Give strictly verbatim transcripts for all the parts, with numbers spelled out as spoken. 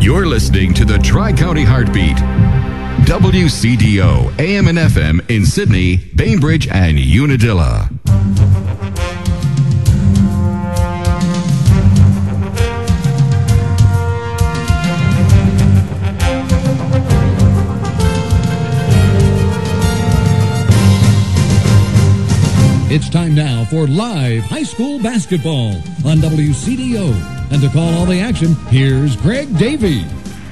You're listening to the Tri-County Heartbeat. W C D O, A M and F M in Sydney, Bainbridge, and Unadilla. It's time now for live high school basketball on W C D O. And to call all the action, here's Greg Davey.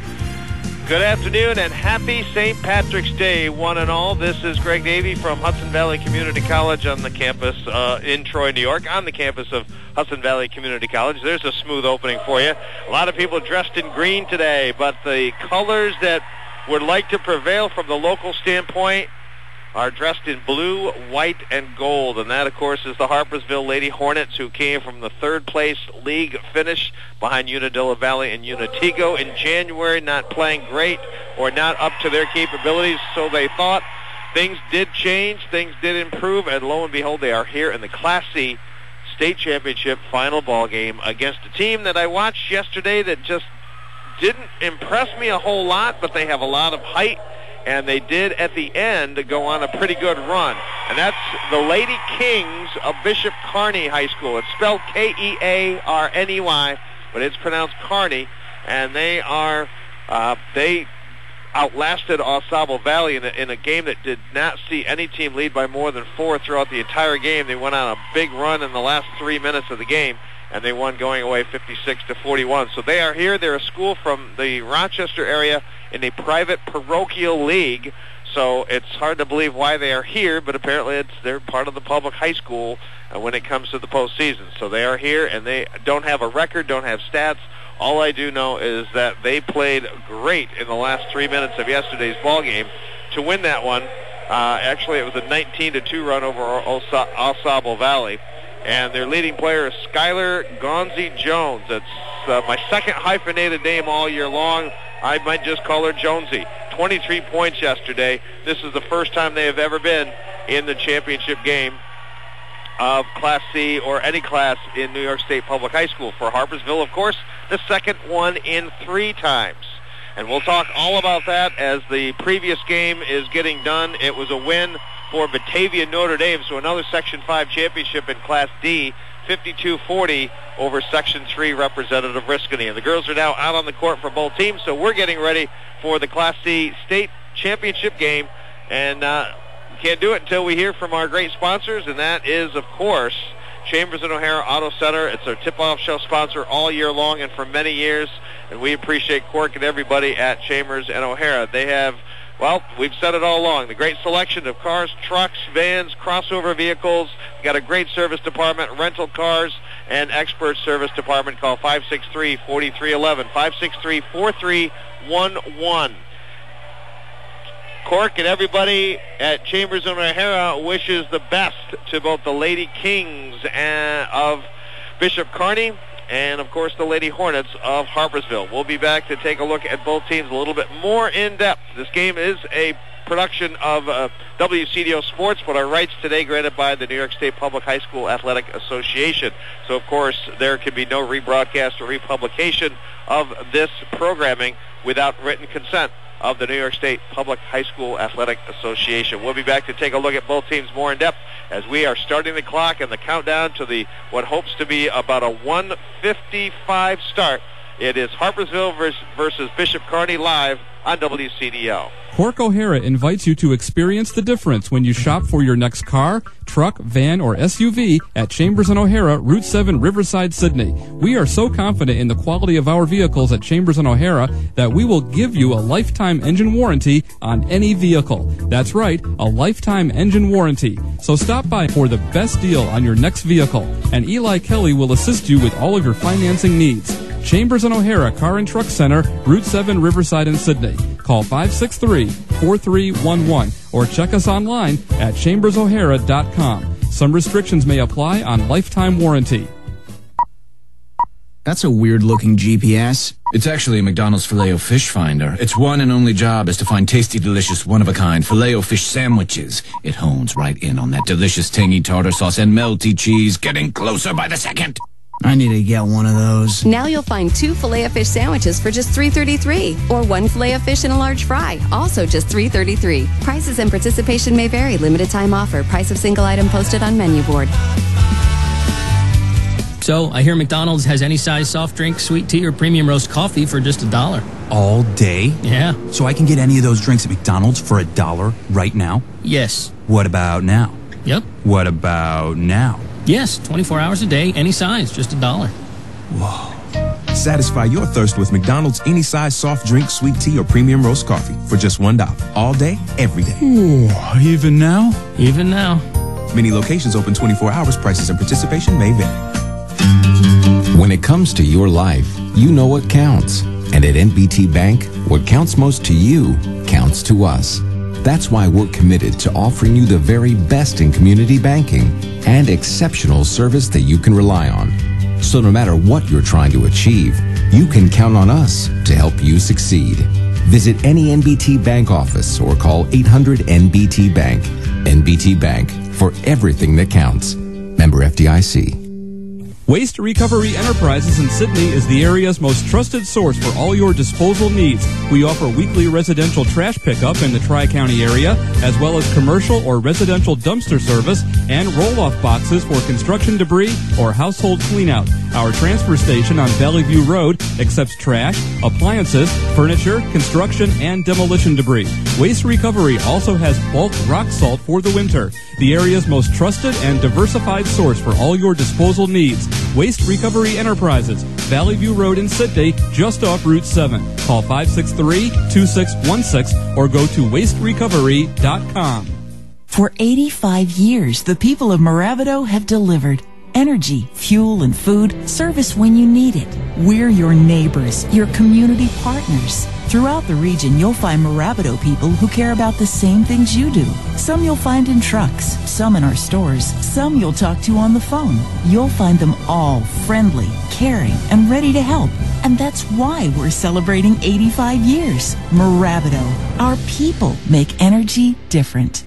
Good afternoon and happy Saint Patrick's Day, one and all. This is Greg Davey from Hudson Valley Community College on the campus uh, in Troy, New York, on the campus of Hudson Valley Community College. There's a smooth opening for you. A lot of people dressed in green today, but the colors that would like to prevail from the local standpoint are dressed in blue, white, and gold. And that, of course, is the Harpersville Lady Hornets, who came from the third-place league finish behind Unadilla Valley and Unatigo in January, not playing great or not up to their capabilities. So they thought things did change, things did improve, and lo and behold, they are here in the Class C state championship final ball game against a team that I watched yesterday that just didn't impress me a whole lot, but they have a lot of height. And they did, at the end, go on a pretty good run. And that's the Lady Kings of Bishop Kearney High School. It's spelled K E A R N E Y, but it's pronounced Kearney. And they are, uh, they outlasted AuSable Valley in a, in a game that did not see any team lead by more than four throughout the entire game. They went on a big run in the last three minutes of the game, and they won going away fifty-six to forty-one. So they are here. They're a school from the Rochester area in a private parochial league, so it's hard to believe why they are here, but apparently it's they're part of the public high school uh, when it comes to the postseason. So they are here, and they don't have a record, don't have stats. All I do know is that they played great in the last three minutes of yesterday's ball game to win that one. Uh, actually, it was a nineteen to two run over AuSable Valley. And their leading player is Skylar Gonzi-Jones. That's uh, my second hyphenated name all year long. I might just call her Jonesy. twenty-three points yesterday. This is the first time they have ever been in the championship game of Class C or any class in New York State Public High School. For Harpersville, of course, the second one in three times. And we'll talk all about that as the previous game is getting done. It was a win for Batavia Notre Dame, so another Section five championship in Class D, fifty-two forty over Section three Representative Riscony. And the girls are now out on the court for both teams, so we're getting ready for the Class C state championship game. And uh, can't do it until we hear from our great sponsors, and that is, of course, Chambers and O'Hara Auto Center. It's our tip-off show sponsor all year long and for many years, and we appreciate Cork and everybody at Chambers and O'Hara. They have, well, we've said it all along, the great selection of cars, trucks, vans, crossover vehicles. We've got a great service department, rental cars, and expert service department. Call five six three, four three one one, five six three, four three one one. Cork and everybody at Chambers and O'Hara wishes the best to both the Lady Kings of Bishop Kearney and, of course, the Lady Hornets of Harpersville. We'll be back to take a look at both teams a little bit more in depth. This game is a production of uh, W C D O Sports, but our rights today granted by the New York State Public High School Athletic Association. So, of course, there can be no rebroadcast or republication of this programming without written consent of the New York State Public High School Athletic Association. We'll be back to take a look at both teams more in depth as we are starting the clock and the countdown to the what hopes to be about a one fifty-five start. It is Harpersville versus, versus Bishop Kearney live on W C D O. Cork O'Hara invites you to experience the difference when you shop for your next car, truck, van, or S U V at Chambers and O'Hara, Route seven, Riverside, Sydney. We are so confident in the quality of our vehicles at Chambers and O'Hara that we will give you a lifetime engine warranty on any vehicle. That's right, a lifetime engine warranty. So stop by for the best deal on your next vehicle, and Eli Kelly will assist you with all of your financing needs. Chambers and O'Hara Car and Truck Center, Route seven, Riverside and Sydney. Call five six three, four three one one or check us online at chambers o'hara dot com. Some restrictions may apply on lifetime warranty. That's a weird-looking G P S. It's actually a McDonald's Filet-O-Fish finder. Its one and only job is to find tasty, delicious, one-of-a-kind Filet-O-Fish sandwiches. It hones right in on that delicious, tangy tartar sauce and melty cheese, getting closer by the second. I need to get one of those. Now you'll find two Filet-O-Fish sandwiches for just three thirty-three, or one Filet-O-Fish and a large fry, also just three thirty-three. Prices and participation may vary. Limited time offer. Price of single item posted on menu board. So, I hear McDonald's has any size soft drink, sweet tea, or premium roast coffee for just a dollar. All day? Yeah. So I can get any of those drinks at McDonald's for a dollar right now? Yes. What about now? Yep. What about now? Yes, twenty-four hours a day, any size, just a dollar. Whoa. Satisfy your thirst with McDonald's any size soft drink, sweet tea, or premium roast coffee for just one dollar. All day, every day. Ooh, even now? Even now. Many locations open twenty-four hours. Prices and participation may vary. When it comes to your life, you know what counts. And at N B T Bank, what counts most to you counts to us. That's why we're committed to offering you the very best in community banking and exceptional service that you can rely on. So no matter what you're trying to achieve, you can count on us to help you succeed. Visit any N B T Bank office or call eight hundred N B T Bank. N B T Bank, for everything that counts. Member F D I C. Waste Recovery Enterprises in Sydney is the area's most trusted source for all your disposal needs. We offer weekly residential trash pickup in the Tri-County area, as well as commercial or residential dumpster service and roll-off boxes for construction debris or household cleanout. Our transfer station on Valley View Road accepts trash, appliances, furniture, construction, and demolition debris. Waste Recovery also has bulk rock salt for the winter. The area's most trusted and diversified source for all your disposal needs. Waste Recovery Enterprises, Valley View Road in Sydney, just off Route seven. Call five six three, two six one six or go to waste recovery dot com. For eighty-five years, the people of Moravido have delivered energy, fuel, and food, service when you need it. We're your neighbors, your community partners. Throughout the region, you'll find Moravido people who care about the same things you do. Some you'll find in trucks, some in our stores, some you'll talk to on the phone. You'll find them all friendly, caring, and ready to help. And that's why we're celebrating eighty-five years. Moravido, our people make energy different.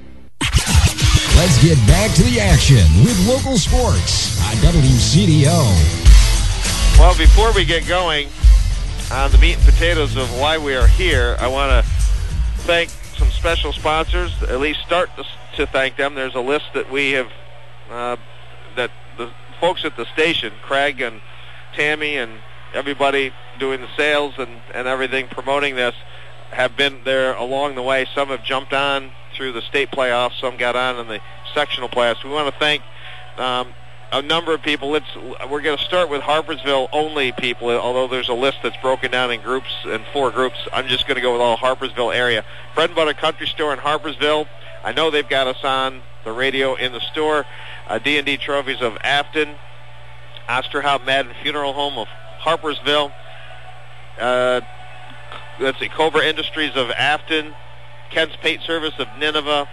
Let's get back to the action with local sports on W C D O. Well, before we get going on the meat and potatoes of why we are here, I want to thank some special sponsors, at least start to, to thank them. There's a list that we have, uh, that the folks at the station, Craig and Tammy and everybody doing the sales and, and everything promoting this, have been there along the way. Some have jumped on through the state playoffs, some got on in the sectional playoffs. We want to thank um, a number of people. Let's, we're going to start with Harpersville only people, although there's a list that's broken down in groups, in four groups. I'm just going to go with all Harpersville area. Bread and Butter Country Store in Harpersville. I know they've got us on the radio in the store. Uh, D and D Trophies of Afton. Osterhout Madden Funeral Home of Harpersville. Uh, let's see, Cobra Industries of Afton. Kent's Paint Service of Nineveh.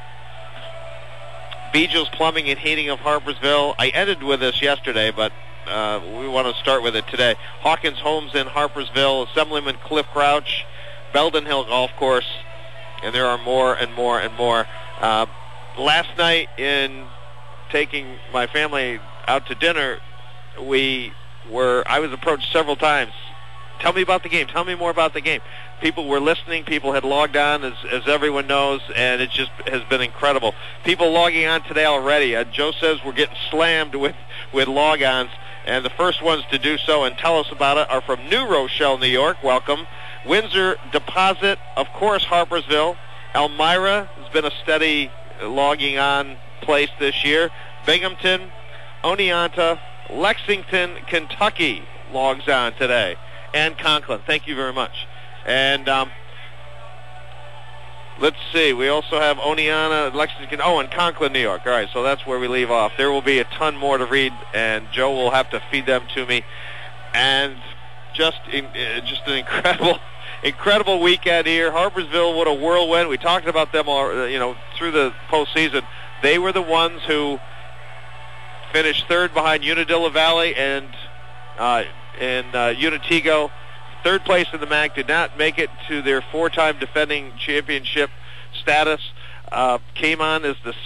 Bejal's Plumbing and Heating of Harpersville. I ended with this yesterday, but uh, we want to start with it today. Hawkins Homes in Harpersville. Assemblyman Cliff Crouch. Belden Hill Golf Course. And there are more and more and more. Uh, last night, in taking my family out to dinner, we were, I was approached several times. Tell me about the game. Tell me more about the game. People were listening. People had logged on, as, as everyone knows, and it just has been incredible. People logging on today already. Uh, Joe says we're getting slammed with, with log-ons, and the first ones to do so and tell us about it are from New Rochelle, New York. Welcome. Windsor Deposit, of course, Harpersville. Elmira has been a steady logging on place this year. Binghamton, Oneonta, Lexington, Kentucky logs on today. And Conklin. Thank you very much. And um, let's see. We also have Oneonta, Lexington, oh, and Conklin, New York. All right, so that's where we leave off. There will be a ton more to read, and Joe will have to feed them to me. And just, in, uh, just an incredible, incredible weekend here. Harpersville, what a whirlwind. We talked about them all, you know, through the postseason. They were the ones who finished third behind Unadilla Valley and uh, and uh, Unitigo. Third place in the M A C, did not make it to their four-time defending championship status. Uh, came on as the sixth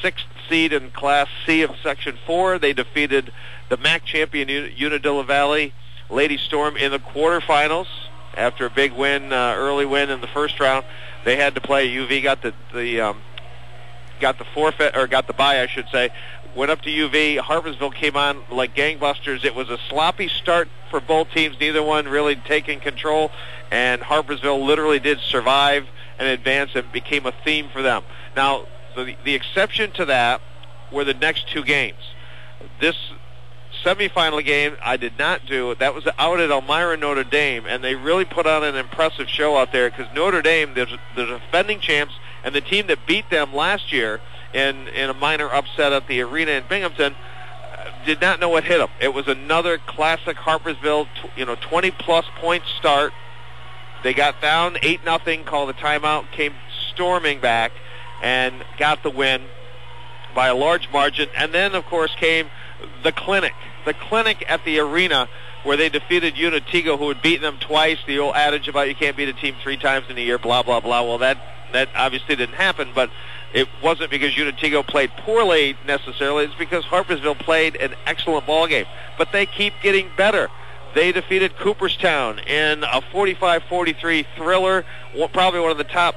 seed in Class C of Section four. They defeated the M A C champion Unadilla Valley Lady Storm in the quarterfinals after a big win, uh, early win in the first round. They had to play. U V got the the um, got the forfeit or got the bye, I should say. Went up to U V. Harpersville came on like gangbusters. It was a sloppy start for both teams. Neither one really taking control, and Harpersville literally did survive and advance, and became a theme for them. Now, the, the exception to that were the next two games. This semifinal game I did not do. That was out at Elmira Notre Dame, and they really put on an impressive show out there because Notre Dame, the defending champs, and the team that beat them last year in, in a minor upset at the arena in Binghamton, uh, did not know what hit them. It was another classic Harpersville, you know, twenty-plus point start. They got down eight nothing, called a timeout, came storming back, and got the win by a large margin. And then, of course, came the clinic. The clinic at the arena where they defeated Unatigo, who had beaten them twice. The old adage about you can't beat a team three times in a year, blah, blah, blah. Well, that, that obviously didn't happen, but it wasn't because Unatigo played poorly necessarily. It's because Harpersville played an excellent ball game. But they keep getting better. They defeated Cooperstown in a forty-five forty-three thriller, probably one of the top,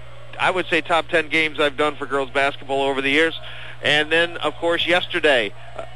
I would say, top ten games I've done for girls basketball over the years. And then, of course, yesterday,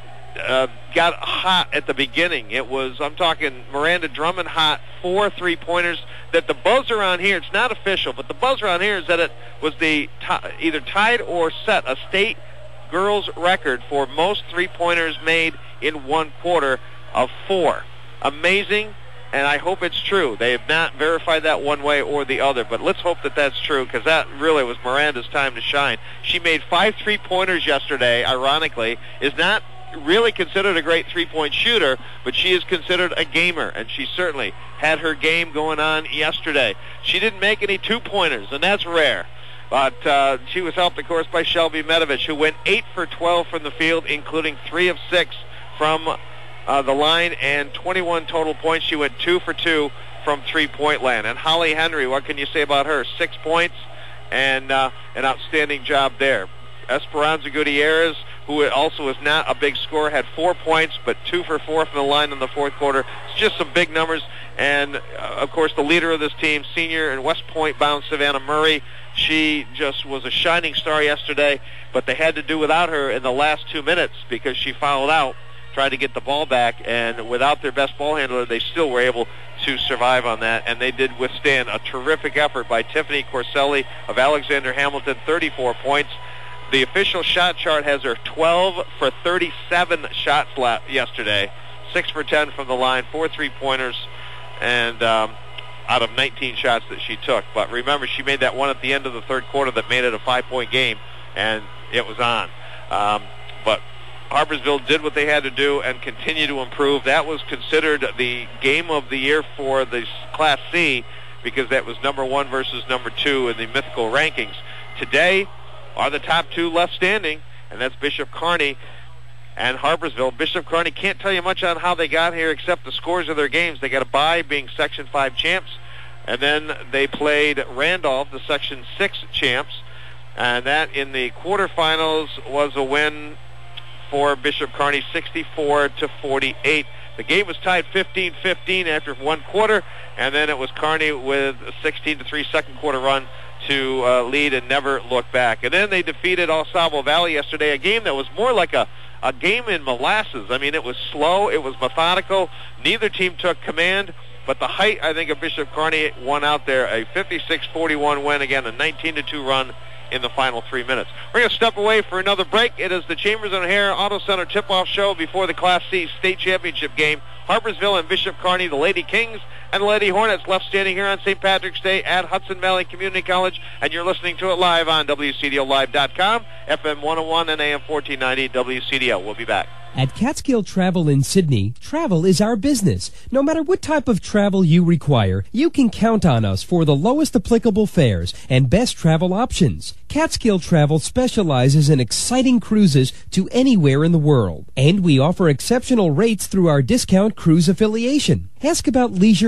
uh, got hot at the beginning. It was, I'm talking Miranda Drummond hot, four three-pointers that the buzzer on here, it's not official, but the buzzer on here is that it was the t- either tied or set a state girls record for most three-pointers made in one quarter of four. Amazing, and I hope it's true. They have not verified that one way or the other, but let's hope that that's true, because that really was Miranda's time to shine. She made five three-pointers yesterday, ironically, is not really considered a great three-point shooter, but she is considered a gamer, and she certainly had her game going on yesterday. She didn't make any two-pointers, and that's rare. But uh, she was helped, of course, by Shelby Medovich, who went eight for twelve from the field, including three of six from Uh, the line, and twenty-one total points. She went two for two from three-point land. And Holly Henry, what can you say about her? Six points and uh, an outstanding job there. Esperanza Gutierrez, who also is not a big scorer, had four points, but two for four from the line in the fourth quarter. It's just some big numbers. And, uh, of course, the leader of this team, senior and West Point bound Savannah Murray, she just was a shining star yesterday, but they had to do without her in the last two minutes because she fouled out, tried to get the ball back, and without their best ball handler, they still were able to survive on that, and they did withstand a terrific effort by Tiffany Corselli of Alexander Hamilton, thirty-four points. The official shot chart has her twelve for thirty-seven shots yesterday, six for ten from the line, four three-pointers, and um, out of nineteen shots that she took. But remember, she made that one at the end of the third quarter that made it a five-point game, and it was on. Um, but Harpersville did what they had to do and continue to improve. That was considered the game of the year for the Class C because that was number one versus number two in the mythical rankings. Today are the top two left standing, and that's Bishop Kearney and Harpersville. Bishop Kearney can't tell you much on how they got here except the scores of their games. They got a bye being Section five champs, and then they played Randolph, the Section six champs, and that in the quarterfinals was a win for Bishop Kearney, sixty-four to forty-eight. The game was tied fifteen fifteen after one quarter, and then it was Kearney with a sixteen to three second quarter run to uh, lead and never look back. And then they defeated Osable Valley yesterday, a game that was more like a, a game in molasses. I mean, it was slow, it was methodical. Neither team took command, but the height, I think, of Bishop Kearney won out there, a fifty-six forty-one win, again, a nineteen to two run in the final three minutes. We're going to step away for another break. It is the Chambers and O'Hara Auto Center tip-off show before the Class C state championship game. Harpersville and Bishop Kearney, the Lady Kings and the Lady Hornets, left standing here on Saint Patrick's Day at Hudson Valley Community College, and you're listening to it live on W C D O live dot com, F M one oh one and A M fourteen ninety W C D O. We'll be back. At Catskill Travel in Sydney, travel is our business. No matter what type of travel you require, you can count on us for the lowest applicable fares and best travel options. Catskill Travel specializes in exciting cruises to anywhere in the world, and we offer exceptional rates through our discount cruise affiliation. Ask about leisure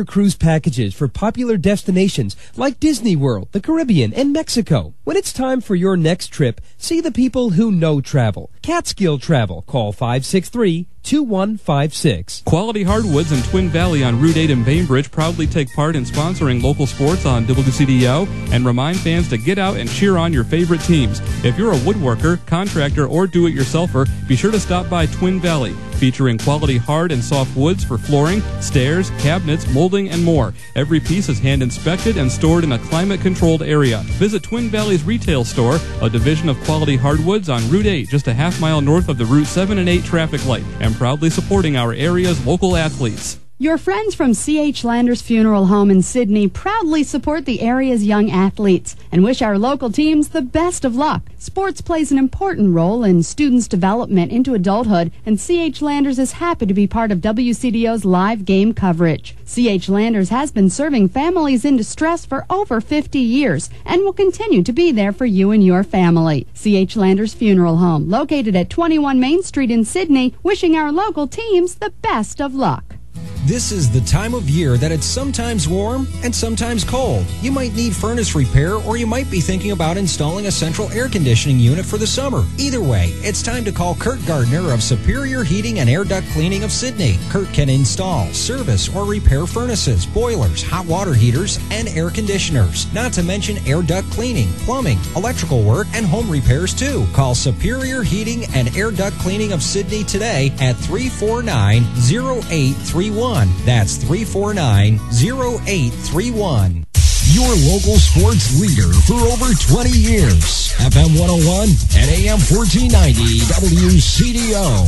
cruise packages for popular destinations like Disney World, the Caribbean, and Mexico. When it's time for your next trip, see the people who know travel. Catskill Travel. Call five six three, two one five six. Quality Hardwoods in Twin Valley on Route eight in Bainbridge proudly take part in sponsoring local sports on W C D O and remind fans to get out and cheer on your favorite teams. If you're a woodworker, contractor, or do-it-yourselfer, be sure to stop by Twin Valley, featuring quality hard and soft woods for flooring, stairs, cabinets, molding, and more. Every piece is hand-inspected and stored in a climate-controlled area. Visit Twin Valley's retail store, a division of Quality Hardwoods on Route eight, just a half mile north of the Route seven and eight traffic light, and proudly supporting our area's local athletes. Your friends from C H Landers Funeral Home in Sydney proudly support the area's young athletes and wish our local teams the best of luck. Sports plays an important role in students' development into adulthood, and C H Landers is happy to be part of W C D O's live game coverage. C H Landers has been serving families in distress for over fifty years and will continue to be there for you and your family. C H Landers Funeral Home, located at twenty-one Main Street in Sydney, wishing our local teams the best of luck. This is the time of year that it's sometimes warm and sometimes cold. You might need furnace repair, or you might be thinking about installing a central air conditioning unit for the summer. Either way, it's time to call Kurt Gardner of Superior Heating and Air Duct Cleaning of Sydney. Kurt can install, service, or repair furnaces, boilers, hot water heaters, and air conditioners. Not to mention air duct cleaning, plumbing, electrical work, and home repairs too. Call Superior Heating and Air Duct Cleaning of Sydney today at three four nine, zero eight three one. That's three four nine, zero eight three one. Your local sports leader for over twenty years. F M one oh one and A M fourteen ninety W C D O.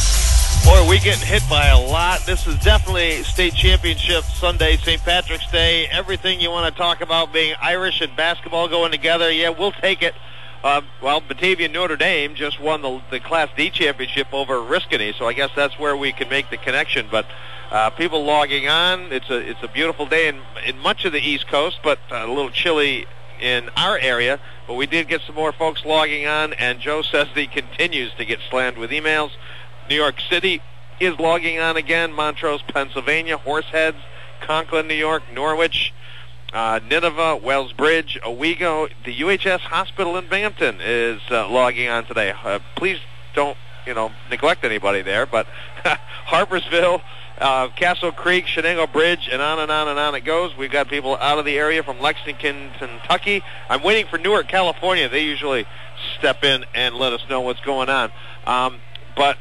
Boy, we getting hit by a lot. This is definitely state championship Sunday, Saint Patrick's Day. Everything you want to talk about being Irish and basketball going together, yeah, we'll take it. Uh, well, Batavia Notre Dame just won the, the Class D championship over Riscony, so I guess that's where we can make the connection. But uh, people logging on, it's a it's a beautiful day in, in much of the East Coast, but a little chilly in our area. But we did get some more folks logging on, and Joe says he continues to get slammed with emails. New York City is logging on again, Montrose, Pennsylvania, Horseheads, Conklin, New York, Norwich, Uh, Nineveh, Wells Bridge, Owego. The U H S Hospital in Binghamton is uh, logging on today. Uh, please don't, you know, neglect anybody there. But Harpersville, uh, Castle Creek, Shenango Bridge, and on and on and on it goes. We've got people out of the area from Lexington, Kentucky. I'm waiting for Newark, California. They usually step in and let us know what's going on. Um, but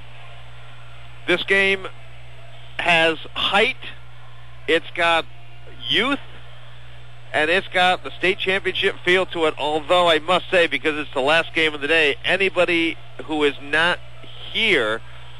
this game has height. It's got youth. And it's got the state championship feel to it, although I must say, because it's the last game of the day, anybody who is not here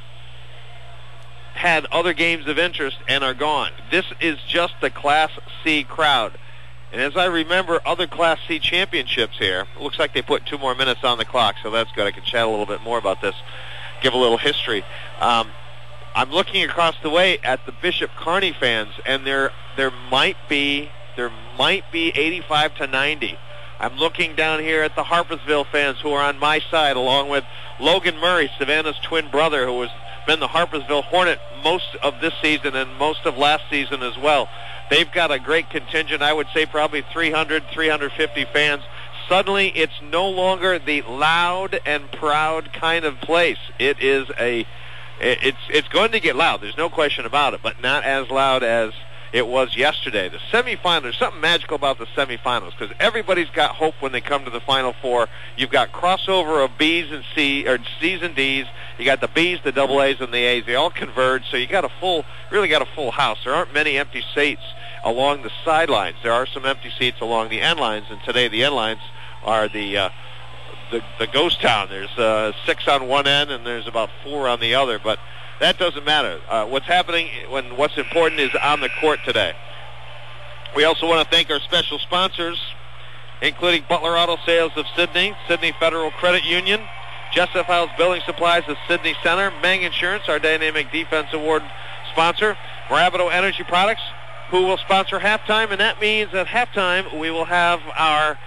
had other games of interest and are gone. This is just the Class C crowd. And as I remember other Class C championships here, it looks like they put two more minutes on the clock, so that's good. I can chat a little bit more about this, give a little history. Um, I'm looking across the way at the Bishop Kearney fans, and there there might be... There might be eighty-five to ninety. I'm looking down here at the Harpersville fans who are on my side, along with Logan Murray, Savannah's twin brother, who has been the Harpersville Hornet most of this season and most of last season as well. They've got a great contingent. I would say probably three hundred, three hundred fifty fans. Suddenly, it's no longer the loud and proud kind of place. It is a, it's it's going to get loud. There's no question about it, but not as loud as it was yesterday. The semifinals, there's something magical about the semifinals because everybody's got hope when they come to the Final Four. You've got crossover of B's and C or C's and D's. You got the B's, the double A's, and the A's. They all converge, so you got a full, really got a full house. There aren't many empty seats along the sidelines. There are some empty seats along the end lines, and today the end lines are the uh, the, the ghost town. There's uh, six on one end, and there's about four on the other, but that doesn't matter. Uh, what's happening when what's important is on the court today. We also want to thank our special sponsors, including Butler Auto Sales of Sydney, Sydney Federal Credit Union, Jessup House Building Supplies of Sydney Center, Mang Insurance, our Dynamic Defense Award sponsor, Moravito Energy Products, who will sponsor halftime, and that means at halftime we will have our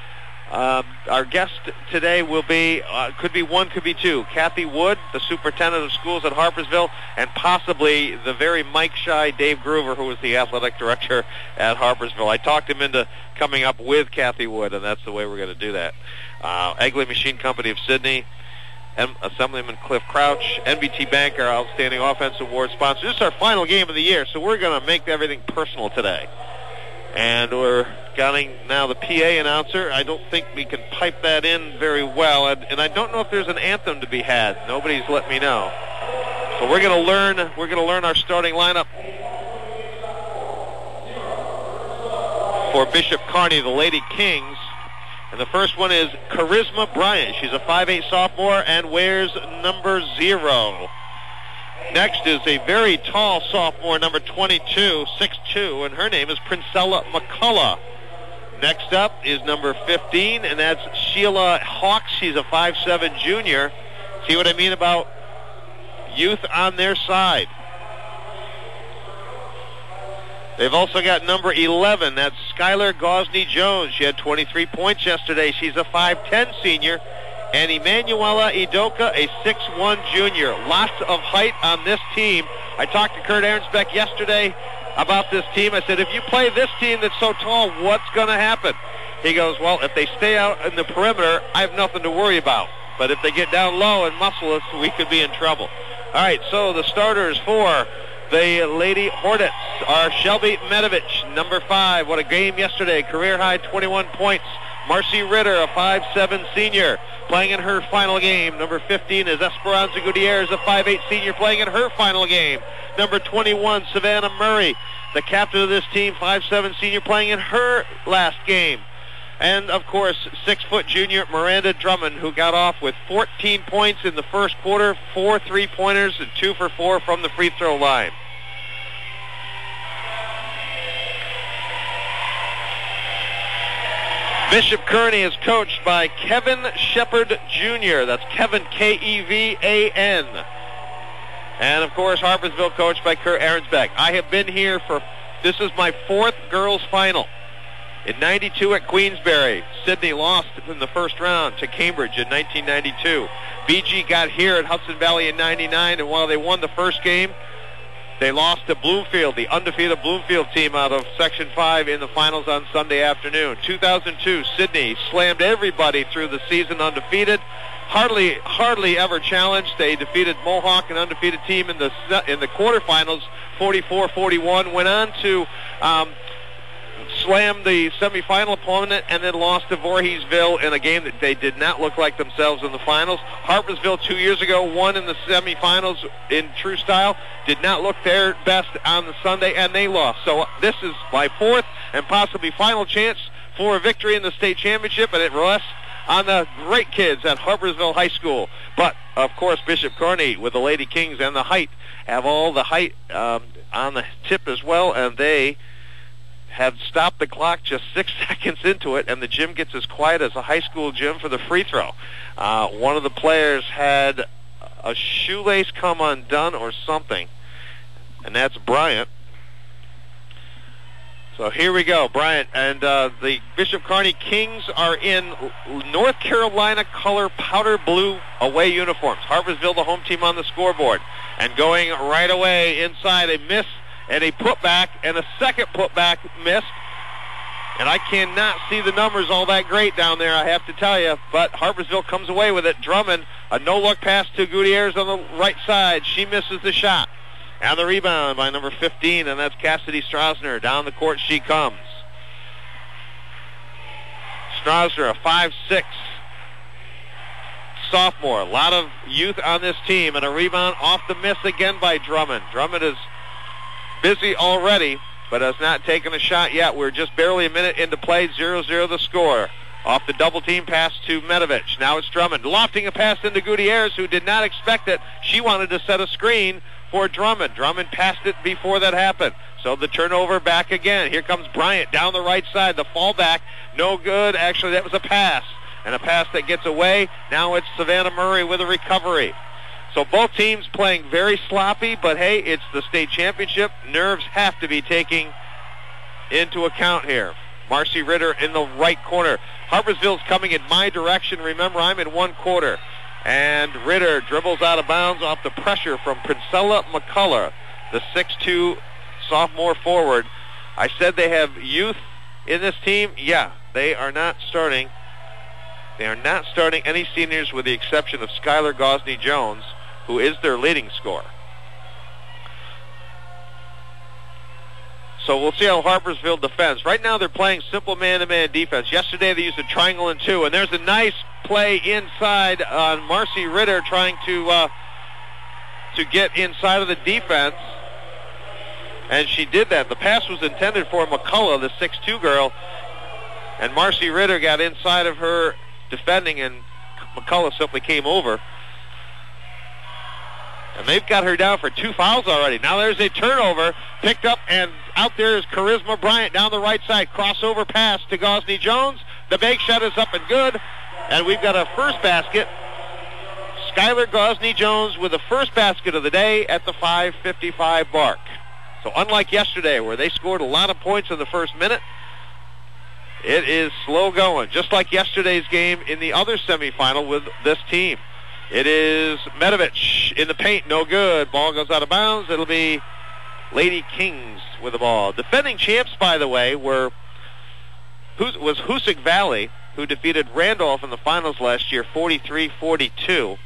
Uh, our guest today will be, uh, could be one, could be two. Kathy Wood, the superintendent of schools at Harpersville, and possibly the very mic-shy Dave Groover, who was the athletic director at Harpersville. I talked him into coming up with Kathy Wood, and that's the way we're going to do that. Uh, Egley Machine Company of Sidney, M- Assemblyman Cliff Crouch, N B T Bank, our Outstanding Offensive Award sponsor. This is our final game of the year, so we're going to make everything personal today. And we're getting now the P A announcer. I don't think we can pipe that in very well, and, and I don't know if there's an anthem to be had. Nobody's let me know. So we're going to learn. We're going to learn our starting lineup for Bishop Kearney, the Lady Kings. And the first one is Charisma Bryant. She's a five eight sophomore and wears number zero. Next is a very tall sophomore, number twenty-two, six two, and her name is Princella McCullough. Next up is number fifteen, and that's Sheila Hawks. She's a five seven junior. See what I mean about youth on their side? They've also got number eleven. That's Skylar Gosney-Jones. She had twenty-three points yesterday. She's a five ten senior. And Emanuela Idoka, a six one junior. Lots of height on this team. I talked to Kurt Ahrensbeck yesterday about this team. I said, if you play this team that's so tall, what's going to happen? He goes, well, if they stay out in the perimeter, I have nothing to worry about. But if they get down low and muscle us, we could be in trouble. All right, so the starters for the Lady Hornets are Shelby Medovich, number five. What a game yesterday. Career high twenty-one points. Marcy Ritter, a five seven senior, playing in her final game. Number fifteen is Esperanza Gutierrez, a five eight senior, playing in her final game. Number twenty-one, Savannah Murray, the captain of this team, five seven senior, playing in her last game. And, of course, six foot junior Miranda Drummond, who got off with fourteen points in the first quarter, four three-pointers, and two for four from the free throw line. Bishop Kearney is coached by Kevin Shepard Junior That's Kevin, K E V A N. And, of course, Harpersville coached by Kurt Ahrensbeck. I have been here for, this is my fourth girls' final. In ninety-two at Queensbury, Sidney lost in the first round to Cambridge in nineteen ninety-two. B G got here at Hudson Valley in ninety-nine, and while they won the first game, they lost to Bloomfield, the undefeated Bloomfield team out of Section five in the finals on Sunday afternoon. two thousand two, Sidney slammed everybody through the season undefeated. Hardly hardly ever challenged. They defeated Mohawk, an undefeated team, in the in the quarterfinals, forty-four forty-one. Went on to um, slam the semifinal opponent and then lost to Voorheesville in a game that they did not look like themselves in the finals. Harpersville two years ago won in the semifinals in true style. Did not look their best on the Sunday, and they lost. So this is my fourth and possibly final chance for a victory in the state championship, and it rests on the great kids at Harpersville High School. But, of course, Bishop Kearney with the Lady Kings and the height have all the height um, on the tip as well, and they have stopped the clock just six seconds into it, and the gym gets as quiet as a high school gym for the free throw. Uh, one of the players had a shoelace come undone or something, and that's Bryant. So here we go, Bryant. And uh, the Bishop Kearney Kings are in North Carolina color powder blue away uniforms. Harpersville, the home team, on the scoreboard. And going right away inside, a miss and a putback and a second putback missed. And I cannot see the numbers all that great down there, I have to tell you. But Harpersville comes away with it. Drummond, a no-look pass to Gutierrez on the right side. She misses the shot. And the rebound by number fifteen, and that's Cassidy Strasner. Down the court she comes. Strasner, a five six sophomore. A lot of youth on this team, and a rebound off the miss again by Drummond. Drummond is busy already, but has not taken a shot yet. We're just barely a minute into play. zero zero the score. Off the double team pass to Medovich. Now it's Drummond. Lofting a pass into Gutierrez, who did not expect it. She wanted to set a screen for Drummond. Drummond passed it before that happened. So the turnover back again. Here comes Bryant down the right side. The fallback, no good. Actually, that was a pass. And a pass that gets away. Now it's Savannah Murray with a recovery. So both teams playing very sloppy, but hey, it's the state championship. Nerves have to be taken into account here. Marcy Ritter in the right corner. Harpersville's coming in my direction. Remember, I'm in one quarter. And Ritter dribbles out of bounds off the pressure from Princella McCullough, the six two sophomore forward. I said they have youth in this team. Yeah, they are not starting. They are not starting any seniors with the exception of Skylar Gosney-Jones, who is their leading scorer. So we'll see how Harpersville defends. Right now they're playing simple man-to-man defense. Yesterday they used a triangle and two, and there's a nice play inside on Marcy Ritter trying to uh, to get inside of the defense, and she did that. The pass was intended for McCullough, the six two girl, and Marcy Ritter got inside of her defending, and McCullough simply came over. And they've got her down for two fouls already. Now there's a turnover, picked up, and out there is Charisma Bryant down the right side. Crossover pass to Gosney-Jones. The bank shot is up and good. And we've got a first basket. Skylar Gosney-Jones with the first basket of the day at the five fifty-five mark. So unlike yesterday where they scored a lot of points in the first minute, it is slow going. Just like yesterday's game in the other semifinal with this team. It is Medovich in the paint, no good. Ball goes out of bounds. It'll be Lady Kings with the ball. Defending champs, by the way, were was Hoosick Valley, who defeated Randolph in the finals last year, forty-three forty-two.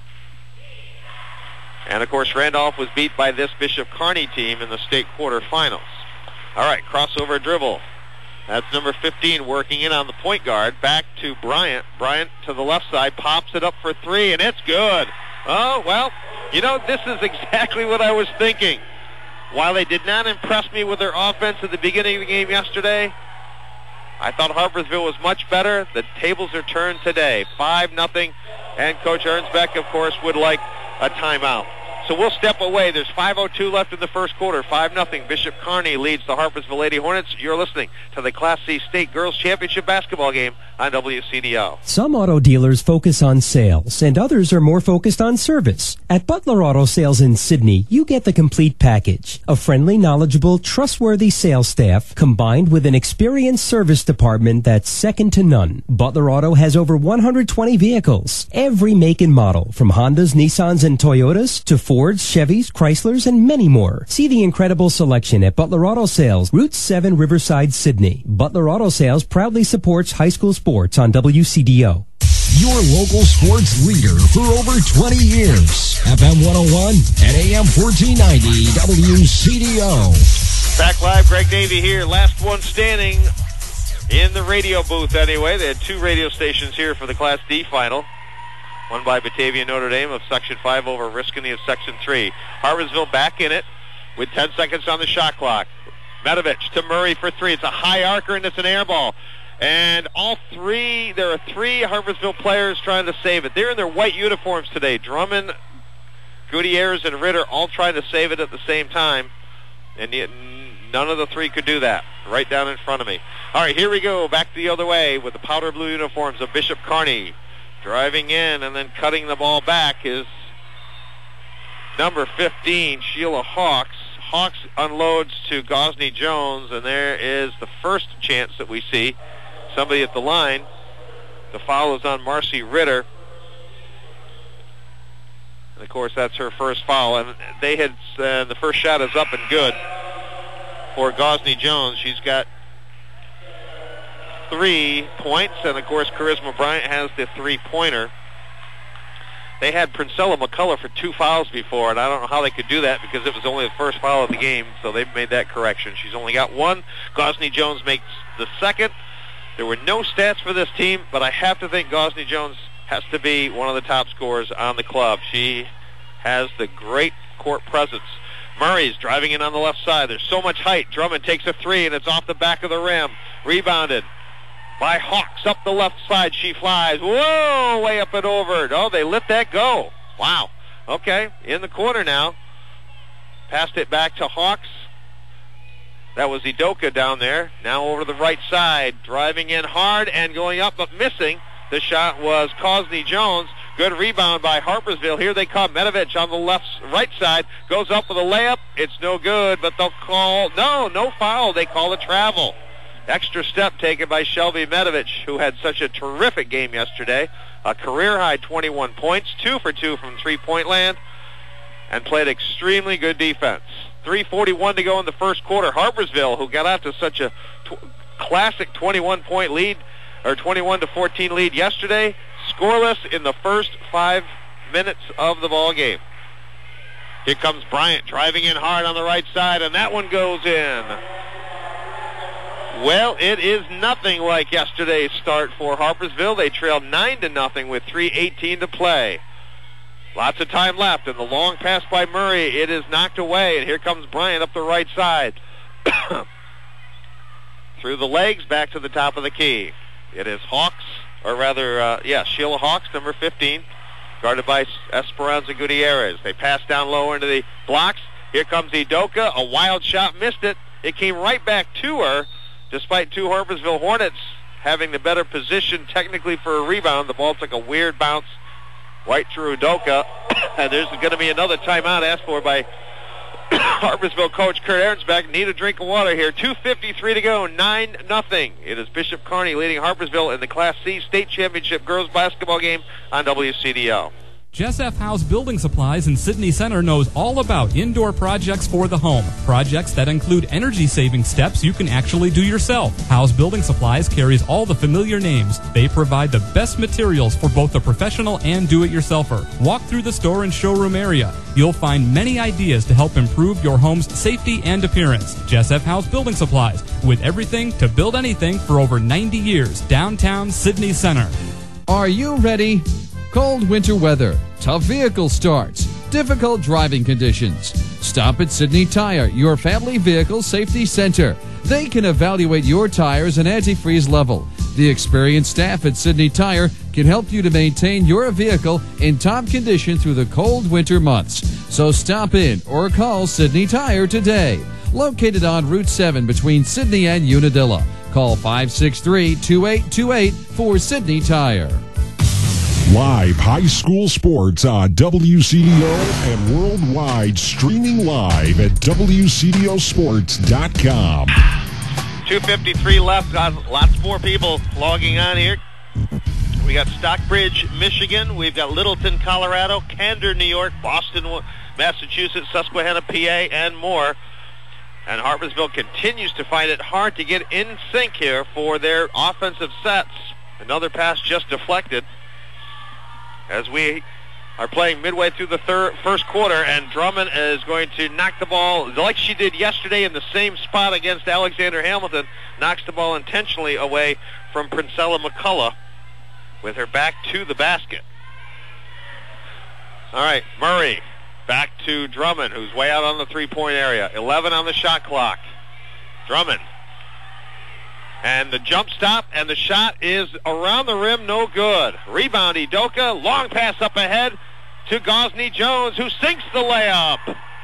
And, of course, Randolph was beat by this Bishop Kearney team in the state quarterfinals. All right, crossover dribble. That's number fifteen working in on the point guard. Back to Bryant. Bryant to the left side, pops it up for three, and it's good. Oh, well, you know, this is exactly what I was thinking. While they did not impress me with their offense at the beginning of the game yesterday, I thought Harpersville was much better. The tables are turned today. five nothing, and Coach Ernsbeck, of course, would like a timeout. So we'll step away. There's five oh two left in the first quarter. five nothing. Bishop Kearney leads the Harpersville Lady Hornets. You're listening to the Class C State Girls Championship basketball game on W C D O. Some auto dealers focus on sales, and others are more focused on service. At Butler Auto Sales in Sydney, you get the complete package. A friendly, knowledgeable, trustworthy sales staff combined with an experienced service department that's second to none. Butler Auto has over one hundred twenty vehicles, every make and model, from Hondas, Nissans, and Toyotas to Fords, Chevys, Chryslers, and many more. See the incredible selection at Butler Auto Sales, Route seven, Riverside, Sydney. Butler Auto Sales proudly supports high school sports on W C D O. Your local sports leader for over twenty years. F M one oh one and A M fourteen ninety W C D O. Back live, Greg Davey here. Last one standing in the radio booth anyway. They had two radio stations here for the Class D final. One by Batavia Notre Dame of Section five over Riscony of Section three. Harpersville back in it with ten seconds on the shot clock. Medovich to Murray for three. It's a high arcer and it's an air ball. And all three, there are three Harpersville players trying to save it. They're in their white uniforms today. Drummond, Gutierrez, and Ritter all trying to save it at the same time. And yet none of the three could do that. Right down in front of me. All right, here we go. Back the other way with the powder blue uniforms of Bishop Kearney. Driving in and then cutting the ball back is number fifteen, Sheila Hawks. Hawks unloads to Gosney-Jones, and there is the first chance that we see. Somebody at the line. The foul is on Marcy Ritter. And, of course, that's her first foul. And they had uh, the first shot is up and good for Gosney-Jones. She's got three points, and, of course, Charisma Bryant has the three-pointer. They had Princella McCullough for two fouls before, and I don't know how they could do that because it was only the first foul of the game, so they've made that correction. She's only got one. Gosney-Jones makes the second. There were no stats for this team, but I have to think Gosney-Jones has to be one of the top scorers on the club. She has the great court presence. Murray's driving in on the left side. There's so much height. Drummond takes a three, and it's off the back of the rim. Rebounded by Hawks up the left side. She flies. Whoa, way up and over. Oh, they let that go. Wow. Okay, in the corner now. Passed it back to Hawks. That was Idoka down there. Now over to the right side. Driving in hard and going up but missing. The shot was Gosney-Jones. Good rebound by Harpersville. Here they come. Medovich on the left, right side. Goes up with a layup. It's no good, but they'll call. No, no foul. They call a travel. extra step taken by Shelby Medovich, who had such a terrific game yesterday. A career-high twenty-one points, two for two from three-point land, and played extremely good defense. three forty-one to go in the first quarter. Harpersville, who got out to such a tw- classic twenty-one point lead, or twenty-one to fourteen lead yesterday, scoreless in the first five minutes of the ball game. Here comes Bryant driving in hard on the right side, and that one goes in. Well, it is nothing like yesterday's start for Harpersville. They trailed nine to nothing with three eighteen to play. Lots of time left, and the long pass by Murray, it is knocked away, and here comes Bryant up the right side. Through the legs, back to the top of the key. It is Hawks, or rather, uh, yeah, Sheila Hawks, number fifteen, guarded by Esperanza Gutierrez. They pass down low into the blocks. Here comes Idoka, a wild shot, missed it. It came right back to her, despite two Harpersville Hornets having the better position technically for a rebound. The ball took a weird bounce right through Udoka. And there's going to be another timeout asked for by Harpersville coach Kurt Ahrensbeck. Need a drink of water here. two fifty-three to go, nine nothing. It is Bishop Kearney leading Harpersville in the Class C State Championship girls basketball game on W C D O. Jess F. House Building Supplies in Sydney Center knows all about indoor projects for the home. Projects that include energy-saving steps you can actually do yourself. House Building Supplies carries all the familiar names. They provide the best materials for both the professional and do-it-yourselfer. Walk through the store and showroom area. You'll find many ideas to help improve your home's safety and appearance. Jess F. House Building Supplies, with everything to build anything for over ninety years. Downtown Sydney Center. Are you ready? Cold winter weather, tough vehicle starts, difficult driving conditions. Stop at Sydney Tire, your family vehicle safety center. They can evaluate your tires and antifreeze level. The experienced staff at Sydney Tire can help you to maintain your vehicle in top condition through the cold winter months. So stop in or call Sydney Tire today. Located on Route seven between Sydney and Unadilla. Call five six three, two eight two eight for Sydney Tire. Live high school sports on W C D O and worldwide, streaming live at W C D O sports dot com. two fifty-three left. Got lots more people logging on here. We got Stockbridge, Michigan. We've got Littleton, Colorado, Candor, New York, Boston, Massachusetts, Susquehanna, P A, and more. And Harpersville continues to find it hard to get in sync here for their offensive sets. Another pass just deflected, as we are playing midway through the third, first quarter, and Drummond is going to knock the ball like she did yesterday in the same spot against Alexander Hamilton. Knocks the ball intentionally away from Princella McCullough with her back to the basket. All right, Murray back to Drummond, who's way out on the three-point area. eleven on the shot clock. Drummond. And the jump stop, and the shot is around the rim, no good. Rebound, Idoka, long pass up ahead to Gosney Jones, who sinks the layup.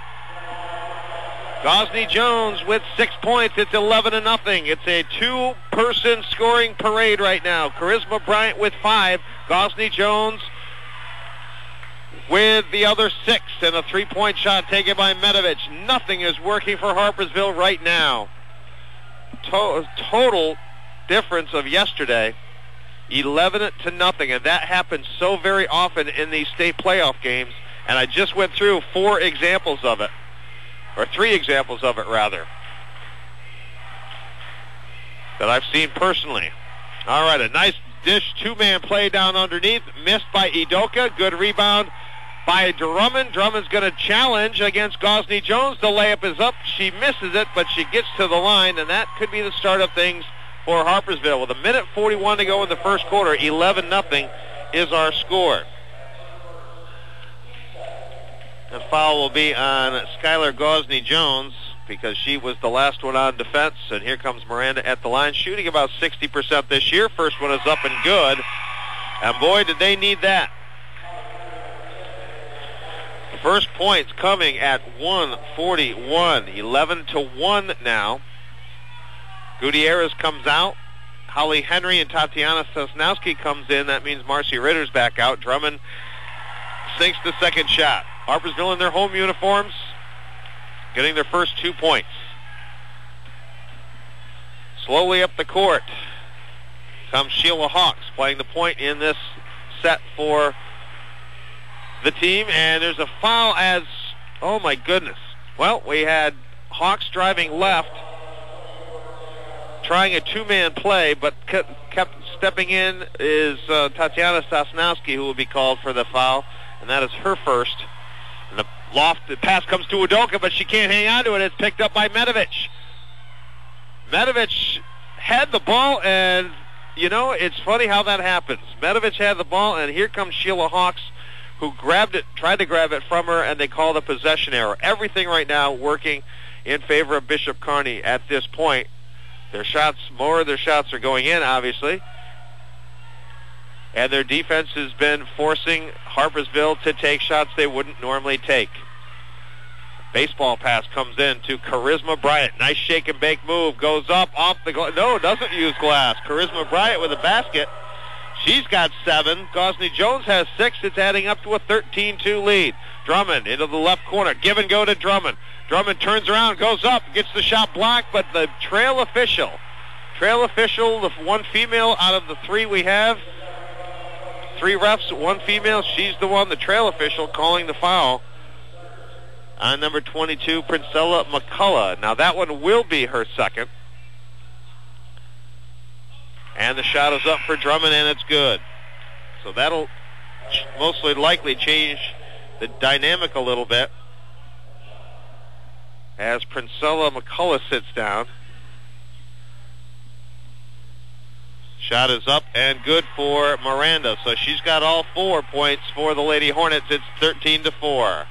Gosney Jones with six points. It's eleven to nothing. It's a two-person scoring parade right now. Charisma Bryant with five. Gosney Jones with the other six, and a three-point shot taken by Medovich. Nothing is working for Harpersville right now. To- total difference of yesterday, eleven to nothing, and that happens so very often in these state playoff games, and I just went through four examples of it, or three examples of it rather, that I've seen personally. All right, a nice dish, two-man play down underneath, missed by Idoka, good rebound by Drummond. Drummond's going to challenge against Gosney Jones. The layup is up. She misses it, but she gets to the line, and that could be the start of things for Harpersville. With a minute forty-one to go in the first quarter, eleven nothing is our score. The foul will be on Skylar Gosney Jones because she was the last one on defense, and here comes Miranda at the line, shooting about sixty percent this year. First one is up and good, and boy, did they need that. First points coming at one forty-one, eleven to one now. Gutierrez comes out. Holly Henry and Tatiana Sosnowski comes in. That means Marcy Ritter's back out. Drummond sinks the second shot. Harpersville in their home uniforms, getting their first two points. Slowly up the court comes Sheila Hawks, playing the point in this set for the team. And there's a foul as, oh my goodness. Well, we had Hawks driving left, trying a two-man play, but kept stepping in is uh, Tatiana Sosnowski, who will be called for the foul, and that is her first. And the loft, the pass comes to Udoka, but she can't hang on to it. It's picked up by Medovich. Medovich had the ball, and, you know, it's funny how that happens. Medovich had the ball, and here comes Sheila Hawks, who grabbed it, tried to grab it from her, and they called a possession error. Everything right now working in favor of Bishop Kearney at this point. Their shots, more of their shots are going in, obviously. And their defense has been forcing Harpersville to take shots they wouldn't normally take. Baseball pass comes in to Charisma Bryant. Nice shake and bake move. Goes up, off the glass. No, doesn't use glass. Charisma Bryant with a basket. She's got seven. Gosney Jones has six. It's adding up to a thirteen two lead. Drummond into the left corner. Give and go to Drummond. Drummond turns around, goes up, gets the shot blocked, but the trail official, trail official, the one female out of the three we have, three refs, one female, she's the one, the trail official, calling the foul on number twenty-two, Princella McCullough. Now that one will be her second. And the shot is up for Drummond, and it's good. So that'll mostly likely change the dynamic a little bit as Princella McCullough sits down. Shot is up and good for Miranda. So she's got all four points for the Lady Hornets. It's thirteen to four.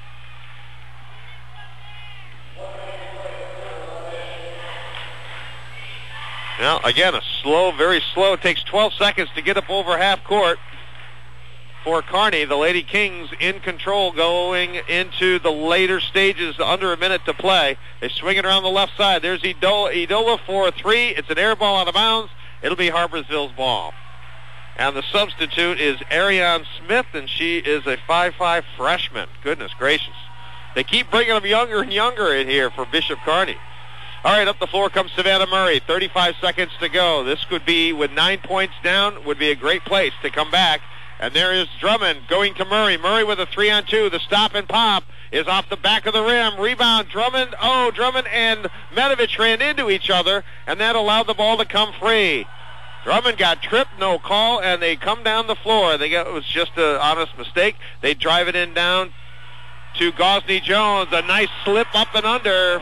Now, again, a slow, very slow. It takes twelve seconds to get up over half court for Kearney. The Lady Kings in control going into the later stages, under a minute to play. They swing it around the left side. There's Idola, Idola for a three. It's an air ball out of bounds. It'll be Harpersville's ball. And the substitute is Ariane Smith, and she is a five five freshman. Goodness gracious. They keep bringing them younger and younger in here for Bishop Kearney. All right, up the floor comes Savannah Murray. thirty-five seconds to go. This could be, with nine points down, would be a great place to come back. And there is Drummond going to Murray. Murray with a three on two. The stop and pop is off the back of the rim. Rebound, Drummond. Oh, Drummond and Medovich ran into each other, and that allowed the ball to come free. Drummond got tripped, no call, and they come down the floor. They got, it was just an honest mistake. They drive it in down to Gosney Jones. A nice slip up and under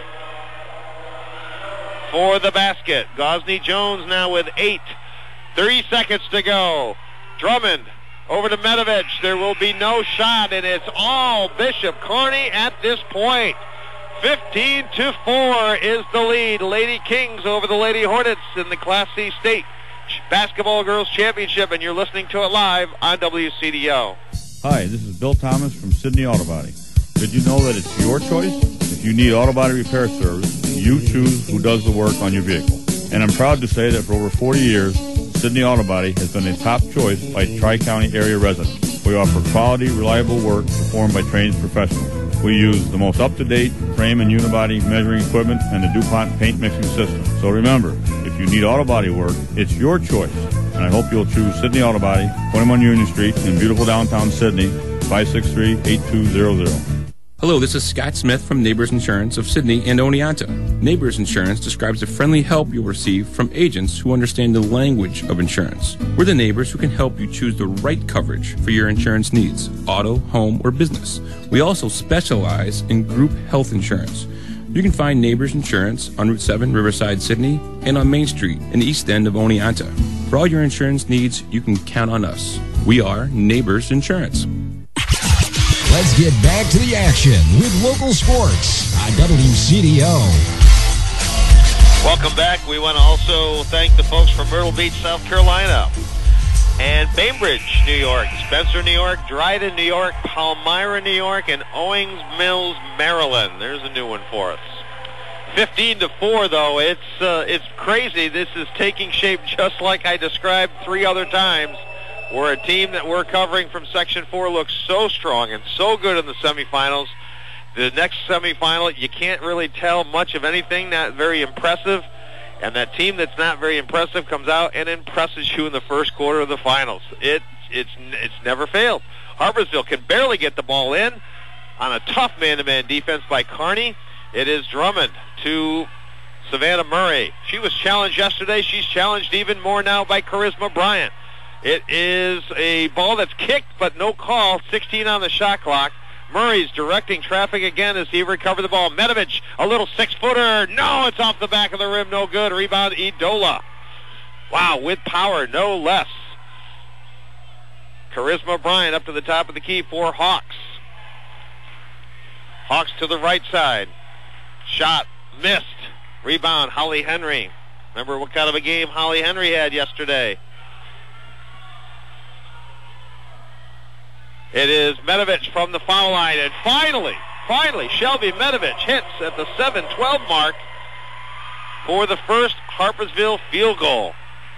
for the basket. Gosney Jones now with eight. Three seconds to go. Drummond over to Medovich. There will be no shot, and it's all Bishop Kearney at this point. fifteen to four is the lead. Lady Kings over the Lady Hornets in the Class C State Basketball Girls Championship, and you're listening to it live on W C D O. Hi, this is Bill Thomas from Sydney Auto Body. Did you know that it's your choice? If you need auto body repair service, you choose who does the work on your vehicle. And I'm proud to say that for over forty years, Sydney Auto Body has been a top choice by Tri-County area residents. We offer quality, reliable work performed by trained professionals. We use the most up-to-date frame and unibody measuring equipment and the DuPont paint mixing system. So remember, if you need auto body work, it's your choice. And I hope you'll choose Sydney Auto Body, twenty-one Union Street in beautiful downtown Sydney, five six three, eight two zero zero. Hello, this is Scott Smith from Neighbors Insurance of Sydney and Oneonta. Neighbors Insurance describes the friendly help you'll receive from agents who understand the language of insurance. We're the neighbors who can help you choose the right coverage for your insurance needs, auto, home, or business. We also specialize in group health insurance. You can find Neighbors Insurance on Route seven, Riverside, Sydney, and on Main Street in the east end of Oneonta. For all your insurance needs, you can count on us. We are Neighbors Insurance. Let's get back to the action with local sports on W C D O. Welcome back. We want to also thank the folks from Myrtle Beach, South Carolina, and Bainbridge, New York, Spencer, New York, Dryden, New York, Palmyra, New York, and Owings Mills, Maryland. There's a new one for us. fifteen to four, though. It's uh, it's crazy. This is taking shape just like I described three other times, where a team that we're covering from Section four looks so strong and so good in the semifinals. The next semifinal, you can't really tell much of anything, not very impressive. And that team that's not very impressive comes out and impresses you in the first quarter of the finals. It, it's, it's never failed. Harpersville can barely get the ball in on a tough man-to-man defense by Kearney. It is Drummond to Savannah Murray. She was challenged yesterday. She's challenged even more now by Charisma Bryant. It is a ball that's kicked, but no call. sixteen on the shot clock. Murray's directing traffic again as he recovered the ball. Medovich, a little six-footer. No, it's off the back of the rim. No good. Rebound, Idola. Wow, with power, no less. Charisma Bryant up to the top of the key for Hawks. Hawks to the right side. Shot missed. Rebound, Holly Henry. Remember what kind of a game Holly Henry had yesterday. It is Medovich from the foul line, and finally, finally, Shelby Medovich hits at the seven twelve mark for the first Harpersville field goal.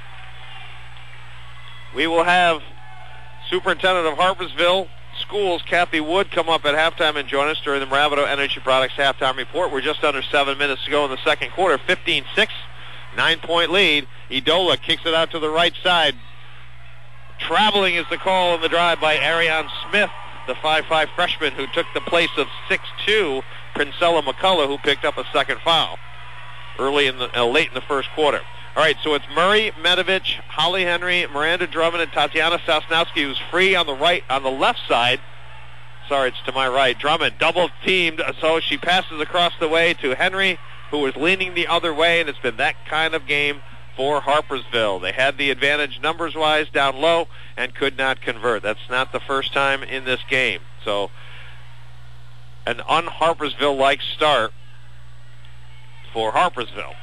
We will have Superintendent of Harpersville Schools, Kathy Wood, come up at halftime and join us during the Maravito Energy Products halftime report. We're just under seven minutes to go in the second quarter. fifteen six, nine-point lead. Idola kicks it out to the right side. Traveling is the call in the drive by Ariane Smith, the five five freshman who took the place of six two Princella McCullough, who picked up a second foul early in the uh, late in the first quarter. All right, so it's Murray, Medovich, Holly Henry, Miranda Drummond, and Tatiana Sosnowski, who's free on the right, on the left side. Sorry, it's to my right. Drummond double teamed, so she passes across the way to Henry, who was leaning the other way, and it's been that kind of game for Harpersville. They had the advantage numbers-wise down low and could not convert. That's not the first time in this game. So an un-Harpersville-like start for Harpersville,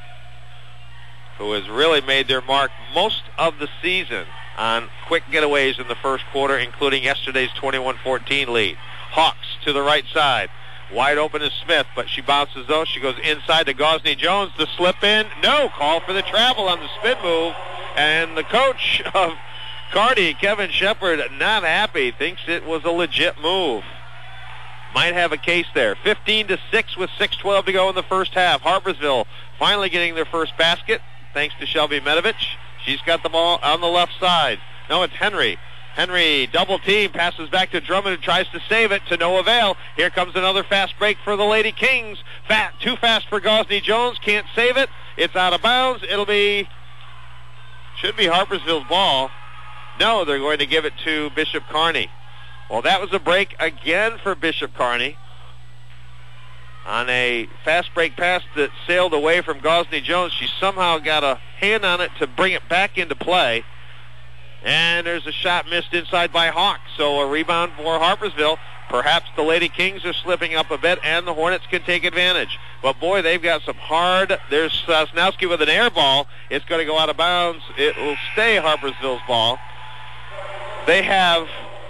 who has really made their mark most of the season on quick getaways in the first quarter, including yesterday's twenty-one fourteen lead. Hawks to the right side. Wide open is Smith, but she bounces though. She goes inside to Gosney Jones. The slip in. No. Call for the travel on the spin move. And the coach of Kearney, Kevin Shepard, not happy. Thinks it was a legit move. Might have a case there. fifteen to six with six twelve to go in the first half. Harpersville finally getting their first basket thanks to Shelby Medovich. She's got the ball on the left side. No, it's Henry. Henry, double team, passes back to Drummond and tries to save it to no avail. Here comes another fast break for the Lady Kings. Fat, too fast for Gosney Jones, can't save it. It's out of bounds. It'll be, should be Harpersville's ball. No, they're going to give it to Bishop Kearney. Well, that was a break again for Bishop Kearney on a fast break pass that sailed away from Gosney Jones. She somehow got a hand on it to bring it back into play. And there's a shot missed inside by Hawks. So a rebound for Harpersville. Perhaps the Lady Kings are slipping up a bit, and the Hornets can take advantage. But, boy, they've got some hard. There's Sosnowski with an air ball. It's going to go out of bounds. It will stay Harpersville's ball. They have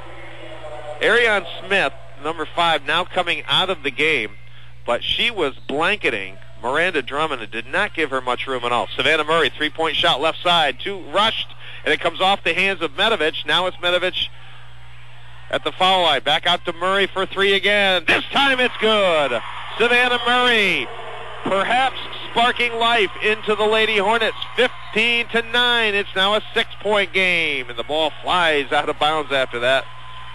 Ariane Smith, number five, now coming out of the game. But she was blanketing Miranda Drummond and did not give her much room at all. Savannah Murray, three-point shot left side. Two rushed. And it comes off the hands of Medovich. Now it's Medovich at the foul line. Back out to Murray for three again. This time it's good. Savannah Murray, perhaps sparking life into the Lady Hornets. fifteen to nine. It's now a six-point game. And the ball flies out of bounds after that.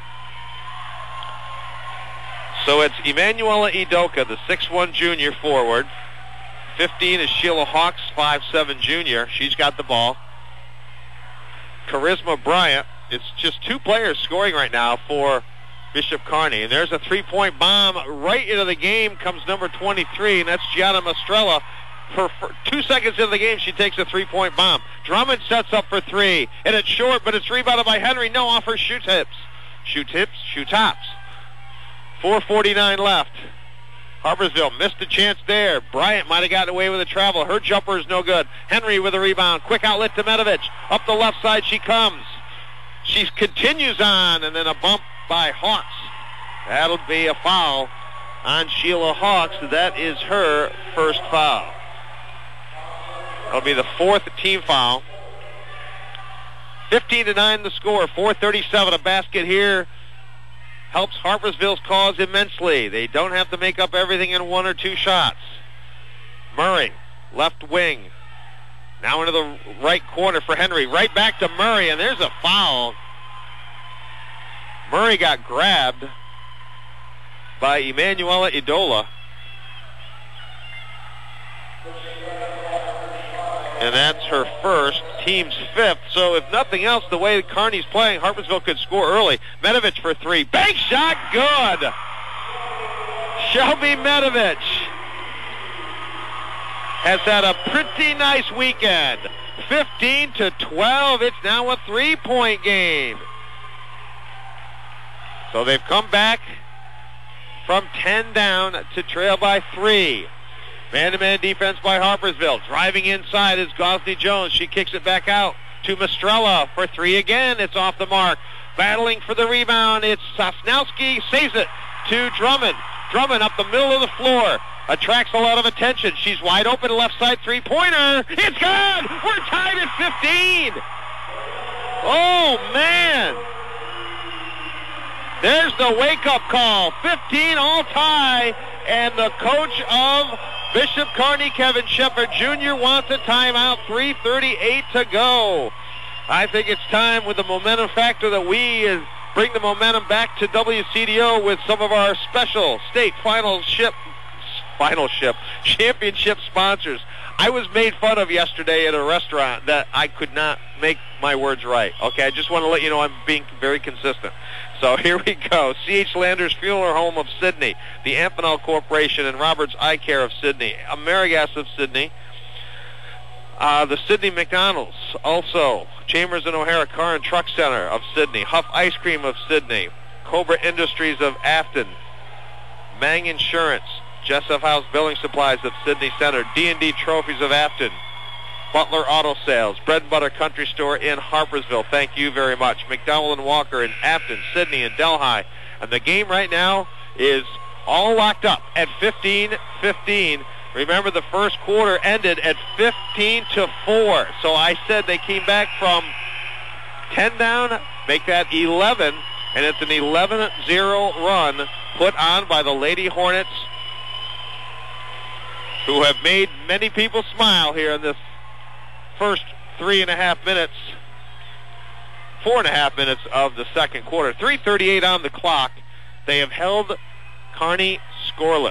So it's Emanuela Idoka, the six one junior forward. fifteen is Sheila Hawks, five seven junior. She's got the ball. Charisma Bryant. It's just two players scoring right now for Bishop Kearney. And there's a three-point bomb right into the game. Comes number twenty-three, and that's Gianna Mastrella. For, for two seconds into the game, she takes a three-point bomb. Drummond sets up for three, and it's short, but it's rebounded by Henry. No, off her shoe tips. Shoe tips, shoe tops. four forty-nine left. Harpersville missed a chance there. Bryant might have gotten away with a travel. Her jumper is no good. Henry with a rebound. Quick outlet to Medovich. Up the left side she comes. She continues on, and then a bump by Hawks. That'll be a foul on Sheila Hawks. That is her first foul. That'll be the fourth team foul. fifteen to nine the score. four thirty-seven a basket here. Helps Harpersville's cause immensely. They don't have to make up everything in one or two shots. Murray, left wing. Now into the right corner for Henry. Right back to Murray, and there's a foul. Murray got grabbed by Emanuela Idola. And that's her first, team's fifth. So if nothing else, the way Kearney's playing, Harpersville could score early. Medovich for three. Bank shot, good. Shelby Medovich has had a pretty nice weekend. fifteen to twelve. It's now a three-point game. So they've come back from ten down to trail by three. Man-to-man defense by Harpersville. Driving inside is Gosney Jones. She kicks it back out to Mistrella for three again. It's off the mark. Battling for the rebound. It's Sosnowski. Saves it to Drummond. Drummond up the middle of the floor. Attracts a lot of attention. She's wide open left side three-pointer. It's good! We're tied at fifteen! Oh, man! There's the wake-up call. fifteen all tie. And the coach of Bishop Kearney, Kevin Shepard Junior, wants a timeout. three thirty-eight to go. I think it's time with the momentum factor that we uh, bring the momentum back to W C D O with some of our special state final ship, final ship, championship sponsors. I was made fun of yesterday at a restaurant that I could not make my words right. Okay, I just want to let you know I'm being very consistent. So here we go. C H Landers Funeral Home of Sydney, the Amphenol Corporation and Roberts Eye Care of Sydney, Amerigas of Sydney, uh, the Sydney McDonald's, also Chambers and O'Hara Car and Truck Center of Sydney, Huff Ice Cream of Sydney, Cobra Industries of Afton, Mang Insurance, Jessup House Building Supplies of Sydney Center, D and D Trophies of Afton, Butler Auto Sales, Bread and Butter Country Store in Harpersville. Thank you very much. McDowell and Walker in Afton, Sydney, and Delhi. And the game right now is all locked up at fifteen fifteen. Remember, the first quarter ended at fifteen to four. So I said they came back from ten down, make that eleven, and it's an eleven zero run put on by the Lady Hornets, who have made many people smile here in this first three and a half minutes, four and a half minutes of the second quarter. three thirty-eight on the clock. They have held Kearney scoreless.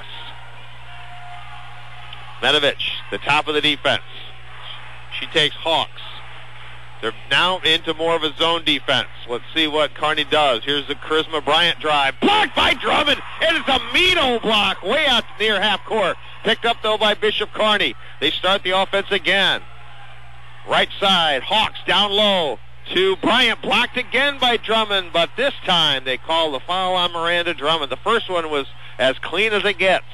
Medovich, the top of the defense. She takes Hawks. They're now into more of a zone defense. Let's see what Kearney does. Here's the Charisma Bryant drive. Blocked by Drummond. It is a mean old block way out near half court. Picked up, though, by Bishop Kearney. They start the offense again. Right side, Hawks down low to Bryant. Blocked again by Drummond, but this time they call the foul on Miranda Drummond. The first one was as clean as it gets.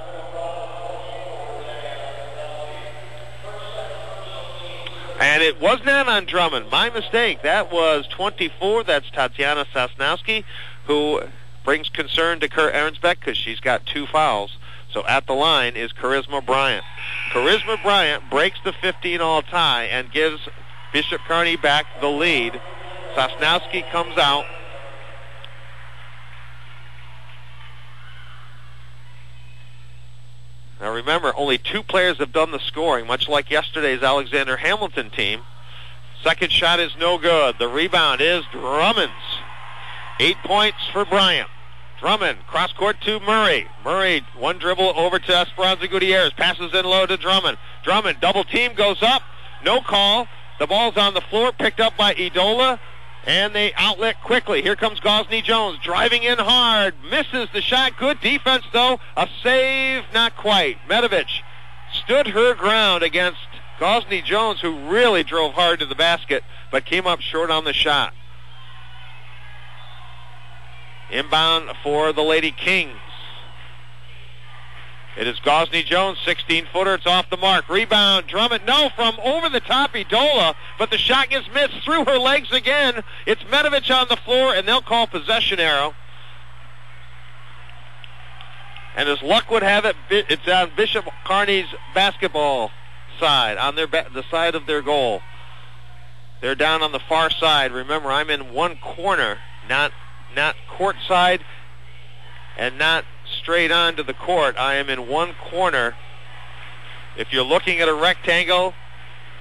And it was not on Drummond. My mistake. That was twenty-four. That's Tatiana Sosnowski, who brings concern to Kurt Arnsbeck because she's got two fouls. So at the line is Charisma Bryant. Charisma Bryant breaks the fifteen all tie and gives Bishop Kearney back the lead. Sosnowski comes out. Now remember, only two players have done the scoring, much like yesterday's Alexander Hamilton team. Second shot is no good. The rebound is Drummond's. Eight points for Bryant. Drummond, cross court to Murray. Murray, one dribble over to Esperanza Gutierrez. Passes in low to Drummond. Drummond, double team, goes up. No call. The ball's on the floor, picked up by Idola. And they outlet quickly. Here comes Gosney Jones, driving in hard. Misses the shot. Good defense, though. A save, not quite. Medovich stood her ground against Gosney Jones, who really drove hard to the basket, but came up short on the shot. Inbound for the Lady Kings. It is Gosney Jones, sixteen-footer. It's off the mark. Rebound, Drummond. No, from over the top, Idola, but the shot gets missed through her legs again. It's Medovich on the floor, and they'll call possession arrow. And as luck would have it, it's on Bishop Kearney's basketball side, on their ba- the side of their goal. They're down on the far side. Remember, I'm in one corner, not not court side, and not straight on to the court. I am in one corner. If you're looking at a rectangle,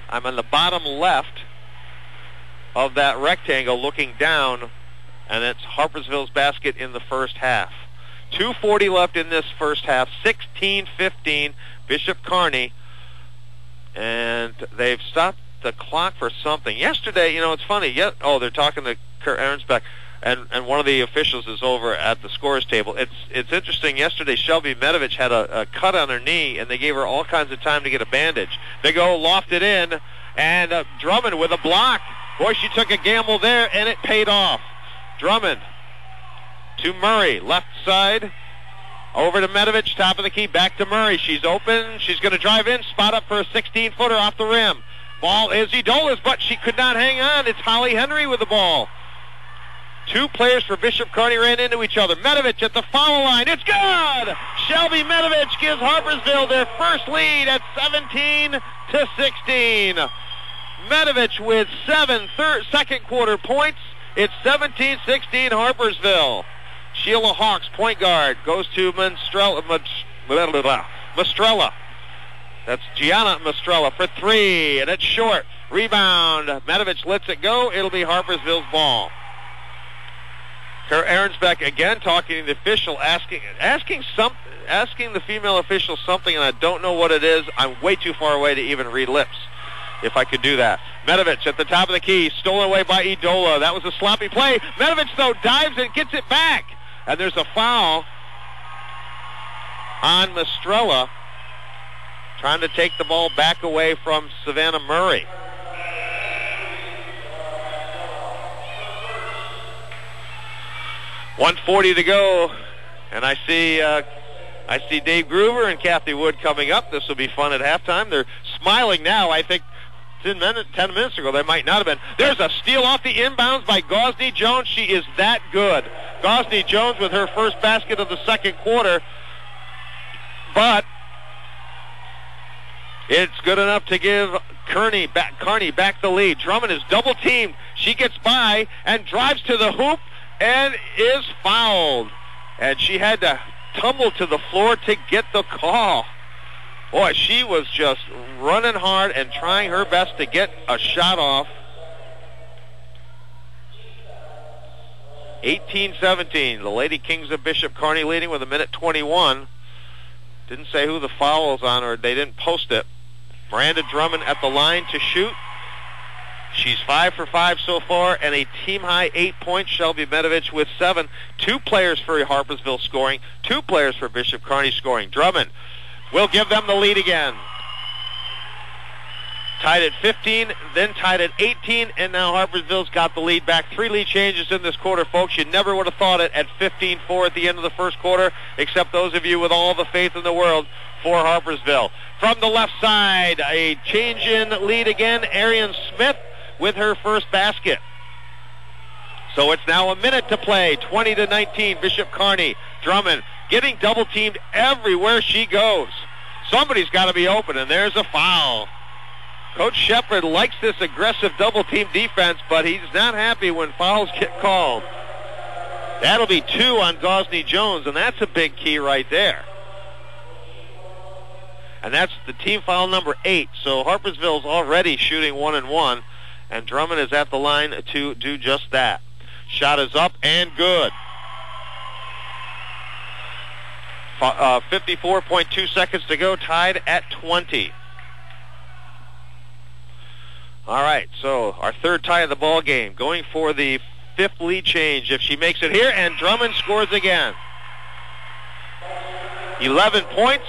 I'm on the bottom left of that rectangle looking down, and it's Harpersville's basket in the first half. two forty left in this first half, sixteen fifteen, Bishop Kearney, and they've stopped the clock for something. Yesterday, you know, it's funny. Yet, oh, they're talking to Kurt Ahrensbeck, and and one of the officials is over at the scorer's table. It's it's interesting. Yesterday, Shelby Medovich had a, a cut on her knee, and they gave her all kinds of time to get a bandage. They go loft it in, and uh, Drummond with a block. Boy, she took a gamble there, and it paid off. Drummond to Murray, left side. Over to Medovich, top of the key, back to Murray. She's open. She's going to drive in, spot up for a sixteen-footer off the rim. Ball is Idola's, but she could not hang on. It's Holly Henry with the ball. Two players for Bishop Kearney ran into each other. Medovich at the foul line. It's good! Shelby Medovich gives Harpersville their first lead at seventeen to sixteen. Medovich with seven third, second quarter points. It's seventeen sixteen Harpersville. Sheila Hawks, point guard, goes to Mastrella. Mastrella. That's Gianna Mastrella for three, and it's short. Rebound. Medovich lets it go. It'll be Harpersville's ball. Kurt Ahrensbeck again talking to the official, asking asking some, asking the female official something, and I don't know what it is. I'm way too far away to even read lips, if I could do that. Medovich at the top of the key, stolen away by Idola. That was a sloppy play. Medovich, though, dives and gets it back. And there's a foul on Mastrella, trying to take the ball back away from Savannah Murray. one forty to go, and I see uh, I see Dave Groover and Kathy Wood coming up. This will be fun at halftime. They're smiling now. I think ten minutes, ten minutes ago they might not have been. There's a steal off the inbounds by Gosney Jones. She is that good. Gosney Jones with her first basket of the second quarter, but it's good enough to give Kearney back, Kearney back the lead. Drummond is double teamed. She gets by and drives to the hoop and is fouled. And she had to tumble to the floor to get the call. Boy, she was just running hard and trying her best to get a shot off. eighteen seventeen, the Lady Kings of Bishop Kearney leading with a minute twenty-one. Didn't say who the foul was on, or they didn't post it. Miranda Drummond at the line to shoot. She's five for five so far, and a team-high eight points. Shelby Medovich with seven. Two players for Harpersville scoring, two players for Bishop Kearney scoring. Drummond will give them the lead again. Tied at fifteen, then tied at eighteen, and now Harpersville's got the lead back. Three lead changes in this quarter, folks. You never would have thought it at fifteen four at the end of the first quarter, except those of you with all the faith in the world for Harpersville. From the left side, a change in lead again. Arian Smith with her first basket. So it's now a minute to play. twenty to nineteen, Bishop Kearney. Drummond getting double-teamed everywhere she goes. Somebody's got to be open, and there's a foul. Coach Shepard likes this aggressive double-team defense, but he's not happy when fouls get called. That'll be two on Gosney Jones, and that's a big key right there. And that's the team foul number eight. So Harpersville's already shooting one and one, and Drummond is at the line to do just that. Shot is up and good. Uh, fifty-four point two seconds to go, tied at twenty. All right, so our third tie of the ball game, going for the fifth lead change if she makes it here, and Drummond scores again. eleven points.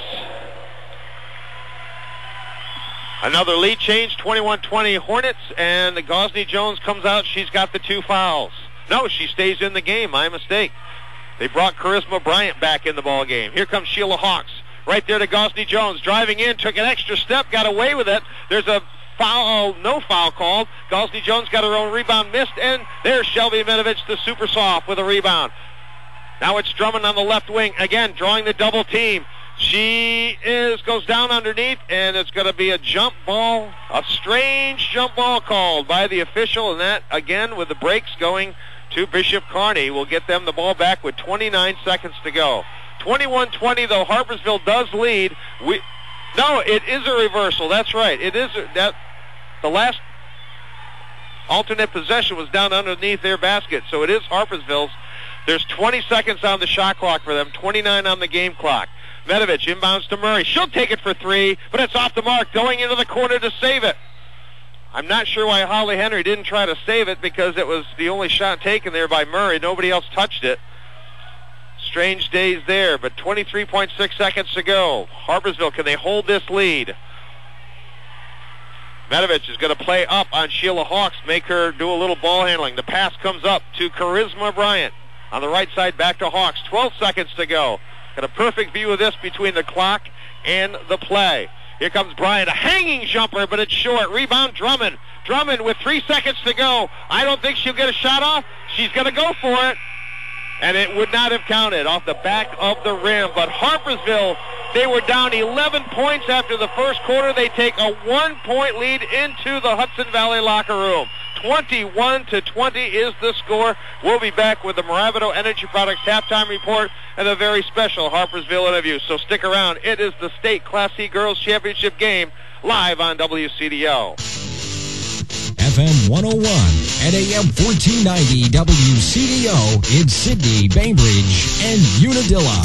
Another lead change, twenty-one twenty Hornets, and the Gosney Jones comes out. She's got the two fouls. No, she stays in the game. My mistake. They brought Charisma Bryant back in the ball game. Here comes Sheila Hawks. Right there to Gosney Jones. Driving in, took an extra step, got away with it. There's a foul, no foul called. Gosney Jones got her own rebound missed, and there's Shelby Medovich, the super soft, with a rebound. Now it's Drummond on the left wing. Again, drawing the double team. She is goes down underneath, and it's going to be a jump ball, a strange jump ball called by the official, and that, again, with the breaks going to Bishop Kearney, will get them the ball back with twenty-nine seconds to go. twenty-one twenty, though, Harpersville does lead. We, no, it is a reversal. That's right. It is a, that. the last alternate possession was down underneath their basket, so it is Harpersville's. There's twenty seconds on the shot clock for them, twenty-nine on the game clock. Medovich inbounds to Murray. She'll take it for three, but it's off the mark, going into the corner to save it. I'm not sure why Holly Henry didn't try to save it, because it was the only shot taken there by Murray. Nobody else touched it. Strange days there, but twenty-three point six seconds to go. Harpersville, can they hold this lead? Medovich is going to play up on Sheila Hawks, make her do a little ball handling. The pass comes up to Charisma Bryant. On the right side, back to Hawks. twelve seconds to go. Got a perfect view of this between the clock and the play. Here comes Bryant, a hanging jumper, but it's short. Rebound, Drummond. Drummond with three seconds to go. I don't think she'll get a shot off. She's going to go for it. And it would not have counted off the back of the rim. But Harpersville, they were down eleven points after the first quarter. They take a one-point lead into the Hudson Valley locker room. twenty-one to twenty is the score. We'll be back with the Moravito Energy Products halftime report and a very special Harpersville interview. So stick around. It is the state Class C Girls Championship game live on W C D O. F M one oh one and A M fourteen ninety W C D O in Sydney, Bainbridge, and Unadilla.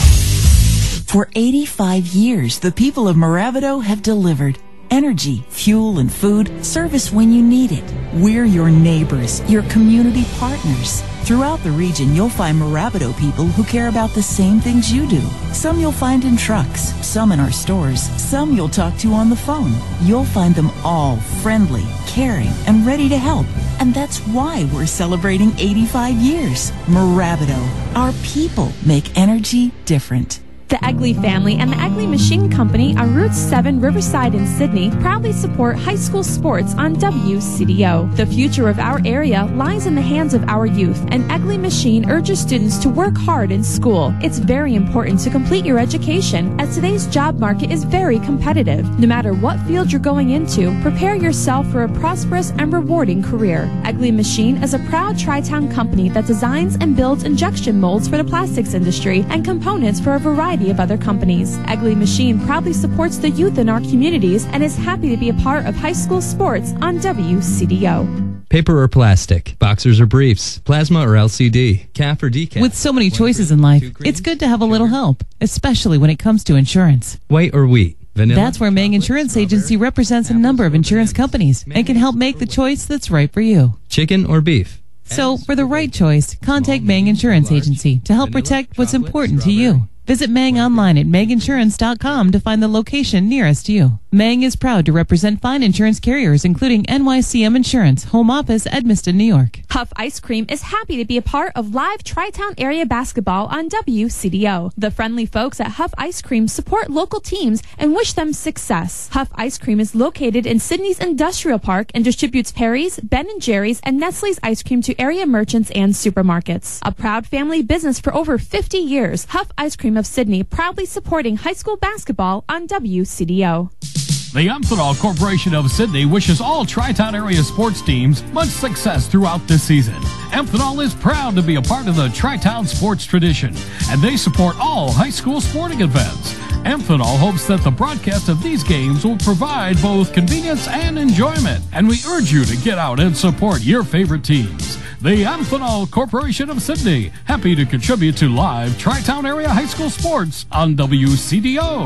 For eighty-five years, the people of Moravito have delivered energy, fuel, and food, service when you need it. We're your neighbors, your community partners. Throughout the region, you'll find Moravito people who care about the same things you do. Some you'll find in trucks, some in our stores, some you'll talk to on the phone. You'll find them all friendly, caring, and ready to help. And that's why we're celebrating eighty-five years. Moravito, our people make energy different. The Egley family and the Egley Machine Company on Route seven Riverside in Sydney proudly support high school sports on W C D O. The future of our area lies in the hands of our youth, and Egley Machine urges students to work hard in school. It's very important to complete your education, as today's job market is very competitive. No matter what field you're going into, prepare yourself for a prosperous and rewarding career. Egley Machine is a proud Tri-Town company that designs and builds injection molds for the plastics industry and components for a variety of other companies. Egley Machine proudly supports the youth in our communities and is happy to be a part of high school sports on W C D O. Paper or plastic, boxers or briefs, plasma or L C D, C A F or D C A F. With so many choices in life, it's good to have a little help, especially when it comes to insurance. White or wheat, vanilla. That's where Mang Insurance Agency represents a number of insurance companies and can help make the choice that's right for you. Chicken or beef. So, for the right choice, contact Mang Insurance Agency to help protect what's important to you. Visit Mang online at mang insurance dot com to find the location nearest you. Mang is proud to represent fine insurance carriers, including N Y C M Insurance, home office, Edmiston, New York. Huff Ice Cream is happy to be a part of live Tri-Town area basketball on W C D O. The friendly folks at Huff Ice Cream support local teams and wish them success. Huff Ice Cream is located in Sydney's Industrial Park and distributes Perry's, Ben and Jerry's, and Nestle's ice cream to area merchants and supermarkets. A proud family business for over fifty years, Huff Ice Cream of Sydney proudly supporting high school basketball on W C D O. The Amphenol Corporation of Sydney wishes all Tri-Town area sports teams much success throughout this season. Amphenol is proud to be a part of the Tri-Town sports tradition, and they support all high school sporting events. Amphenol hopes that the broadcast of these games will provide both convenience and enjoyment, and we urge you to get out and support your favorite teams. The Amphenol Corporation of Sydney, happy to contribute to live Tri-Town area high school sports on W C D O.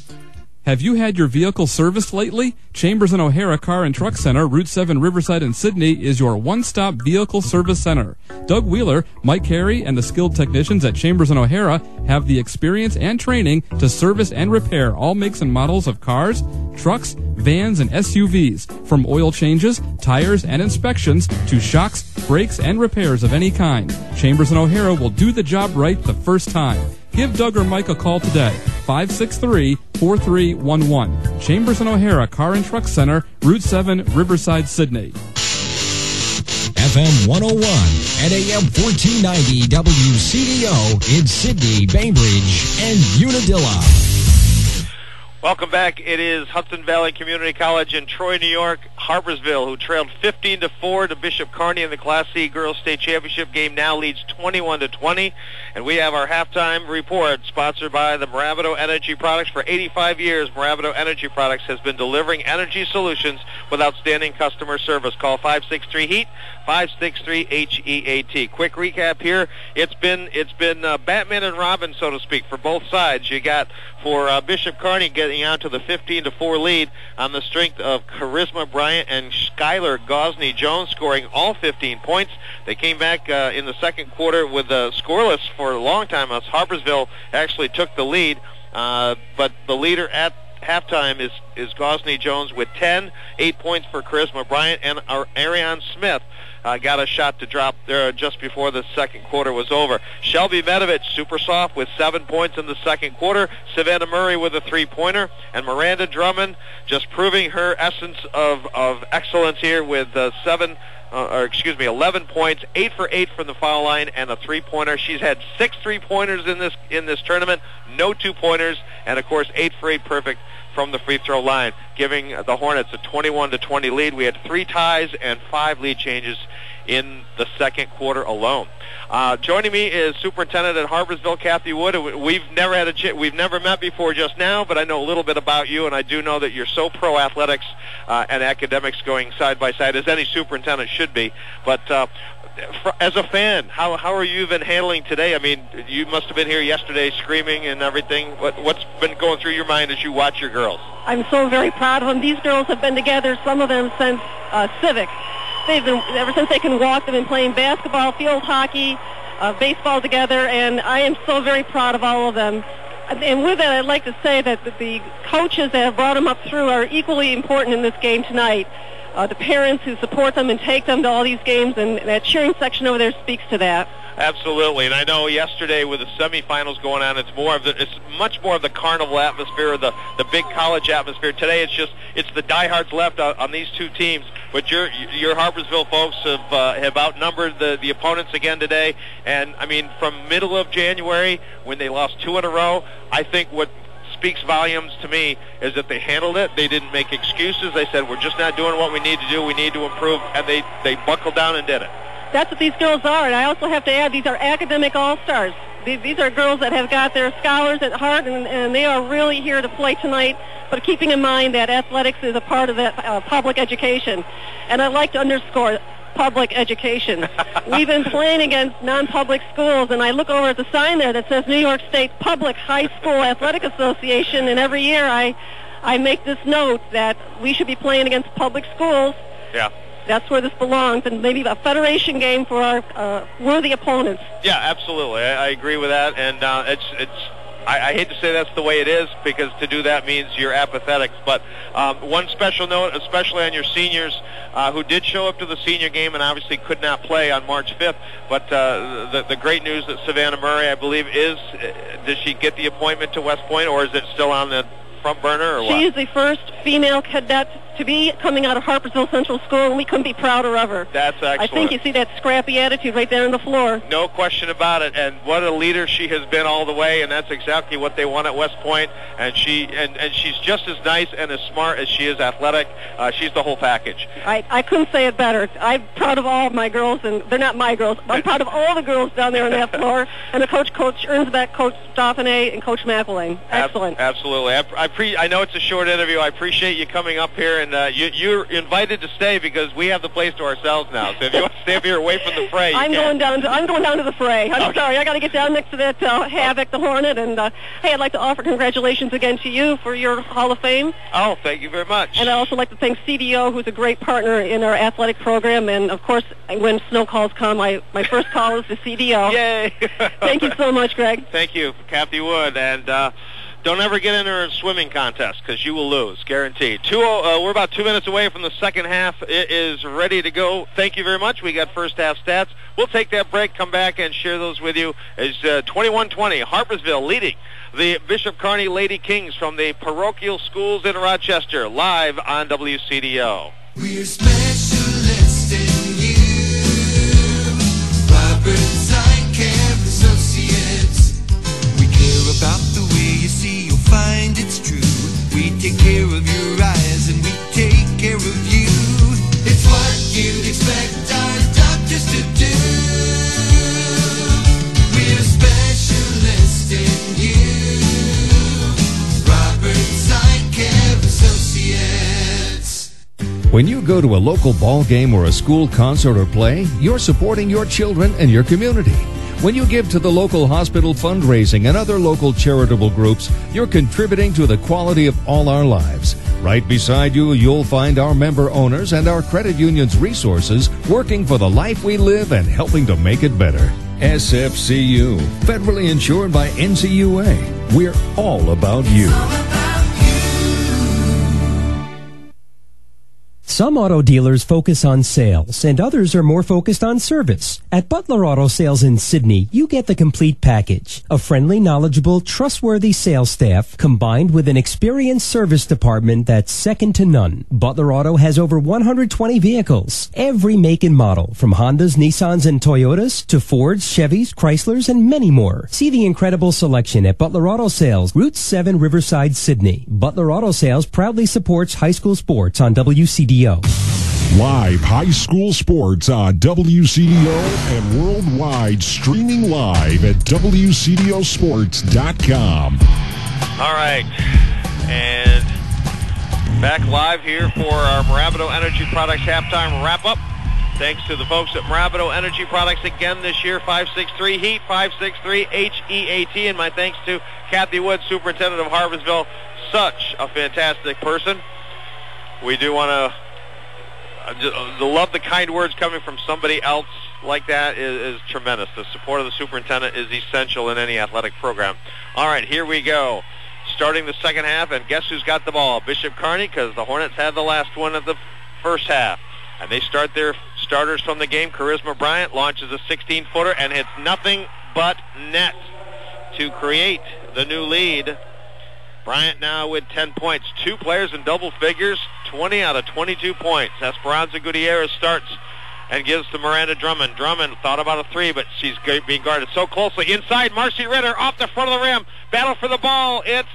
Have you had your vehicle serviced lately? Chambers and O'Hara Car and Truck Center, Route seven Riverside in Sydney, is your one-stop vehicle service center. Doug Wheeler, Mike Carey, and the skilled technicians at Chambers and O'Hara have the experience and training to service and repair all makes and models of cars, trucks, vans, and S U Vs. From oil changes, tires, and inspections to shocks, brakes, and repairs of any kind, Chambers and O'Hara will do the job right the first time. Give Doug or Mike a call today, five six three, four three one one. Chambers and O'Hara Car and Truck Center, Route seven, Riverside, Sydney. F M one oh one and A M fourteen ninety W C D O in Sydney, Bainbridge, and Unadilla. Welcome back. It is Hudson Valley Community College in Troy, New York. Harpersville, who trailed fifteen to four to Bishop Kearney in the Class C Girls State Championship game, now leads twenty-one to twenty. And we have our halftime report sponsored by the Moravito Energy Products. For eighty-five years, Moravito Energy Products has been delivering energy solutions with outstanding customer service. Call five six three HEAT, five six three H E A T. Quick recap here. It's been it's been uh, Batman and Robin, so to speak, for both sides. You got for uh, Bishop Kearney getting out to the fifteen to four lead on the strength of Charisma Bryant and Skylar Gosney-Jones scoring all fifteen points. They came back uh, in the second quarter with uh, scoreless for a long time as Harpersville actually took the lead, uh, but the leader at halftime is, is Gosney-Jones with ten, eight points for Charisma Bryant, and our Ariane Smith uh, got a shot to drop there just before the second quarter was over. Shelby Medovich, super soft, with seven points in the second quarter. Savannah Murray with a three-pointer, and Miranda Drummond just proving her essence of, of excellence here with uh, seven Uh, or excuse me, eleven points, eight for eight from the foul line, and a three-pointer. She's had six three-pointers in this in this tournament, no two-pointers, and of course eight for eight perfect from the free throw line, giving the Hornets a twenty-one to twenty lead. We had three ties and five lead changes in the second quarter alone. Uh, joining me is Superintendent at Harpersville, Kathy Wood. We've never had a ch- we've never met before just now, but I know a little bit about you, and I do know that you're so pro athletics uh, and academics going side by side, as any superintendent should be. But uh, for, as a fan, how how are you been handling today? I mean, you must have been here yesterday screaming and everything. What, what's been going through your mind as you watch your girls? I'm so very proud of them. These girls have been together, some of them since uh, civics. They've been, ever since they can walk, they've been playing basketball, field hockey, uh, baseball together, and I am so very proud of all of them. And with that, I'd like to say that the coaches that have brought them up through are equally important in this game tonight. Uh, the parents who support them and take them to all these games, and that cheering section over there speaks to that. Absolutely, and I know yesterday with the semifinals going on, it's more of the, it's much more of the carnival atmosphere, the the big college atmosphere. Today, it's just it's the diehards left on, on these two teams. But your your Harpersville folks have uh, have outnumbered the the opponents again today. And I mean, from middle of January when they lost two in a row, I think what speaks volumes to me is that they handled it. They didn't make excuses. They said, we're just not doing what we need to do. We need to improve, and they they buckled down and did it. That's what these girls are, and I also have to add, these are academic all-stars. These are girls that have got their scholars at heart, and, and they are really here to play tonight, but keeping in mind that athletics is a part of that uh, public education. And I'd like to underscore public education. We've been playing against non-public schools, and I look over at the sign there that says New York State Public High School Athletic Association, and every year I, I make this note that we should be playing against public schools. Yeah. That's where this belongs, and maybe a federation game for our uh, worthy opponents. Yeah, absolutely. I, I agree with that, and uh, it's it's. I, I hate to say that's the way it is, because to do that means you're apathetic. But um, one special note, especially on your seniors uh, who did show up to the senior game and obviously could not play on March fifth. But uh, the the great news that Savannah Murray, I believe, is uh, does she get the appointment to West Point, or is it still on the front burner, or what? She is the first female cadet to be coming out of Harpersville Central School, and we couldn't be prouder of her. That's excellent. I think you see that scrappy attitude right there on the floor. No question about it, and what a leader she has been all the way, and that's exactly what they want at West Point. And she and, and she's just as nice and as smart as she is athletic. Uh, she's the whole package. I, I couldn't say it better. I'm proud of all of my girls, and they're not my girls. I'm proud of all the girls down there on that floor, and the coach, Coach Ernsbeck, Coach Dauphiné, and Coach McElwain. Excellent. Ab- absolutely. I, I, pre- I know it's a short interview. I appreciate you coming up here, and uh, you, you're invited to stay because we have the place to ourselves now. So if you want to stay up here away from the fray, you I'm can. going down to I'm going down to the fray. I'm Okay. sorry, I got to get down next to that uh, Havoc, the Hornet, and uh, hey, I'd like to offer congratulations again to you for your Hall of Fame. Oh, thank you very much. And I'd also like to thank C D O, who's a great partner in our athletic program. And of course, when snow calls come, I my first call is to C D O. Yay! Thank you so much, Greg. Thank you, Kathy Wood, and. Uh, Don't ever get into a swimming contest because you will lose, guaranteed. Two, uh, we're about two minutes away from the second half. It is ready to go. Thank you very much. We got first half stats. We'll take that break, come back, and share those with you. It's uh, twenty-one twenty, Harpersville leading the Bishop Kearney Lady Kings from the parochial schools in Rochester, live on W C D O. We're specialists in you, Roberts Eye Care Associates. We care about the way you see, you'll find it's true. We take care of your eyes and we take care of you. When you go to a local ball game or a school concert or play, you're supporting your children and your community. When you give to the local hospital fundraising and other local charitable groups, you're contributing to the quality of all our lives. Right beside you, you'll find our member owners and our credit union's resources working for the life we live and helping to make it better. S F C U, federally insured by N C U A. We're all about you. Some auto dealers focus on sales, and others are more focused on service. At Butler Auto Sales in Sydney, you get the complete package. A friendly, knowledgeable, trustworthy sales staff combined with an experienced service department that's second to none. Butler Auto has over one hundred twenty vehicles, every make and model, from Hondas, Nissans, and Toyotas to Fords, Chevys, Chryslers, and many more. See the incredible selection at Butler Auto Sales, Route seven, Riverside, Sydney. Butler Auto Sales proudly supports high school sports on W C D O. Live high school sports on W C D O and worldwide, streaming live at W C D O sports dot com. All right. And back live here for our Moravido Energy Products halftime wrap-up. Thanks to the folks at Moravido Energy Products again this year, five six three HEAT, five six three H E A T. And my thanks to Kathy Wood, Superintendent of Harvestville. Such a fantastic person. We do want to Uh, the love, the kind words coming from somebody else like that is, is tremendous. The support of the superintendent is essential in any athletic program. All right, here we go. Starting the second half, and guess who's got the ball? Bishop Kearney, because the Hornets had the last one of the first half. And they start their starters from the game. Charisma Bryant launches a sixteen-footer and hits nothing but net to create the new lead. Bryant now with ten points. Two players in double figures, twenty out of twenty-two points. Esperanza Gutierrez starts and gives to Miranda Drummond. Drummond thought about a three, but she's being guarded so closely. Inside, Marcy Ritter off the front of the rim. Battle for the ball. It's...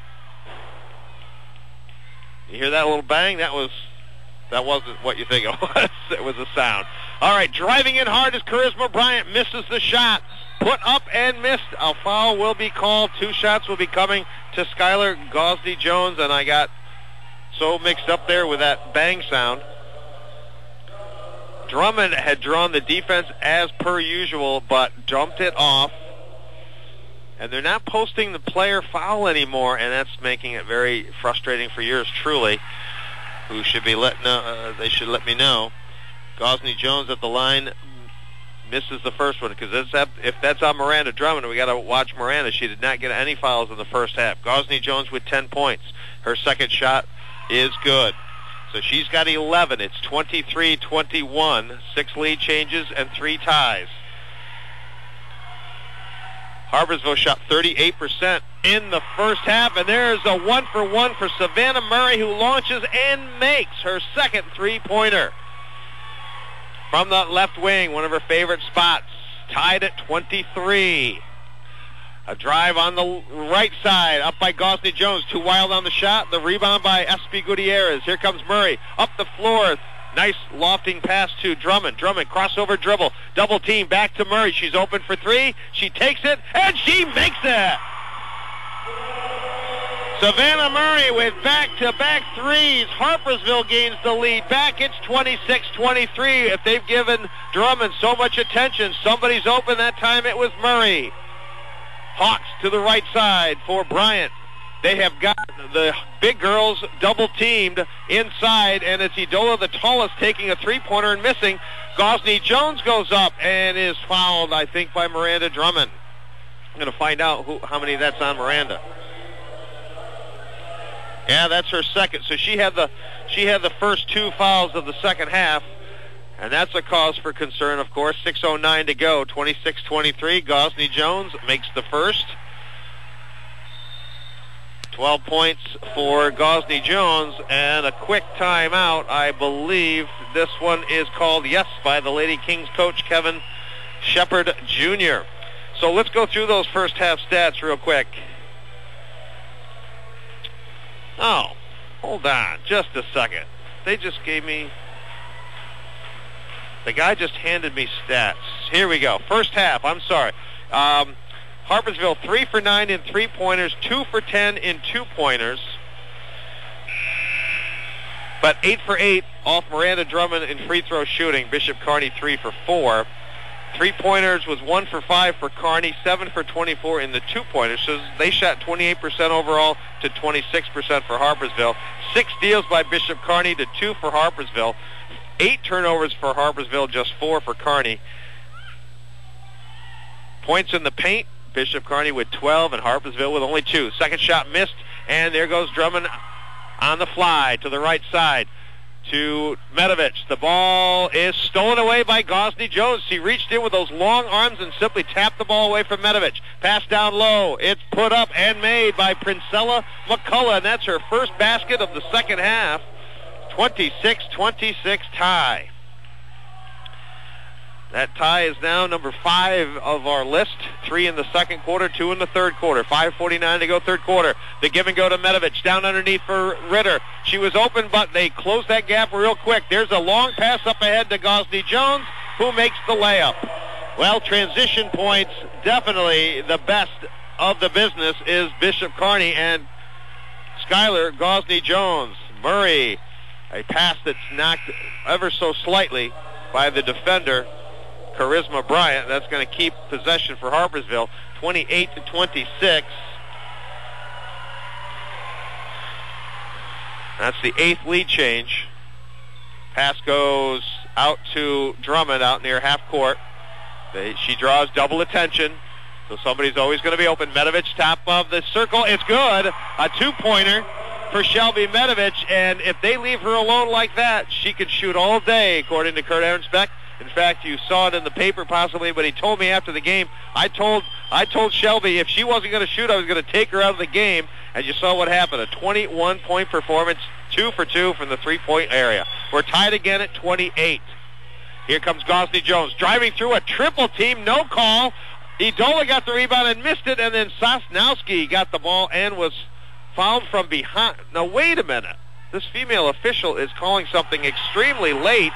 You hear that little bang? That was... That wasn't what you think it was. It was a sound. All right, driving in hard as Charisma Bryant misses the shot. Put up and missed. A foul will be called. Two shots will be coming to Skylar Gosney-Jones, and I got so mixed up there with that bang sound. Drummond had drawn the defense as per usual, but dumped it off. And they're not posting the player foul anymore, and that's making it very frustrating for yours truly, who should be let know, uh, they should let me know. Gosney-Jones at the line misses the first one, because if that's on Miranda Drummond, we got to watch Miranda. She did not get any fouls in the first half. Gosney-Jones with ten points. Her second shot is good. So she's got eleven. It's twenty-three twenty-one. Six lead changes and three ties. Harpersville shot thirty-eight percent in the first half, and there's a one for one for Savannah Murray, who launches and makes her second three-pointer. From the left wing, one of her favorite spots, tied at twenty-three. A drive on the right side, up by Gosney-Jones. Too wild on the shot. The rebound by S P Gutierrez. Here comes Murray. Up the floor. Nice lofting pass to Drummond. Drummond, crossover dribble. Double team, back to Murray. She's open for three. She takes it, and she makes it! Savannah Murray with back-to-back threes. Harpersville gains the lead back. It's twenty-six twenty-three. If they've given Drummond so much attention, somebody's open. That time it was Murray. Hawks to the right side for Bryant. They have got the big girls double-teamed inside, and it's Idola, the tallest, taking a three-pointer and missing. Gosney-Jones goes up and is fouled, I think, by Miranda Drummond. I'm going to find out who, how many that's on Miranda. Yeah, that's her second. So she had the she had the first two fouls of the second half, and that's a cause for concern, of course. six oh nine to go, twenty-six twenty-three. Gosney-Jones makes the first. twelve points for Gosney-Jones, and a quick timeout. I believe this one is called, yes, by the Lady Kings coach, Kevin Shepard Junior So let's go through those first half stats real quick. Oh, hold on just a second. They just gave me... The guy just handed me stats. Here we go. First half, I'm sorry. Um, Harpersville, three for nine in three-pointers, two for ten in two-pointers. But eight for eight off Miranda Drummond in free throw shooting. Bishop Kearney three for four. Three-pointers was one for five for Kearney, seven for twenty-four in the two-pointers. So they shot twenty-eight percent overall to twenty-six percent for Harpersville. Six steals by Bishop Kearney to two for Harpersville. Eight turnovers for Harpersville, just four for Kearney. Points in the paint, Bishop Kearney with twelve and Harpersville with only two. Second shot missed, and there goes Drummond on the fly to the right side to Medovich. The ball is stolen away by Gosney Jones. She reached in with those long arms and simply tapped the ball away from Medovich. Pass down low. It's put up and made by Princella McCullough, and that's her first basket of the second half. twenty-six twenty-six tie. That tie is now number five of our list. Three in the second quarter, two in the third quarter. five forty-nine to go third quarter. The give and go to Medovich. Down underneath for Ritter. She was open, but they closed that gap real quick. There's a long pass up ahead to Gosney Jones, who makes the layup. Well, transition points, definitely the best of the business is Bishop Kearney and Skylar Gosney Jones. Murray, a pass that's knocked ever so slightly by the defender, Charisma Bryant. That's going to keep possession for Harpersville, twenty-eight to twenty-six. That's the eighth lead change. Pass goes out to Drummond out near half court. They, she draws double attention, so somebody's always going to be open. Medovich, top of the circle. It's good. A two-pointer for Shelby Medovich, and if they leave her alone like that, she can shoot all day, according to Kurt Ahrensbeck. In fact, you saw it in the paper possibly, but he told me after the game, I told I told Shelby if she wasn't going to shoot, I was going to take her out of the game, and you saw what happened. A twenty-one point performance, two for two from the three-point area. We're tied again at twenty-eight. Here comes Gosney Jones, driving through a triple team, no call. Idola got the rebound and missed it, and then Sosnowski got the ball and was fouled from behind. Now, wait a minute. This female official is calling something extremely late.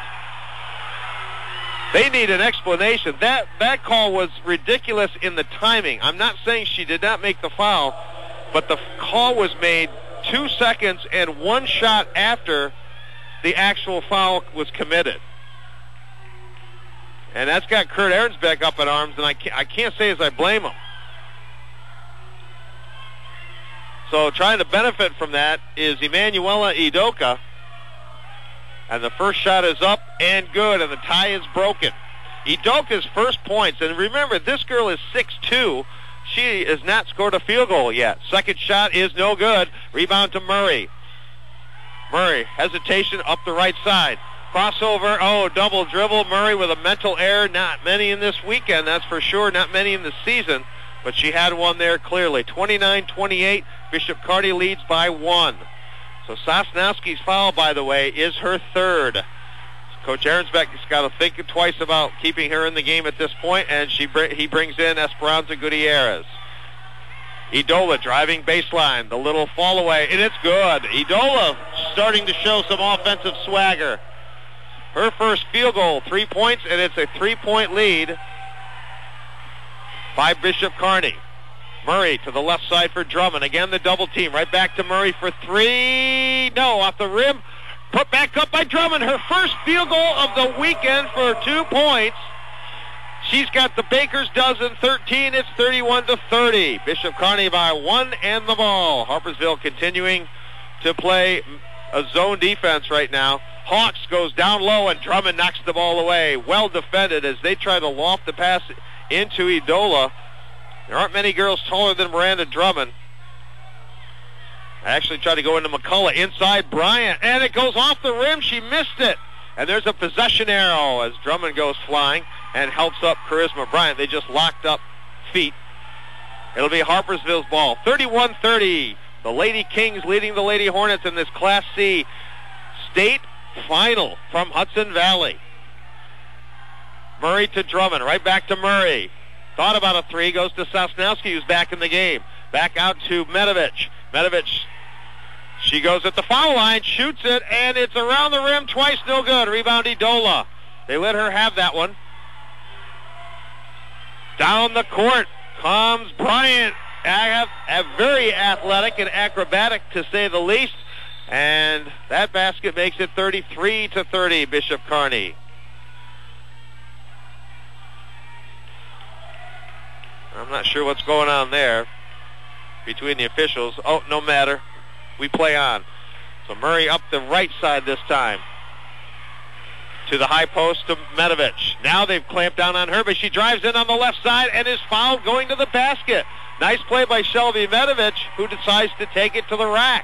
They need an explanation. That that call was ridiculous in the timing. I'm not saying she did not make the foul, but the call was made two seconds and one shot after the actual foul was committed. And that's got Kurt Ahrensbeck up in arms, and I can't, I can't say as I blame him. So trying to benefit from that is Emanuela Idoka. And the first shot is up and good, and the tie is broken. Idoka's first points, and remember, this girl is six two. She has not scored a field goal yet. Second shot is no good. Rebound to Murray. Murray, hesitation up the right side. Crossover, oh, double dribble. Murray with a mental error. Not many in this weekend, that's for sure. Not many in the season, but she had one there clearly. twenty-nine twenty-eight, Bishop Kearney leads by one. So Sosnowski's foul, by the way, is her third. Coach Ahrensbeck has got to think twice about keeping her in the game at this point, and she he brings in Esperanza Gutierrez. Idola driving baseline, the little fall away, and it's good. Idola starting to show some offensive swagger. Her first field goal, three points, and it's a three-point lead by Bishop Kearney. Murray to the left side for Drummond. Again, the double team. Right back to Murray for three. No, off the rim. Put back up by Drummond. Her first field goal of the weekend for two points. She's got the Baker's dozen, thirteen. It's thirty-one to thirty. Bishop Kearney by one and the ball. Harpersville continuing to play a zone defense right now. Hawks goes down low, and Drummond knocks the ball away. Well defended as they try to loft the pass into Idola. There aren't many girls taller than Miranda Drummond. I actually tried to go into McCullough. Inside Bryant, and it goes off the rim. She missed it. And there's a possession arrow as Drummond goes flying and helps up Charisma Bryant. They just locked up feet. It'll be Harpersville's ball. thirty-one thirty. The Lady Kings leading the Lady Hornets in this Class C state final from Hudson Valley. Murray to Drummond. Right back to Murray. Thought about a three, goes to Sosnowski, who's back in the game. Back out to Medovich. Medovich, she goes at the foul line, shoots it, and it's around the rim twice, no good. Rebound Idola. They let her have that one. Down the court comes Bryant. I have a very athletic and acrobatic, to say the least. And that basket makes it thirty-three to thirty, Bishop Kearney. I'm not sure what's going on there between the officials. Oh, no matter. We play on. So Murray up the right side this time. To the high post to Medovich. Now they've clamped down on her, but she drives in on the left side and is fouled going to the basket. Nice play by Shelby Medovich, who decides to take it to the rack.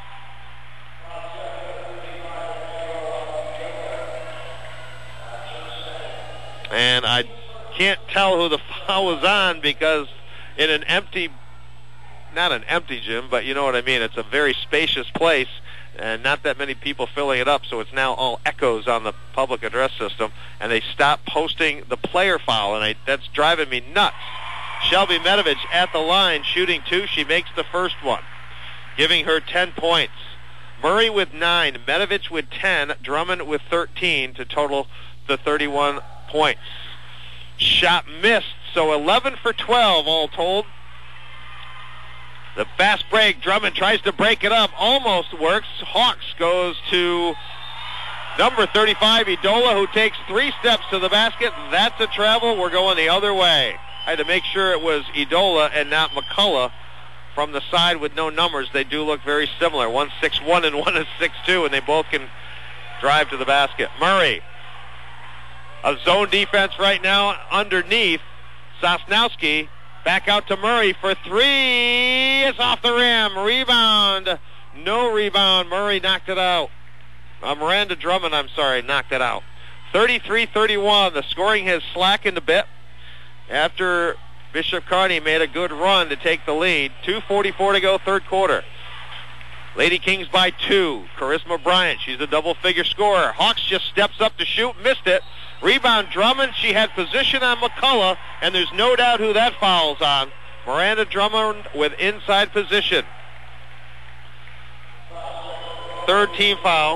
And I can't tell who the foul was on because in an empty, not an empty gym, but you know what I mean. It's a very spacious place and not that many people filling it up, so it's now all echoes on the public address system, and they stopped posting the player foul, and I, that's driving me nuts. Shelby Medovich at the line shooting two. She makes the first one, giving her ten points. Murray with nine, Medovich with ten, Drummond with thirteen to total the thirty-one points. Shot missed, so eleven for twelve all told. The fast break, Drummond tries to break it up, almost works. Hawks goes to number thirty-five, Idola, who takes three steps to the basket. That's a travel. We're going the other way. I had to make sure it was Idola and not McCullough from the side with no numbers. They do look very similar. One six one and one is six two, and they both can drive to the basket. Murray, a zone defense right now underneath. Sosnowski back out to Murray for three. It's off the rim. Rebound. No rebound. Murray knocked it out. Uh, Miranda Drummond, I'm sorry, knocked it out. thirty-three thirty-one. The scoring has slackened a bit after Bishop Kearney made a good run to take the lead. two forty-four to go, third quarter. Lady Kings by two. Charisma Bryant, she's a double-figure scorer. Hawks just steps up to shoot, missed it. Rebound Drummond. She had position on McCullough, and there's no doubt who that foul's on. Miranda Drummond with inside position. Third team foul.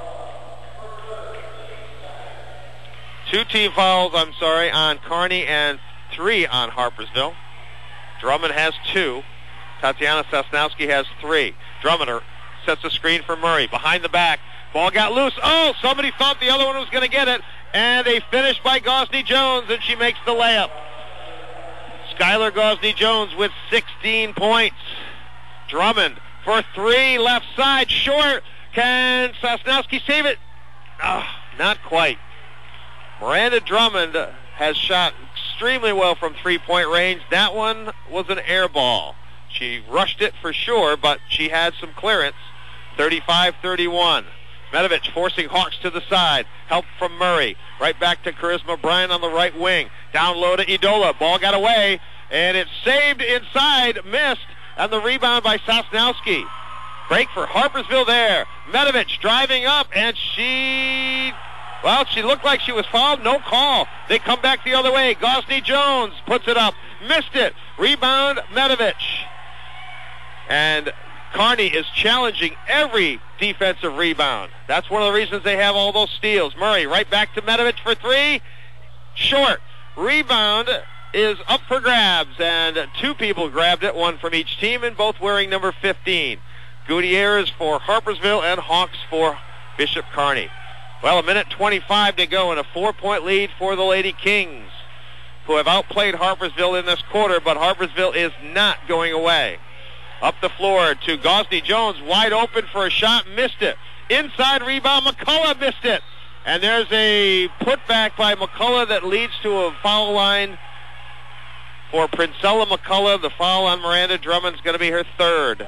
Two team fouls, I'm sorry, on Kearney and three on Harpersville. Drummond has two. Tatiana Sosnowski has three. Drummond sets a screen for Murray. Behind the back. Ball got loose. Oh, somebody thought the other one was going to get it. And a finish by Gosney Jones, and she makes the layup. Skylar Gosney Jones with sixteen points. Drummond for three, left side, short. Can Sosnowski save it? Oh, not quite. Miranda Drummond has shot extremely well from three-point range. That one was an air ball. She rushed it for sure, but she had some clearance. thirty-five thirty-one. Medovich forcing Hawks to the side. Help from Murray. Right back to Charisma Bryant on the right wing. Down low to Idola. Ball got away, and it's saved inside. Missed, and the rebound by Sosnowski. Break for Harpersville there. Medovich driving up, and she... Well, she looked like she was fouled. No call. They come back the other way. Gosney Jones puts it up. Missed it. Rebound, Medovich. And Kearney is challenging every defensive rebound. That's one of the reasons they have all those steals. Murray right back to Medovich for three. Short. Rebound is up for grabs, and two people grabbed it, one from each team, and both wearing number fifteen. Gutierrez for Harpersville and Hawks for Bishop Kearney. Well, a minute twenty-five to go and a four-point lead for the Lady Kings, who have outplayed Harpersville in this quarter, but Harpersville is not going away. Up the floor to Gosney Jones, wide open for a shot, missed it. Inside rebound, McCullough missed it. And there's a putback by McCullough that leads to a foul line for Princella McCullough. The foul on Miranda Drummond is going to be her third.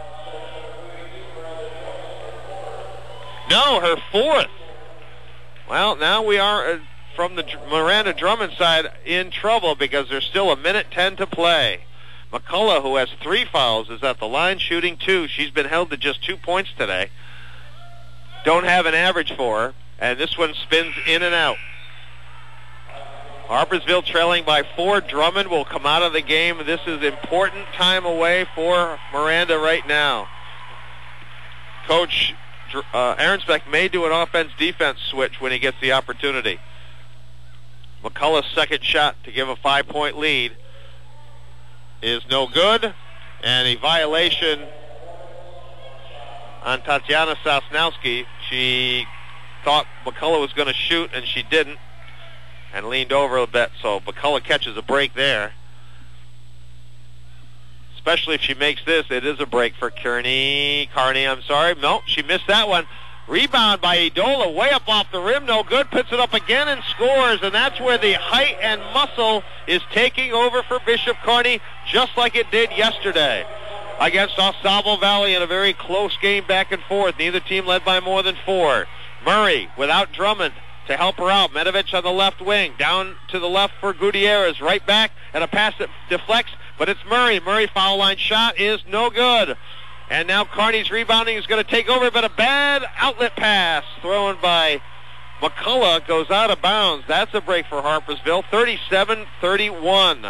No, her fourth. Well, now we are, uh, from the Miranda Drummond side, in trouble because there's still a minute ten to play. McCullough, who has three fouls, is at the line shooting two. She's been held to just two points today. Don't have an average for her, and this one spins in and out. Harpersville trailing by four. Drummond will come out of the game. This is important time away for Miranda right now. Coach uh, Arensbeck may do an offense-defense switch when he gets the opportunity. McCullough's second shot to give a five-point lead is no good, and a violation on Tatiana Sosnowski. She thought McCullough was going to shoot, and she didn't, and leaned over a bit, so McCullough catches a break there. Especially if she makes this, it is a break for Kearney. Carney, I'm sorry. No, she missed that one. Rebound by Idola, way up off the rim, no good. Puts it up again and scores, and that's where the height and muscle is taking over for Bishop Kearney, just like it did yesterday against Osable Valley in a very close game back and forth. Neither team led by more than four. Murray without Drummond to help her out. Medovich on the left wing, down to the left for Gutierrez, right back, and a pass that deflects, but it's Murray. Murray foul line shot is no good. And now Kearney's rebounding is going to take over, but a bad outlet pass thrown by McCullough goes out of bounds. That's a break for Harpersville, thirty-seven thirty-one.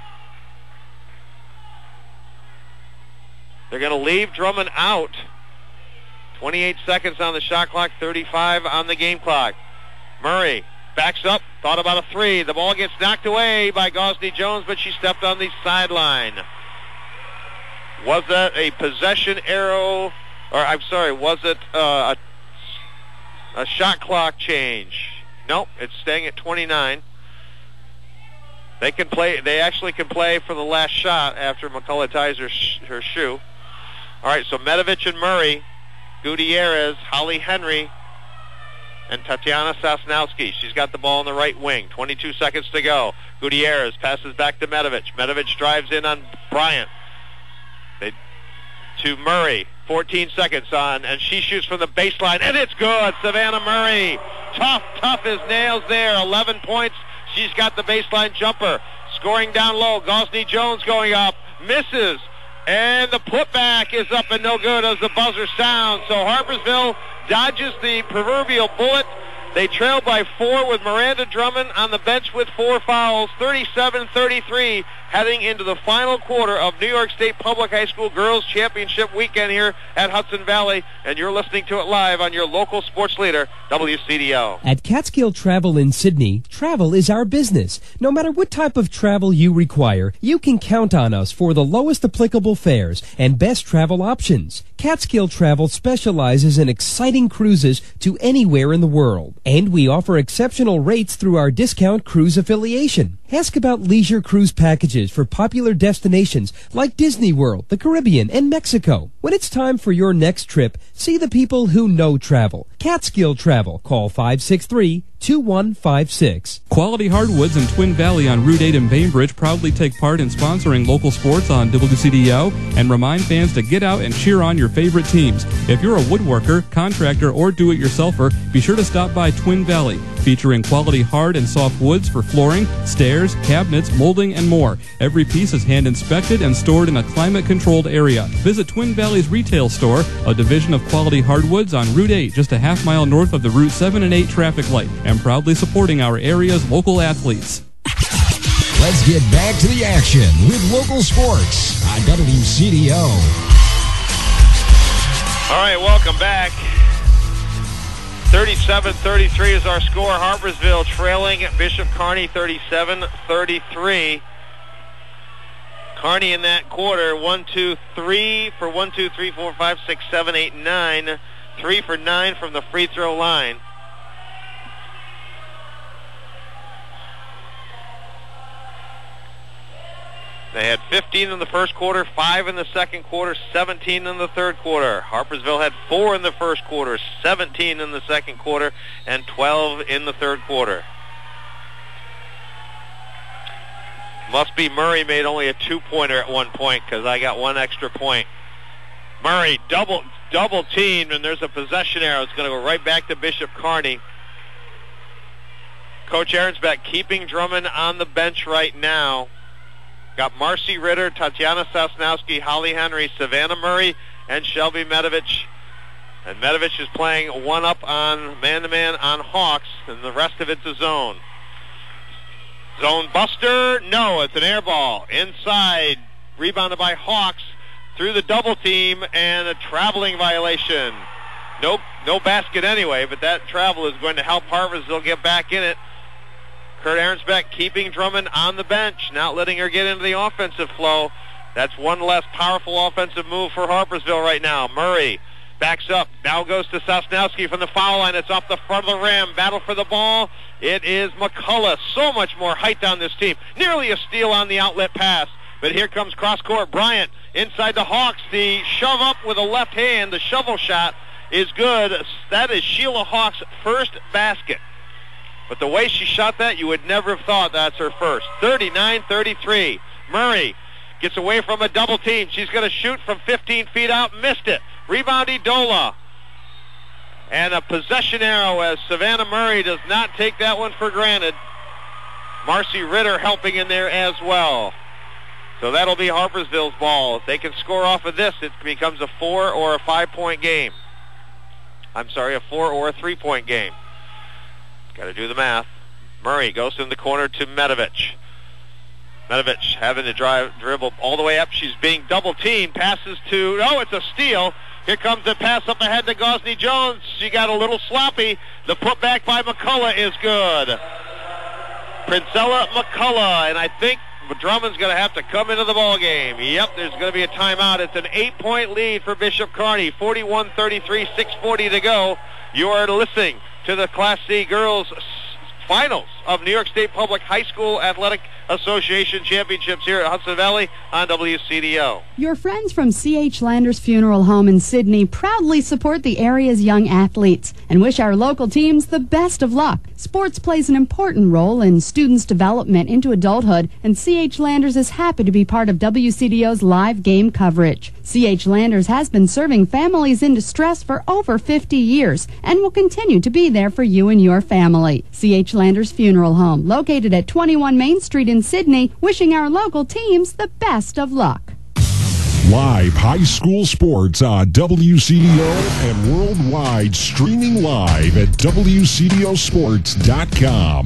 They're going to leave Drummond out. twenty-eight seconds on the shot clock, thirty-five on the game clock. Murray backs up, thought about a three. The ball gets knocked away by Gosney Jones, but she stepped on the sideline. Was that a possession arrow, or I'm sorry, was it uh, a, a shot clock change? Nope, it's staying at twenty-nine. They can play. They actually can play for the last shot after McCullough ties her, sh- her shoe. All right, so Medovich and Murray, Gutierrez, Holly Henry, and Tatiana Sosnowski. She's got the ball in the right wing. twenty-two seconds to go. Gutierrez passes back to Medovich. Medovich drives in on Bryant. They, to Murray. fourteen seconds on, and she shoots from the baseline, and it's good. Savannah Murray. Tough, tough as nails there. eleven points. She's got the baseline jumper. Scoring down low. Gosney Jones going up. Misses. And the putback is up and no good as the buzzer sounds. So Harpersville dodges the proverbial bullet. They trail by four with Miranda Drummond on the bench with four fouls, thirty-seven thirty-three, heading into the final quarter of New York State Public High School Girls Championship weekend here at Hudson Valley, and you're listening to it live on your local sports leader, W C D O. At Catskill Travel in Sydney, travel is our business. No matter what type of travel you require, you can count on us for the lowest applicable fares and best travel options. Catskill Travel specializes in exciting cruises to anywhere in the world, and we offer exceptional rates through our discount cruise affiliation. Ask about leisure cruise packages for popular destinations like Disney World, the Caribbean, and Mexico. When it's time for your next trip, see the people who know travel. Catskill Travel. Call five six three, two one five six. Quality Hardwoods in Twin Valley on Route eight in Bainbridge proudly take part in sponsoring local sports on W C D O and remind fans to get out and cheer on your favorite teams. If you're a woodworker, contractor, or do-it-yourselfer, be sure to stop by Twin Valley, featuring quality hard and soft woods for flooring, stairs, cabinets, molding, and more. Every piece is hand-inspected and stored in a climate-controlled area. Visit Twin Valley's retail store, a division of Quality Hardwoods on Route eight, just a half mile north of the Route seven and eight traffic light, and proudly supporting our area's local athletes. Let's get back to the action with local sports on W C D O. All right, welcome back. thirty-seven thirty-three is our score. Harpersville trailing at Bishop Kearney thirty-seven thirty-three. Kearney in that quarter, one, two, three for one, two, three, four, five, six, seven, eight, nine. Three for nine from the free throw line. They had fifteen in the first quarter, five in the second quarter, seventeen in the third quarter. Harpersville had four in the first quarter, seventeen in the second quarter, and twelve in the third quarter. Must be Murray made only a two-pointer at one point because I got one extra point. Murray double double teamed, and there's a possession arrow. It's going to go right back to Bishop Kearney. Coach Ahrensbeck keeping Drummond on the bench right now. Got Marcy Ritter, Tatiana Sosnowski, Holly Henry, Savannah Murray, and Shelby Medovich. And Medovich is playing one up on man-to-man on Hawks, and the rest of it's a zone. Zone buster, no, it's an air ball. Inside, rebounded by Hawks through the double team, and a traveling violation. Nope, no basket anyway, but that travel is going to help Harpersville get back in it. Kurt Ahrensbeck keeping Drummond on the bench, not letting her get into the offensive flow. That's one less powerful offensive move for Harpersville right now. Murray Backs up. Now goes to Sosnowski from the foul line. It's off the front of the rim. Battle for the ball. It is McCullough. So much more height on this team. Nearly a steal on the outlet pass. But here comes cross-court Bryant inside the Hawks. The shove up with a left hand. The shovel shot is good. That is Sheila Hawks' first basket. But the way she shot that, you would never have thought that's her first. thirty-nine thirty-three. Murray gets away from a double team. She's going to shoot from fifteen feet out. Missed it. Rebound Idola. And a possession arrow as Savannah Murray does not take that one for granted. Marcy Ritter helping in there as well. So that'll be Harpersville's ball. If they can score off of this, it becomes a four or a five-point game. I'm sorry, a four or a three-point game. Got to do the math. Murray goes in the corner to Medovich. Medovich having to drive, dribble all the way up. She's being double-teamed. Passes to, oh, it's a steal. Here comes the pass up ahead to Gosney Jones. She got a little sloppy. The putback by McCullough is good. Princella McCullough, and I think Drummond's going to have to come into the ball game. Yep, there's going to be a timeout. It's an eight-point lead for Bishop Kearney. forty-one thirty-three, six forty to go. You are listening to the Class C Girls Finals of New York State Public High School Athletic Association Championships here at Hudson Valley on W C D O. Your friends from C H Landers Funeral Home in Sydney proudly support the area's young athletes and wish our local teams the best of luck. Sports plays an important role in students' development into adulthood, and C H Landers is happy to be part of W C D O's live game coverage. C H Landers has been serving families in distress for over fifty years and will continue to be there for you and your family. C H Landers Funeral Home, located at twenty-one Main Street in Sydney, wishing our local teams the best of luck. Live high school sports on W C D O and worldwide, streaming live at W C D O sports dot com.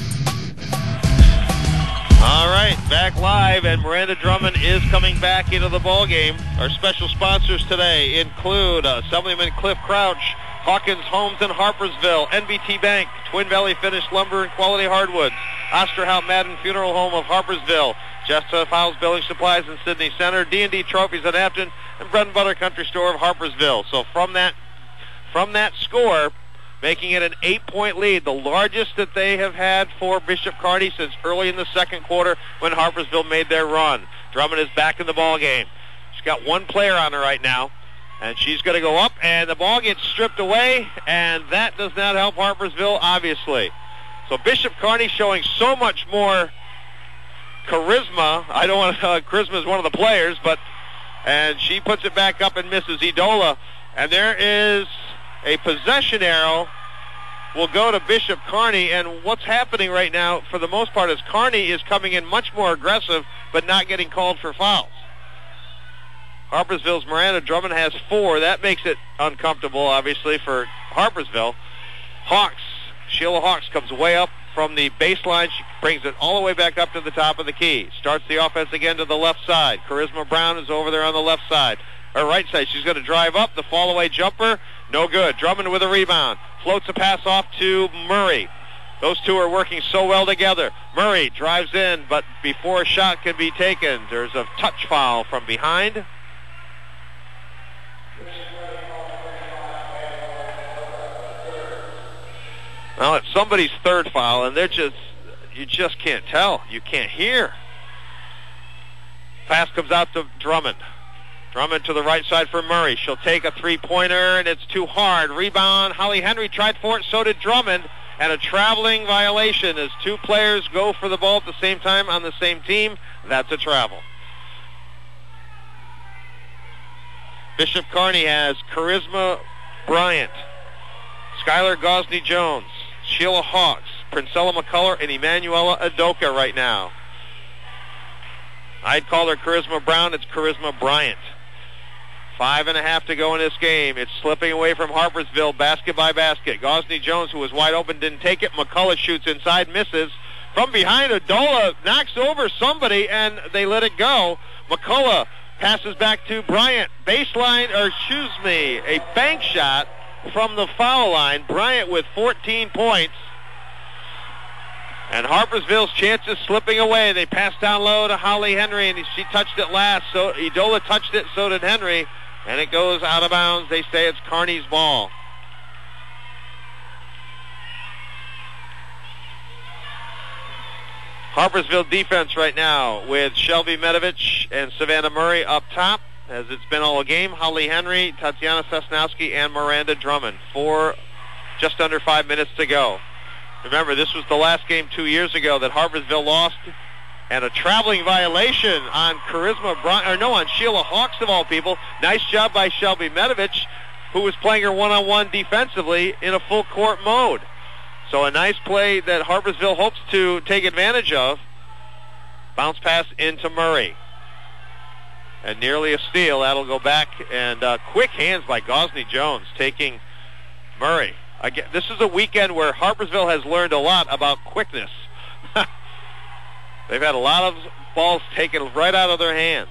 All right, back live, and Miranda Drummond is coming back into the ball game. Our special sponsors today include uh, Assemblyman Cliff Crouch, Hawkins Homes in Harpersville, N B T Bank, Twin Valley Finished Lumber and Quality Hardwoods, Osterhout Madden Funeral Home of Harpersville, Jessica Fowles Building Supplies in Sydney Center, D and D Trophies at Afton, and Bread and Butter Country Store of Harpersville. So from that, from that score, making it an eight-point lead, the largest that they have had for Bishop Kearney since early in the second quarter when Harpersville made their run. Drummond is back in the ball game. She's got one player on her right now, and she's going to go up, and the ball gets stripped away, and that does not help Harpersville, obviously. So Bishop Kearney showing so much more charisma. I don't want to, uh, charisma is one of the players, but, and she puts it back up and misses Idola, and there is a possession arrow will go to Bishop Kearney, and what's happening right now, for the most part, is Kearney is coming in much more aggressive, but not getting called for fouls. Harpersville's Miranda Drummond has four. That makes it uncomfortable, obviously, for Harpersville. Hawks, Sheila Hawks comes way up from the baseline. She brings it all the way back up to the top of the key. Starts the offense again to the left side. Charisma Brown is over there on the left side. Her right side, she's going to drive up. The fall-away jumper, no good. Drummond with a rebound. Floats a pass off to Murray. Those two are working so well together. Murray drives in, but before a shot can be taken, there's a touch foul from behind. Well, it's somebody's third foul, and they're just, you just can't tell. You can't hear. Pass comes out to Drummond. Drummond to the right side for Murray. She'll take a three-pointer, and it's too hard. Rebound. Holly Henry tried for it, so did Drummond. And a traveling violation as two players go for the ball at the same time on the same team. That's a travel. Bishop Kearney has Charisma Bryant, Skylar Gosney-Jones, Sheila Hawks, Princella McCullough, and Emanuela Adoka right now. I'd call her Charisma Brown. It's Charisma Bryant. Five and a half to go in this game. It's slipping away from Harpersville, basket by basket. Gosney-Jones, who was wide open, didn't take it. McCullough shoots inside, misses. From behind, Adola knocks over somebody, and they let it go. McCullough passes back to Bryant. Baseline, or excuse me, a bank shot from the foul line. Bryant with fourteen points. And Harpersville's chances slipping away. They passed down low to Holly Henry, and she touched it last. So Idola touched it, so did Henry. And it goes out of bounds. They say it's Kearney's ball. Harpersville defense right now with Shelby Medovich and Savannah Murray up top, as it's been all game. Holly Henry, Tatiana Sosnowski, and Miranda Drummond. Four, just under five minutes to go. Remember, this was the last game two years ago that Harpersville lost, and a traveling violation on Charisma Bryant, or no, on Sheila Hawks of all people. Nice job by Shelby Medovich, who was playing her one-on-one defensively in a full court mode. So a nice play that Harpersville hopes to take advantage of. Bounce pass into Murray. And nearly a steal. That'll go back. And uh, quick hands by Gosney Jones taking Murray. Again, this is a weekend where Harpersville has learned a lot about quickness. They've had a lot of balls taken right out of their hands.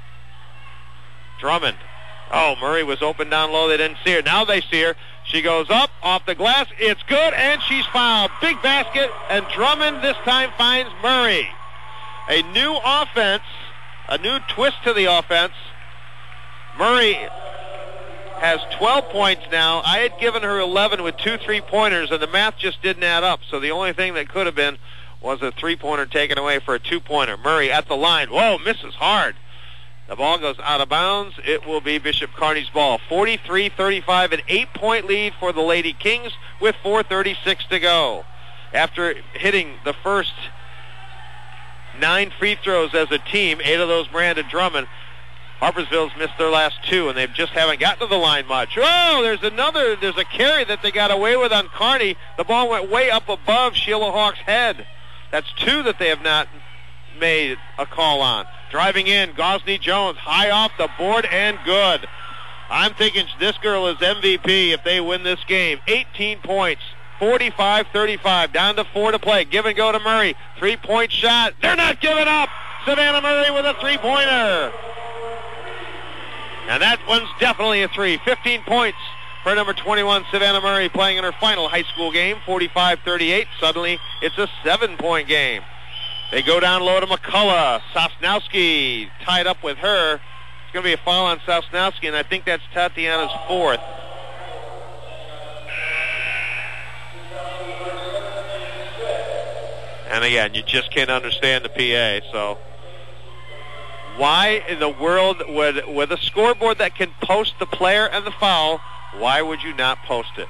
Drummond. Oh, Murray was open down low. They didn't see her. Now they see her. She goes up, off the glass. It's good, and she's fouled. Big basket, and Drummond this time finds Murray. A new offense, a new twist to the offense. Murray has twelve points now. I had given her eleven with two three-pointers, and the math just didn't add up. So the only thing that could have been was a three-pointer taken away for a two-pointer. Murray at the line. Whoa, misses hard. The ball goes out of bounds. It will be Bishop Kearney's ball. forty-three thirty-five, an eight-point lead for the Lady Kings with four thirty-six to go. After hitting the first nine free throws as a team, eight of those Miranda Drummond, Harpersville's missed their last two, and they just haven't gotten to the line much. Oh, there's another, there's a carry that they got away with on Kearney. The ball went way up above Sheila Hawk's head. That's two that they have not made a call on. Driving in, Gosney Jones, high off the board and good. I'm thinking this girl is M V P if they win this game. eighteen points, forty-five thirty-five, down to four to play. Give and go to Murray. Three-point shot. They're not giving up. Savannah Murray with a three-pointer. And that one's definitely a three. fifteen points for number twenty-one, Savannah Murray, playing in her final high school game, forty-five thirty-eight. Suddenly, it's a seven-point game. They go down low to McCullough. Sosnowski tied up with her. It's going to be a foul on Sosnowski, and I think that's Tatiana's fourth. And again, you just can't understand the P A, so why in the world would, with a scoreboard that can post the player and the foul, why would you not post it?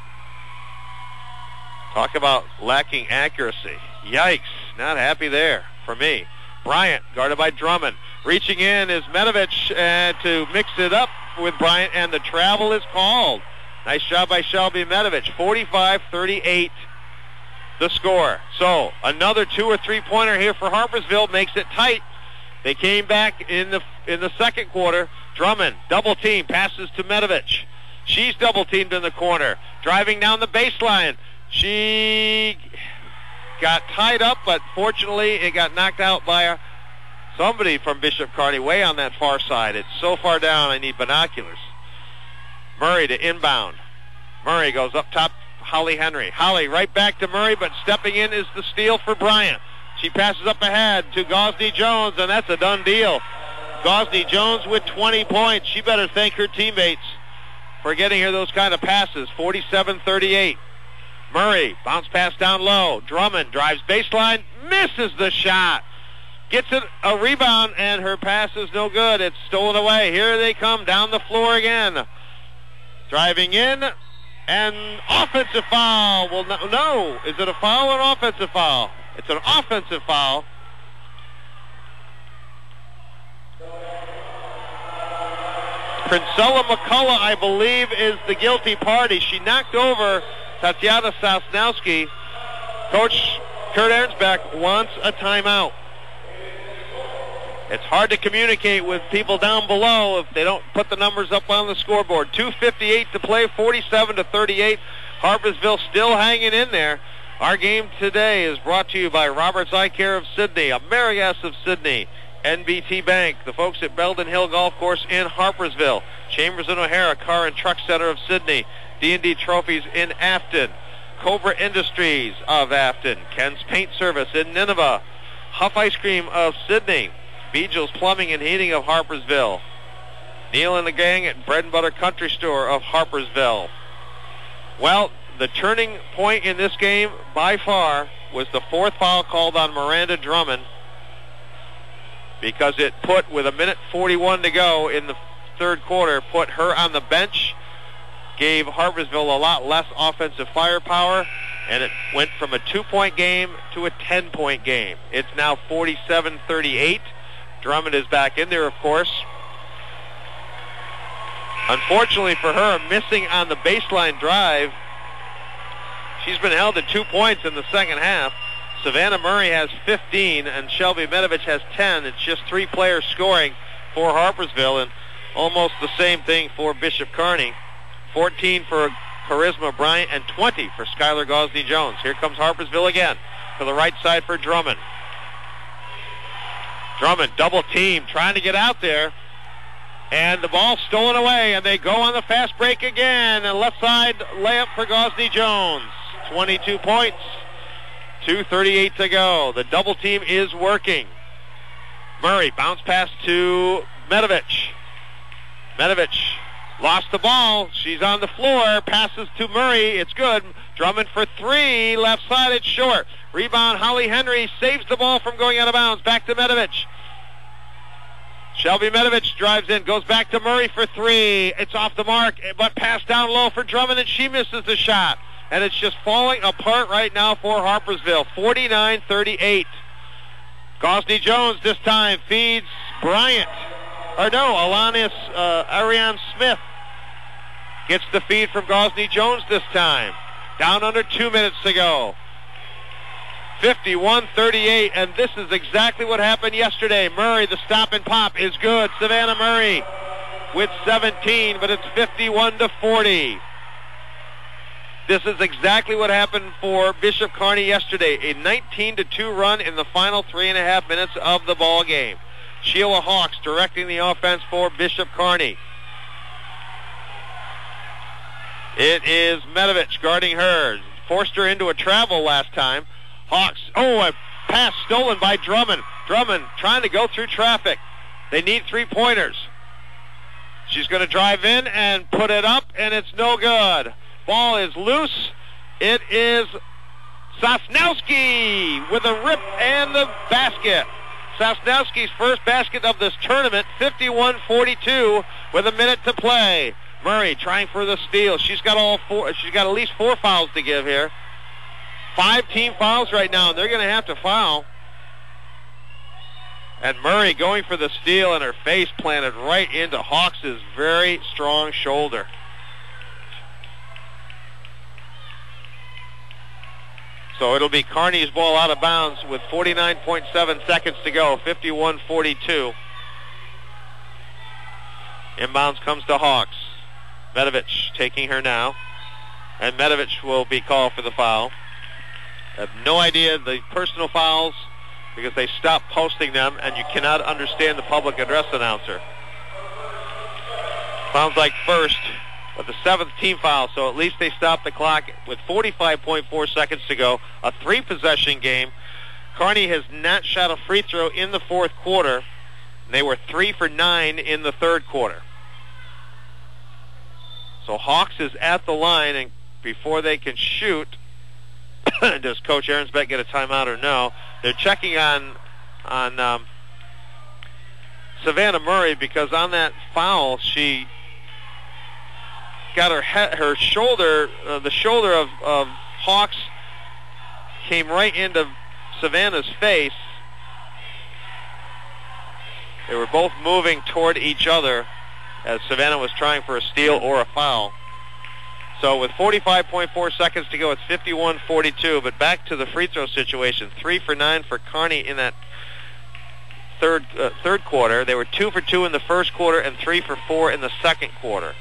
Talk about lacking accuracy. Yikes, not happy there for me. Bryant, guarded by Drummond. Reaching in is Medovich uh, to mix it up with Bryant, and the travel is called. Nice job by Shelby Medovich. forty-five thirty-eight the score. So another two or three pointer here for Harpersville makes it tight. They came back in the in the second quarter. Drummond, double team, passes to Medovich. She's double teamed in the corner. Driving down the baseline. She got tied up, but fortunately it got knocked out by a, somebody from Bishop Kearney way on that far side. It's so far down I need binoculars. Murray to inbound. Murray goes up top, Holly Henry. Holly right back to Murray, but stepping in is the steal for Bryant. She passes up ahead to Gosney Jones, and that's a done deal. Gosney Jones with twenty points. She better thank her teammates for getting her those kind of passes. forty-seven thirty-eight. Murray, bounce pass down low. Drummond drives baseline, misses the shot. Gets it a rebound, and her pass is no good. It's stolen away. Here they come down the floor again. Driving in, and offensive foul. Well, no, no. Is it a foul or an offensive foul? It's an offensive foul. Princella McCullough, I believe, is the guilty party. She knocked over Tatiana Sosnowski. Coach Kurt Arnsback wants a timeout. It's hard to communicate with people down below if they don't put the numbers up on the scoreboard. two fifty-eight to play, forty-seven to thirty-eight. Harpersville still hanging in there. Our game today is brought to you by Roberts Eye Care of Sydney, Amerigas of Sydney, N B T Bank, the folks at Belden Hill Golf Course in Harpersville, Chambers and O'Hara Car and Truck Center of Sydney, D and D Trophies in Afton, Cobra Industries of Afton, Ken's Paint Service in Nineveh, Huff Ice Cream of Sydney, Beagel's Plumbing and Heating of Harpersville, Neil and the gang at Bread and Butter Country Store of Harpersville. Well, the turning point in this game by far was the fourth foul called on Miranda Drummond, because it put, with a minute forty-one to go in the third quarter, put her on the bench, gave Harpersville a lot less offensive firepower, and it went from a two-point game to a ten-point game. It's now forty-seven thirty-eight. Drummond is back in there, of course. Unfortunately for her, missing on the baseline drive. She's been held to two points in the second half. Savannah Murray has fifteen, and Shelby Medovich has ten. It's just three players scoring for Harpersville, and almost the same thing for Bishop Kearney. fourteen for Charisma Bryant, and twenty for Skylar Gosney-Jones. Here comes Harpersville again to the right side for Drummond. Drummond, double team, trying to get out there. And the ball stolen away, and they go on the fast break again. And left side layup for Gosney-Jones. twenty-two points, two thirty-eight to go. The double team is working. Murray, bounce pass to Medovich. Medovich lost the ball. She's on the floor. Passes to Murray. It's good. Drummond for three. Left side, it's short. Rebound, Holly Henry saves the ball from going out of bounds. Back to Medovich. Shelby Medovich drives in, goes back to Murray for three. It's off the mark, but pass down low for Drummond, and she misses the shot. And it's just falling apart right now for Harpersville, forty-nine thirty-eight. Gosney-Jones this time feeds Bryant. Or no, Alanis uh, Ariane Smith gets the feed from Gosney-Jones this time. Down under two minutes to go. fifty-one thirty-eight, and this is exactly what happened yesterday. Murray, the stop and pop is good. Savannah Murray with seventeen, but it's fifty-one to forty. This is exactly what happened for Bishop Kearney yesterday. A nineteen to two run in the final three and a half minutes of the ball game. Sheila Hawks directing the offense for Bishop Kearney. It is Medovich guarding her. Forced her into a travel last time. Hawks, oh, a pass stolen by Drummond. Drummond trying to go through traffic. They need three-pointers. She's going to drive in and put it up, and it's no good. Ball is loose. It is Sosnowski with a rip and the basket. Sosnowski's first basket of this tournament, fifty-one forty-two with a minute to play. Murray trying for the steal. She's got all four. She's got at least four fouls to give here. Five team fouls right now, and they're going to have to foul. And Murray going for the steal, and her face planted right into Hawks' very strong shoulder. So it'll be Kearney's ball out of bounds with forty-nine point seven seconds to go, fifty-one forty-two. Inbounds comes to Hawks. Medovich taking her now. And Medovich will be called for the foul. I have no idea the personal fouls because they stopped posting them, and you cannot understand the public address announcer. Sounds like first, but the seventh team foul, so at least they stopped the clock with forty-five point four seconds to go. A three-possession game. Kearney has not shot a free throw in the fourth quarter. They were three for nine in the third quarter. So Hawks is at the line, and before they can shoot, does Coach Aaronsbeck get a timeout or no? They're checking on on um, Savannah Murray because on that foul she got her head, her shoulder, uh, the shoulder of, of Hawks came right into Savannah's face. They were both moving toward each other as Savannah was trying for a steal or a foul. So with forty-five point four seconds to go, it's fifty-one forty-two. But back to the free throw situation. Three for nine for Kearney in that third uh, third quarter. They were two for two in the first quarter and three for four in the second quarter.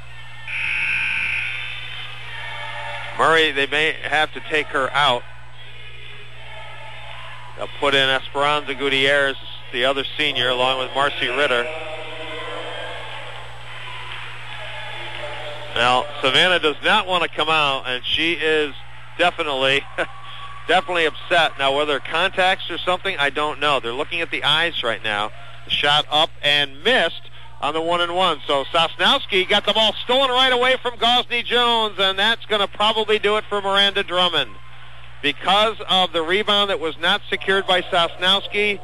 Murray, they may have to take her out. They'll put in Esperanza Gutierrez, the other senior, along with Marcy Ritter. Now, Savannah does not want to come out, and she is definitely, definitely upset. Now, whether contacts or something, I don't know. They're looking at the eyes right now. The shot up and missed. on the one and one. So Sosnowski got the ball stolen right away from Gosney Jones, and that's going to probably do it for Miranda Drummond. Because of the rebound that was not secured by Sosnowski.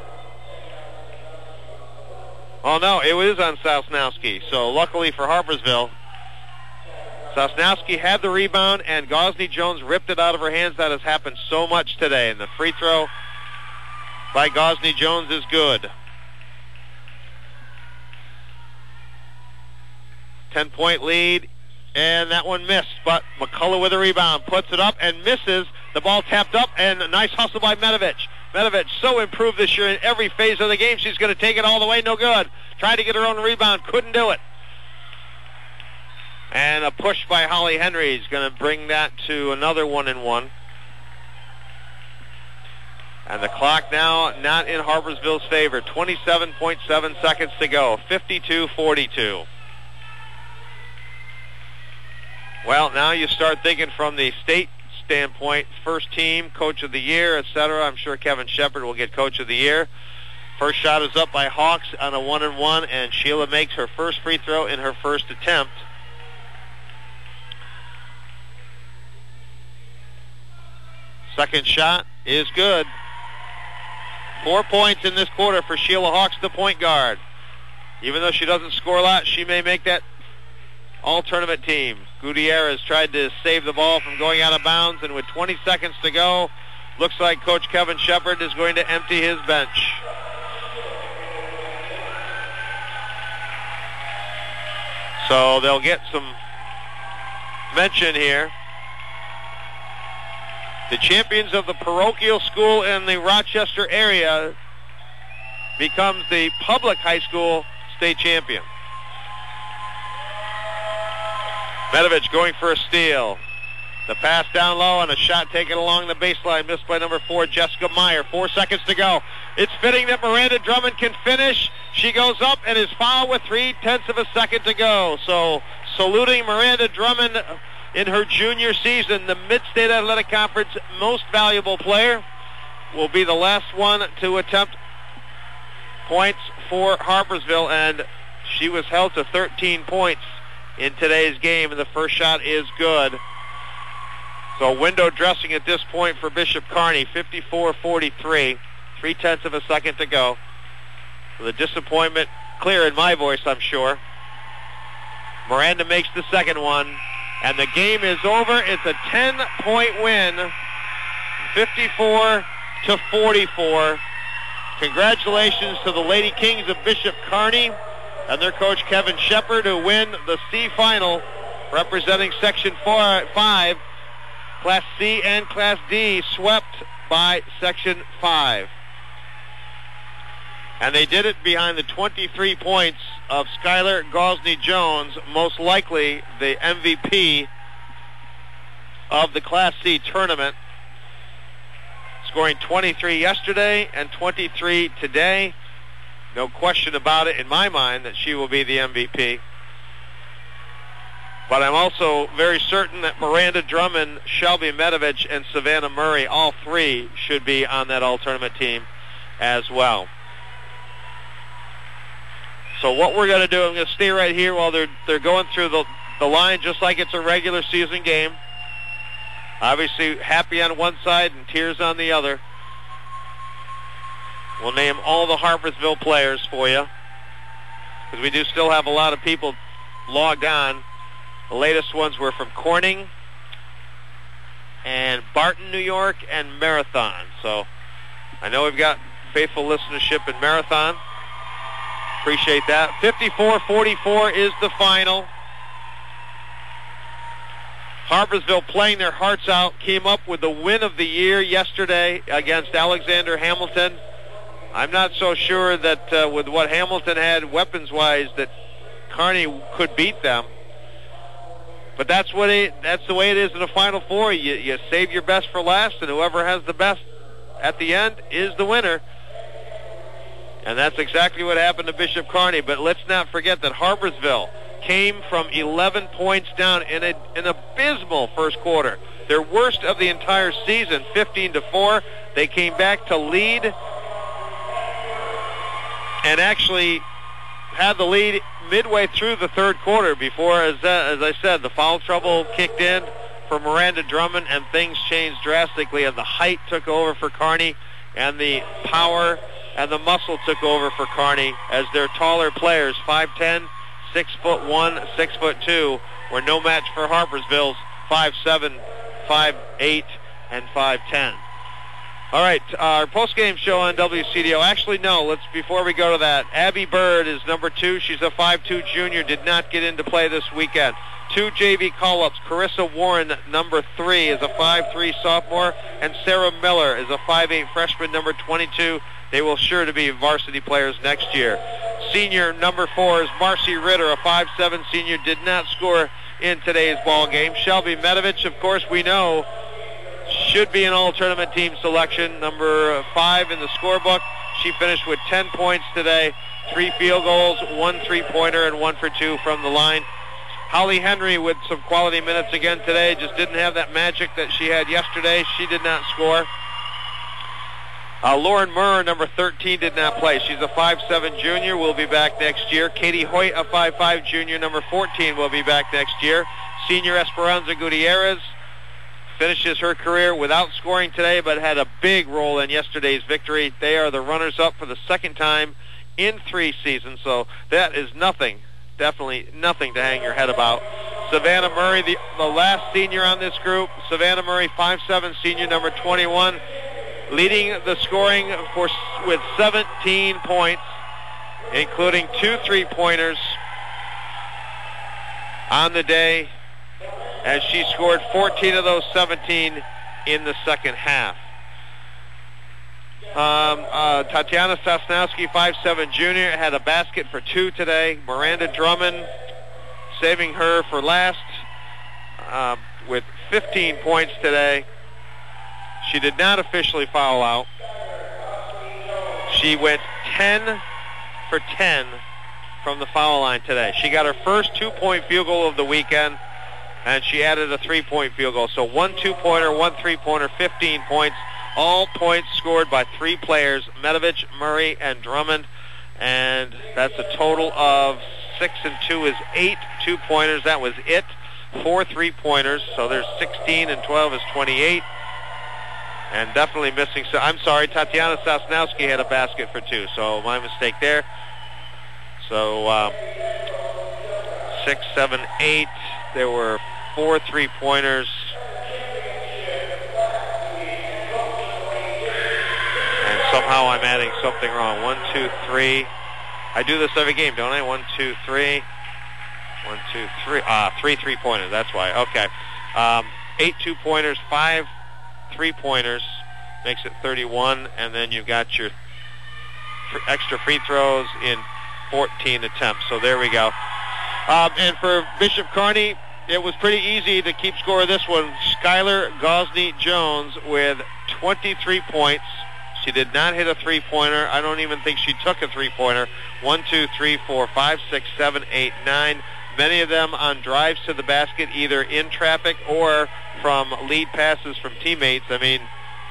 Oh, no, it was on Sosnowski. So luckily for Harpersville, Sosnowski had the rebound, and Gosney Jones ripped it out of her hands. That has happened so much today, and the free throw by Gosney Jones is good. ten-point lead, and that one missed, but McCullough with a rebound, puts it up and misses. The ball tapped up, and a nice hustle by Medovich. Medovich so improved this year in every phase of the game. She's going to take it all the way, no good. Tried to get her own rebound, couldn't do it. And a push by Holly Henry is going to bring that to another one and one. And the clock now not in Harpersville's favor. twenty-seven point seven seconds to go. fifty-two forty-two. Well, now you start thinking from the state standpoint, first team, coach of the year, et cetera. I'm sure Kevin Shepard will get coach of the year. First shot is up by Hawks on a one and one, and Sheila makes her first free throw in her first attempt. Second shot is good. Four points in this quarter for Sheila Hawks, the point guard. Even though she doesn't score a lot, she may make that all-tournament team. Gutierrez tried to save the ball from going out of bounds, and with twenty seconds to go, looks like Coach Kevin Shepard is going to empty his bench. So they'll get some mention here. The champions of the parochial school in the Rochester area becomes the public high school state champion. Medovich going for a steal. The pass down low and a shot taken along the baseline, missed by number four, Jessica Meyer. Four seconds to go. It's fitting that Miranda Drummond can finish. She goes up and is fouled with three-tenths of a second to go. So saluting Miranda Drummond in her junior season, the Mid-State Athletic Conference most valuable player, will be the last one to attempt points for Harpersville, and she was held to thirteen points in today's game, and the first shot is good. So window dressing at this point for Bishop Kearney, fifty-four forty-three, three-tenths of a second to go. So the disappointment clear in my voice, I'm sure. Miranda makes the second one, and the game is over. It's a ten-point win, fifty-four to forty-four. Congratulations to the Lady Kings of Bishop Kearney and their coach Kevin Shepard, who win the C final, representing Section four, five, Class C and Class D, swept by Section five. And they did it behind the twenty-three points of Skylar Gosney Jones, most likely the M V P of the Class C tournament, scoring twenty-three yesterday and twenty-three today. No question about it in my mind that she will be the M V P. But I'm also very certain that Miranda Drummond, Shelby Medovich, and Savannah Murray, all three, should be on that all-tournament team as well. So what we're going to do, I'm going to stay right here while they're they're going through the, the line just like it's a regular season game. Obviously happy on one side and tears on the other. We'll name all the Harpersville players for you, because we do still have a lot of people logged on. The latest ones were from Corning and Barton, New York, and Marathon. So I know we've got faithful listenership in Marathon. Appreciate that. fifty-four forty-four is the final. Harpersville playing their hearts out, came up with the win of the year yesterday against Alexander Hamilton. I'm not so sure that uh, with what Hamilton had weapons-wise that Kearney could beat them. But that's what it, that's the way it is in the Final Four. You, you save your best for last, and whoever has the best at the end is the winner. And that's exactly what happened to Bishop Kearney. But let's not forget that Harpersville came from eleven points down in a, an abysmal first quarter. Their worst of the entire season, fifteen to four. They came back to lead and actually had the lead midway through the third quarter before, as, uh, as I said, the foul trouble kicked in for Miranda Drummond, and things changed drastically, and the height took over for Kearney, and the power and the muscle took over for Kearney as their taller players, five ten, six foot one, six foot two, were no match for Harpersville's five seven, five eight, and five ten. All right, our post-game show on W C D O. Actually, no, let's before we go to that, Abby Bird is number two. She's a five two junior, did not get into play this weekend. Two J V call-ups. Carissa Warren, number three, is a five three sophomore, and Sarah Miller is a five eight freshman, number twenty-two. They will sure to be varsity players next year. Senior number four is Marcy Ritter, a five seven senior, did not score in today's ball game. Shelby Medovich, of course, we know, should be an all-tournament team selection, number five in the scorebook. She finished with ten points today, three field goals, one three-pointer, and one for two from the line. Holly Henry with some quality minutes again today, just didn't have that magic that she had yesterday. She did not score. Uh, Lauren Murr, number thirteen, did not play. She's a five seven junior, will be back next year. Katie Hoyt, a five five junior, number fourteen, will be back next year. Senior Esperanza Gutierrez finishes her career without scoring today, but had a big role in yesterday's victory. They are the runners-up for the second time in three seasons, so that is nothing, definitely nothing to hang your head about. Savannah Murray, the, the last senior on this group. Savannah Murray, five seven senior, number twenty-one, leading the scoring for with seventeen points, including two three-pointers on the day, as she scored fourteen of those seventeen in the second half. Um, uh, Tatiana Sosnowski, five seven junior, had a basket for two today. Miranda Drummond, saving her for last, uh, with fifteen points today. She did not officially foul out. She went ten for ten from the foul line today. She got her first two-point field goal of the weekend, and she added a three-point field goal. So one two-pointer, one three-pointer, fifteen points. All points scored by three players, Medovich, Murray, and Drummond. And that's a total of six and two is eight two-pointers. That was it. Four three-pointers. So there's sixteen, and twelve is twenty-eight. And definitely missing. So I'm sorry, Tatiana Sosnowski had a basket for two. So my mistake there. So uh, six, seven, eight. There were four three-pointers. And somehow I'm adding something wrong. One, two, three. I do this every game, don't I? One, two, three. One, two, three. Ah, three three-pointers. That's why. Okay. Um, eight two-pointers, five three-pointers. Makes it thirty-one. And then you've got your extra free throws in fourteen attempts. So there we go. Um, and for Bishop Kearney, it was pretty easy to keep score of this one. Skylar Gosney-Jones with twenty-three points. She did not hit a three-pointer. I don't even think she took a three-pointer. One, two, three, four, five, six, seven, eight, nine. Many of them on drives to the basket, either in traffic or from lead passes from teammates. I mean,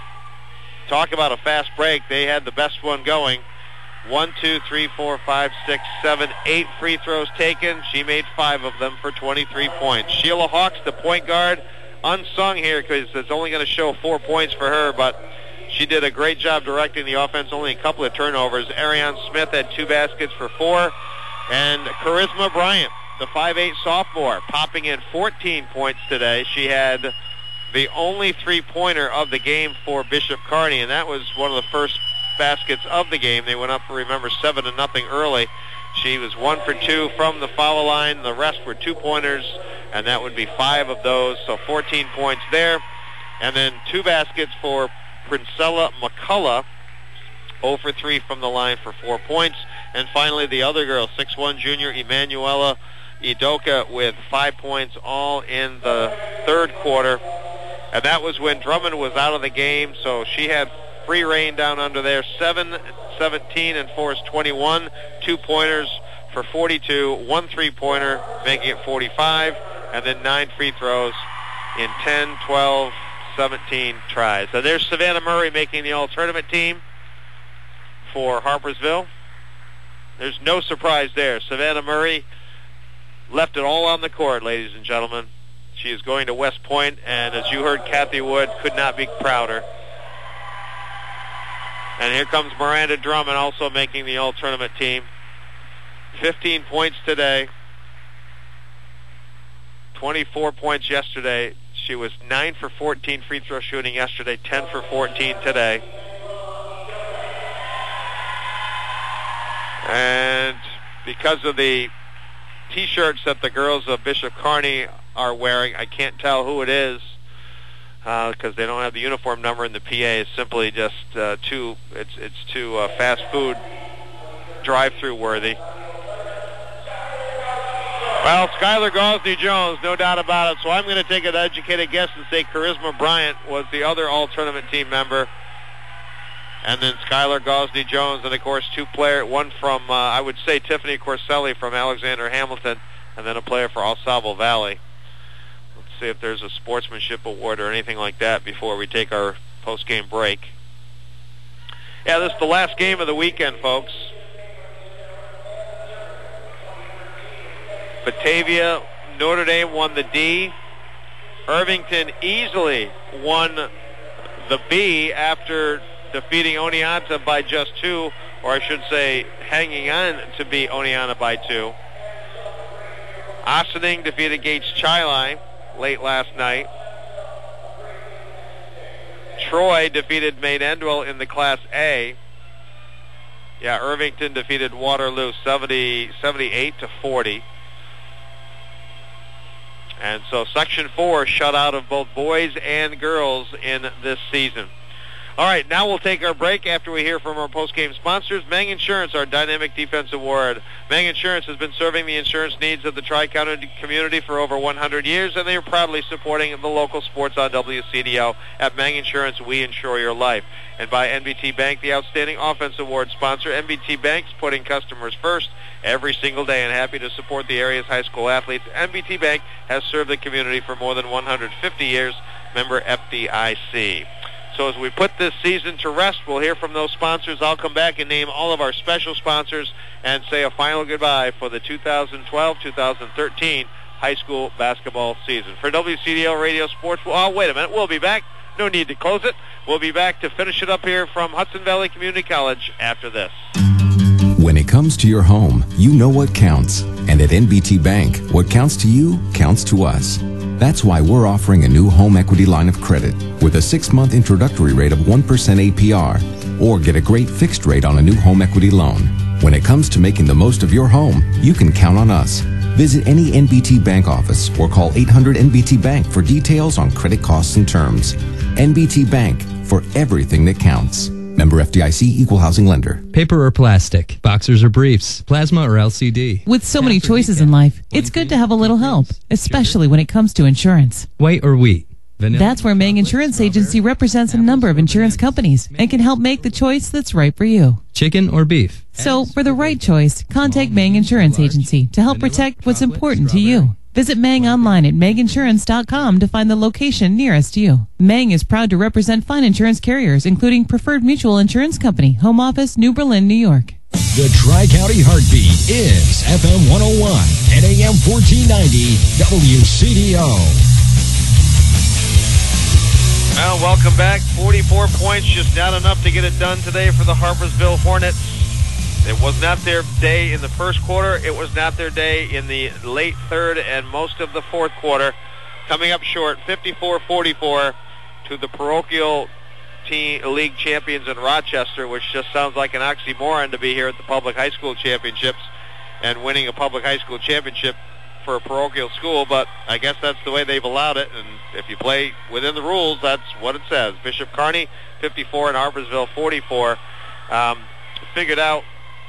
talk about a fast break. They had the best one going. One, two, three, four, five, six, seven, eight free throws taken. She made five of them for twenty-three points. Sheila Hawks, the point guard, unsung here because it's only going to show four points for her, but she did a great job directing the offense, only a couple of turnovers. Ariane Smith had two baskets for four. And Charisma Bryant, the five eight sophomore, popping in fourteen points today. She had the only three-pointer of the game for Bishop Kearney, and that was one of the first baskets of the game. They went up, remember, seven to nothing early. She was one for two from the foul line. The rest were two-pointers, and that would be five of those, so fourteen points there. And then two baskets for Princella McCullough, zero for three from the line for four points. And finally, the other girl, six one junior Emanuela Idoka, with five points all in the third quarter. And that was when Drummond was out of the game, so she had free reign down under there. seven, seventeen, and four is twenty-one. Two-pointers for forty-two. One three-pointer, making it forty-five. And then nine free throws in ten, twelve, seventeen tries. So there's Savannah Murray making the all-tournament team for Harpersville. There's no surprise there. Savannah Murray left it all on the court, ladies and gentlemen. She is going to West Point, and as you heard, Kathy Wood could not be prouder. And here comes Miranda Drummond, also making the all-tournament team. fifteen points today. twenty-four points yesterday. She was nine for fourteen free throw shooting yesterday, ten for fourteen today. And because of the T-shirts that the girls of Bishop Kearney are wearing, I can't tell who it is because uh, they don't have the uniform number, and the P A is simply just uh, too it's it's too uh, fast food drive-through worthy. Well, Skylar Gosney-Jones, no doubt about it. So I'm going to take an educated guess and say Charisma Bryant was the other all-tournament team member. And then Skylar Gosney-Jones, and of course two player, one from, uh, I would say Tiffany Corselli from Alexander Hamilton, and then a player for Au Valley. Let's see if there's a sportsmanship award or anything like that before we take our post-game break. Yeah, this is the last game of the weekend, folks. Batavia, Notre Dame won the D. Irvington easily won the B after defeating Oneonta by just two, or I should say hanging on to beat Oneonta by two. Ossining defeated Gates Chili late last night. Troy defeated Maine Endwell in the Class A. Yeah, Irvington defeated Waterloo seventy, seventy-eight to forty. And so Section four shut out of both boys and girls in this season. All right, now we'll take our break after we hear from our post-game sponsors. Mang Insurance, our Dynamic Defense Award. Mang Insurance has been serving the insurance needs of the Tri-County community for over one hundred years, and they are proudly supporting the local sports on W C D O. At Mang Insurance, we insure your life. And by N B T Bank, the Outstanding Offense Award sponsor. N B T Bank's putting customers first every single day and happy to support the area's high school athletes. N B T Bank has served the community for more than one hundred fifty years. Member F D I C. So as we put this season to rest, we'll hear from those sponsors. I'll come back and name all of our special sponsors and say a final goodbye for the two thousand twelve two thousand thirteen high school basketball season. For W C D L Radio Sports, oh, wait a minute, we'll be back. No need to close it. We'll be back to finish it up here from Hudson Valley Community College after this. When it comes to your home, you know what counts. And at N B T Bank, what counts to you counts to us. That's why we're offering a new home equity line of credit with a six-month introductory rate of one percent A P R, or get a great fixed rate on a new home equity loan. When it comes to making the most of your home, you can count on us. Visit any N B T Bank office or call eight hundred N B T Bank for details on credit costs and terms. N B T Bank, for everything that counts. Member F D I C, Equal Housing Lender. Paper or plastic, boxers or briefs, plasma or L C D. With so many choices in life, it's good to have a little help, especially when it comes to insurance. White or wheat. Vanilla, that's where Mang Insurance Agency represents a number of insurance companies and can help make the choice that's right for you. Chicken or beef. So, for the right choice, contact Mang Insurance Agency to help protect what's important to you. Visit Mang online at Mang Insurance dot com to find the location nearest you. Mang is proud to represent fine insurance carriers, including Preferred Mutual Insurance Company, Home Office, New Berlin, New York. The Tri-County Heartbeat is F M one oh one and A M fourteen ninety W C D O. Well, welcome back. forty-four points, just not enough to get it done today for the Harpersville Hornets. It was not their day in the first quarter. It was not their day in the late third and most of the fourth quarter. Coming up short, fifty-four forty-four to the parochial team, league champions in Rochester, which just sounds like an oxymoron to be here at the public high school championships and winning a public high school championship for a parochial school, but I guess that's the way they've allowed it, and if you play within the rules, that's what it says. Bishop Kearney, fifty-four, and Harpersville, forty-four. Um, figured out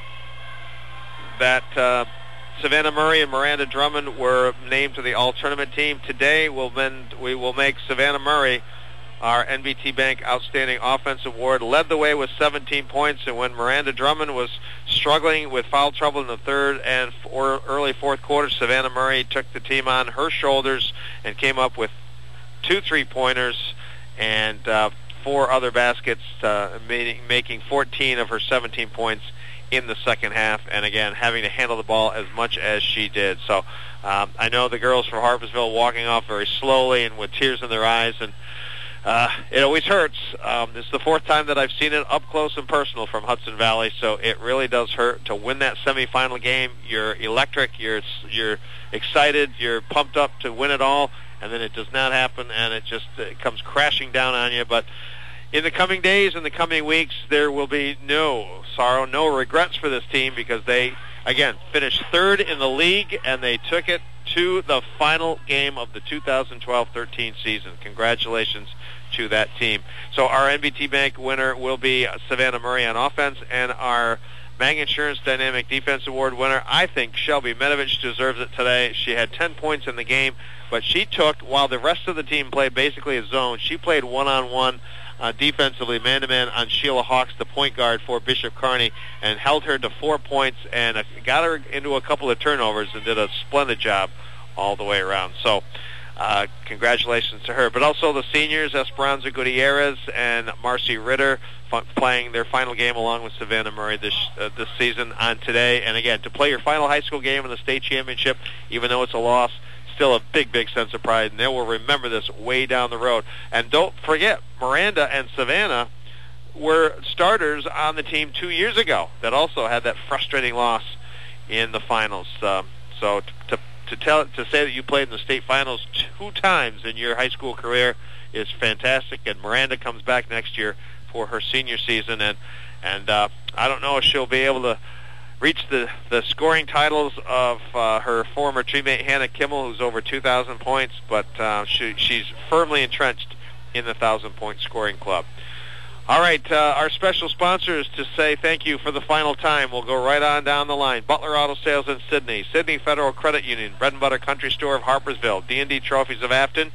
that uh, Savannah Murray and Miranda Drummond were named to the all-tournament team. Today, we'll then, we will make Savannah Murray our N B T Bank Outstanding Offense Award. Led the way with seventeen points, and when Miranda Drummond was struggling with foul trouble in the third and for early fourth quarter, Savannah Murray took the team on her shoulders and came up with two three-pointers and uh, four other baskets, uh, making, making fourteen of her seventeen points in the second half, and again, having to handle the ball as much as she did. So um, I know the girls from Harpersville walking off very slowly and with tears in their eyes, and uh, it always hurts. Um, this is the fourth time that I've seen it up close and personal from Hudson Valley, so it really does hurt to win that semifinal game. You're electric, you're you're excited, you're pumped up to win it all, and then it does not happen, and it just it comes crashing down on you. But in the coming days and the coming weeks, there will be no sorrow, no regrets for this team, because they, again, finished third in the league, and they took it to the final game of the two thousand twelve thirteen season. Congratulations to that team. So our N B T Bank winner will be Savannah Murray on offense, and our Mang Insurance Dynamic Defense Award winner, I think Shelby Medovich deserves it today. She had ten points in the game, but she took, while the rest of the team played basically a zone, she played one-on-one Uh, defensively, man-to-man on Sheila Hawks, the point guard for Bishop Kearney, and held her to four points and uh, got her into a couple of turnovers and did a splendid job all the way around. So uh, congratulations to her. But also the seniors, Esperanza Gutierrez and Marcy Ritter, f- playing their final game along with Savannah Murray this uh, this season on today. And again, to play your final high school game in the state championship, even though it's a loss, still a big, big sense of pride, and they will remember this way down the road. And don't forget, Miranda and Savannah were starters on the team two years ago that also had that frustrating loss in the finals. Um, so to to tell to say that you played in the state finals two times in your high school career is fantastic. And Miranda comes back next year for her senior season, and and uh, I don't know if she'll be able to reach the, the scoring titles of uh, her former teammate Hannah Kimmel, who's over two thousand points, but uh, she, she's firmly entrenched in the one thousand point scoring club. All right, uh, our special sponsors to say thank you for the final time. We'll go right on down the line. Butler Auto Sales in Sydney, Sydney Federal Credit Union, Bread and Butter Country Store of Harpersville, D and D Trophies of Afton,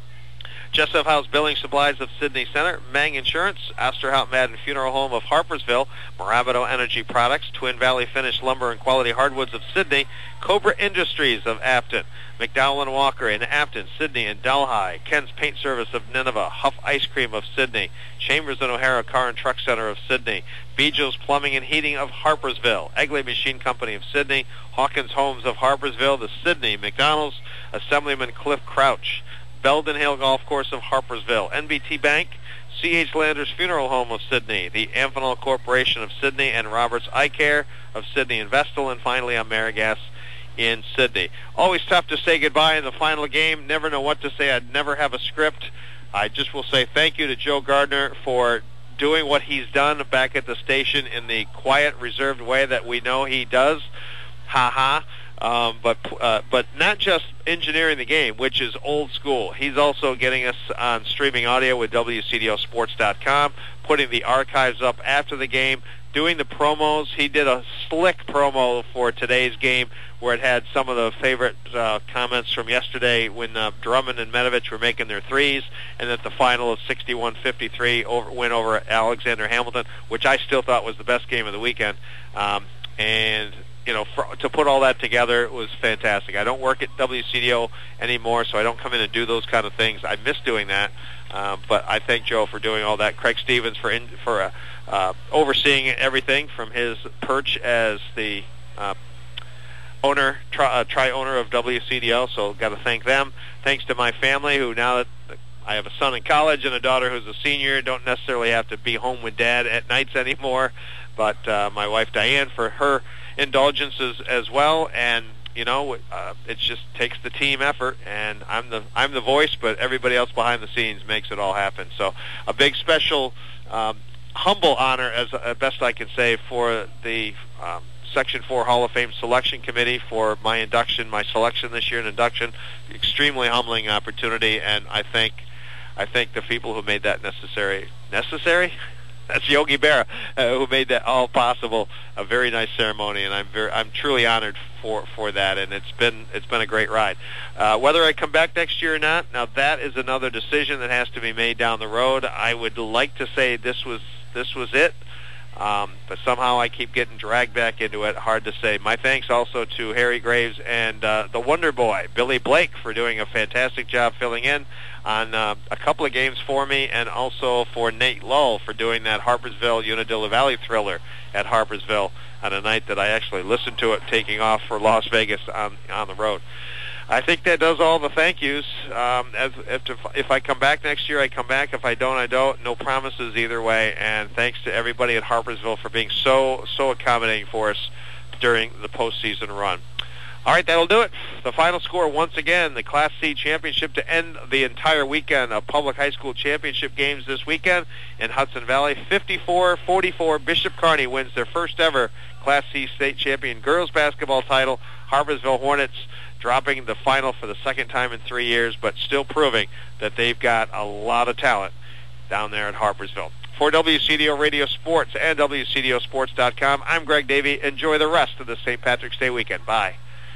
Jessup House Building Supplies of Sydney Center, Mang Insurance, Astorhout Madden Funeral Home of Harpersville, Moravito Energy Products, Twin Valley Finished Lumber and Quality Hardwoods of Sydney, Cobra Industries of Afton, McDowell and Walker in Afton, Sydney, and Delhi, Ken's Paint Service of Nineveh, Huff Ice Cream of Sydney, Chambers and O'Hara Car and Truck Center of Sydney, Bejo's Plumbing and Heating of Harpersville, Egley Machine Company of Sydney, Hawkins Homes of Harpersville, the Sydney McDonald's, Assemblyman Cliff Crouch, Belden Hill Golf Course of Harpersville, N B T Bank, C H Landers Funeral Home of Sydney, the Amphenol Corporation of Sydney, and Roberts Eye Care of Sydney and Vestal, and finally Amerigas in Sydney. Always tough to say goodbye in the final game. Never know what to say. I'd never have a script. I just will say thank you to Joe Gardner for doing what he's done back at the station in the quiet, reserved way that we know he does. Ha ha. Um, but uh, but not just engineering the game, which is old school. He's also getting us on streaming audio with W C D O Sports dot com, putting the archives up after the game, doing the promos. He did a slick promo for today's game where it had some of the favorite uh, comments from yesterday when uh, Drummond and Medovich were making their threes, and that the final of sixty-one fifty-three over, win over Alexander Hamilton, which I still thought was the best game of the weekend. Um, and You know, for, to put all that together was fantastic. I don't work at W C D O anymore, so I don't come in and do those kind of things. I miss doing that, um, but I thank Joe for doing all that. Craig Stevens for in, for uh, uh, overseeing everything from his perch as the uh, owner, tri, uh, tri-owner of W C D O. So got to thank them. Thanks to my family, who now that I have a son in college and a daughter who's a senior, don't necessarily have to be home with Dad at nights anymore. But uh, my wife Diane for her indulgences as well, and you know, uh, it just takes the team effort, and I'm the I'm the voice, but everybody else behind the scenes makes it all happen. So a big special, um, humble honor, as uh, best I can say, for the um, Section four Hall of Fame Selection Committee for my induction, my selection this year in induction. Extremely humbling opportunity, and I thank I thank the people who made that necessary. Necessary? That's Yogi Berra, uh, who made that all possible. A very nice ceremony, and I'm very, I'm truly honored for, for that. And it's been it's been a great ride. Uh, whether I come back next year or not, now that is another decision that has to be made down the road. I would like to say this was this was it, um, but somehow I keep getting dragged back into it. Hard to say. My thanks also to Harry Graves and uh, the Wonder Boy Billy Blake for doing a fantastic job filling in on uh, a couple of games for me, and also for Nate Lull for doing that Harpersville Unadilla Valley thriller at Harpersville on a night that I actually listened to it taking off for Las Vegas on on the road. I think that does all the thank yous. Um, as if, to, if I come back next year, I come back. If I don't, I don't. No promises either way. And thanks to everybody at Harpersville for being so so accommodating for us during the postseason run. All right, that'll do it. The final score, once again, the Class C championship to end the entire weekend of public high school championship games this weekend in Hudson Valley. fifty-four forty-four, Bishop Kearney wins their first ever Class C state champion girls basketball title. Harpersville Hornets dropping the final for the second time in three years, but still proving that they've got a lot of talent down there at Harpersville. For W C D O Radio Sports and W C D O sports dot com, I'm Greg Davey. Enjoy the rest of the Saint Patrick's Day weekend. Bye.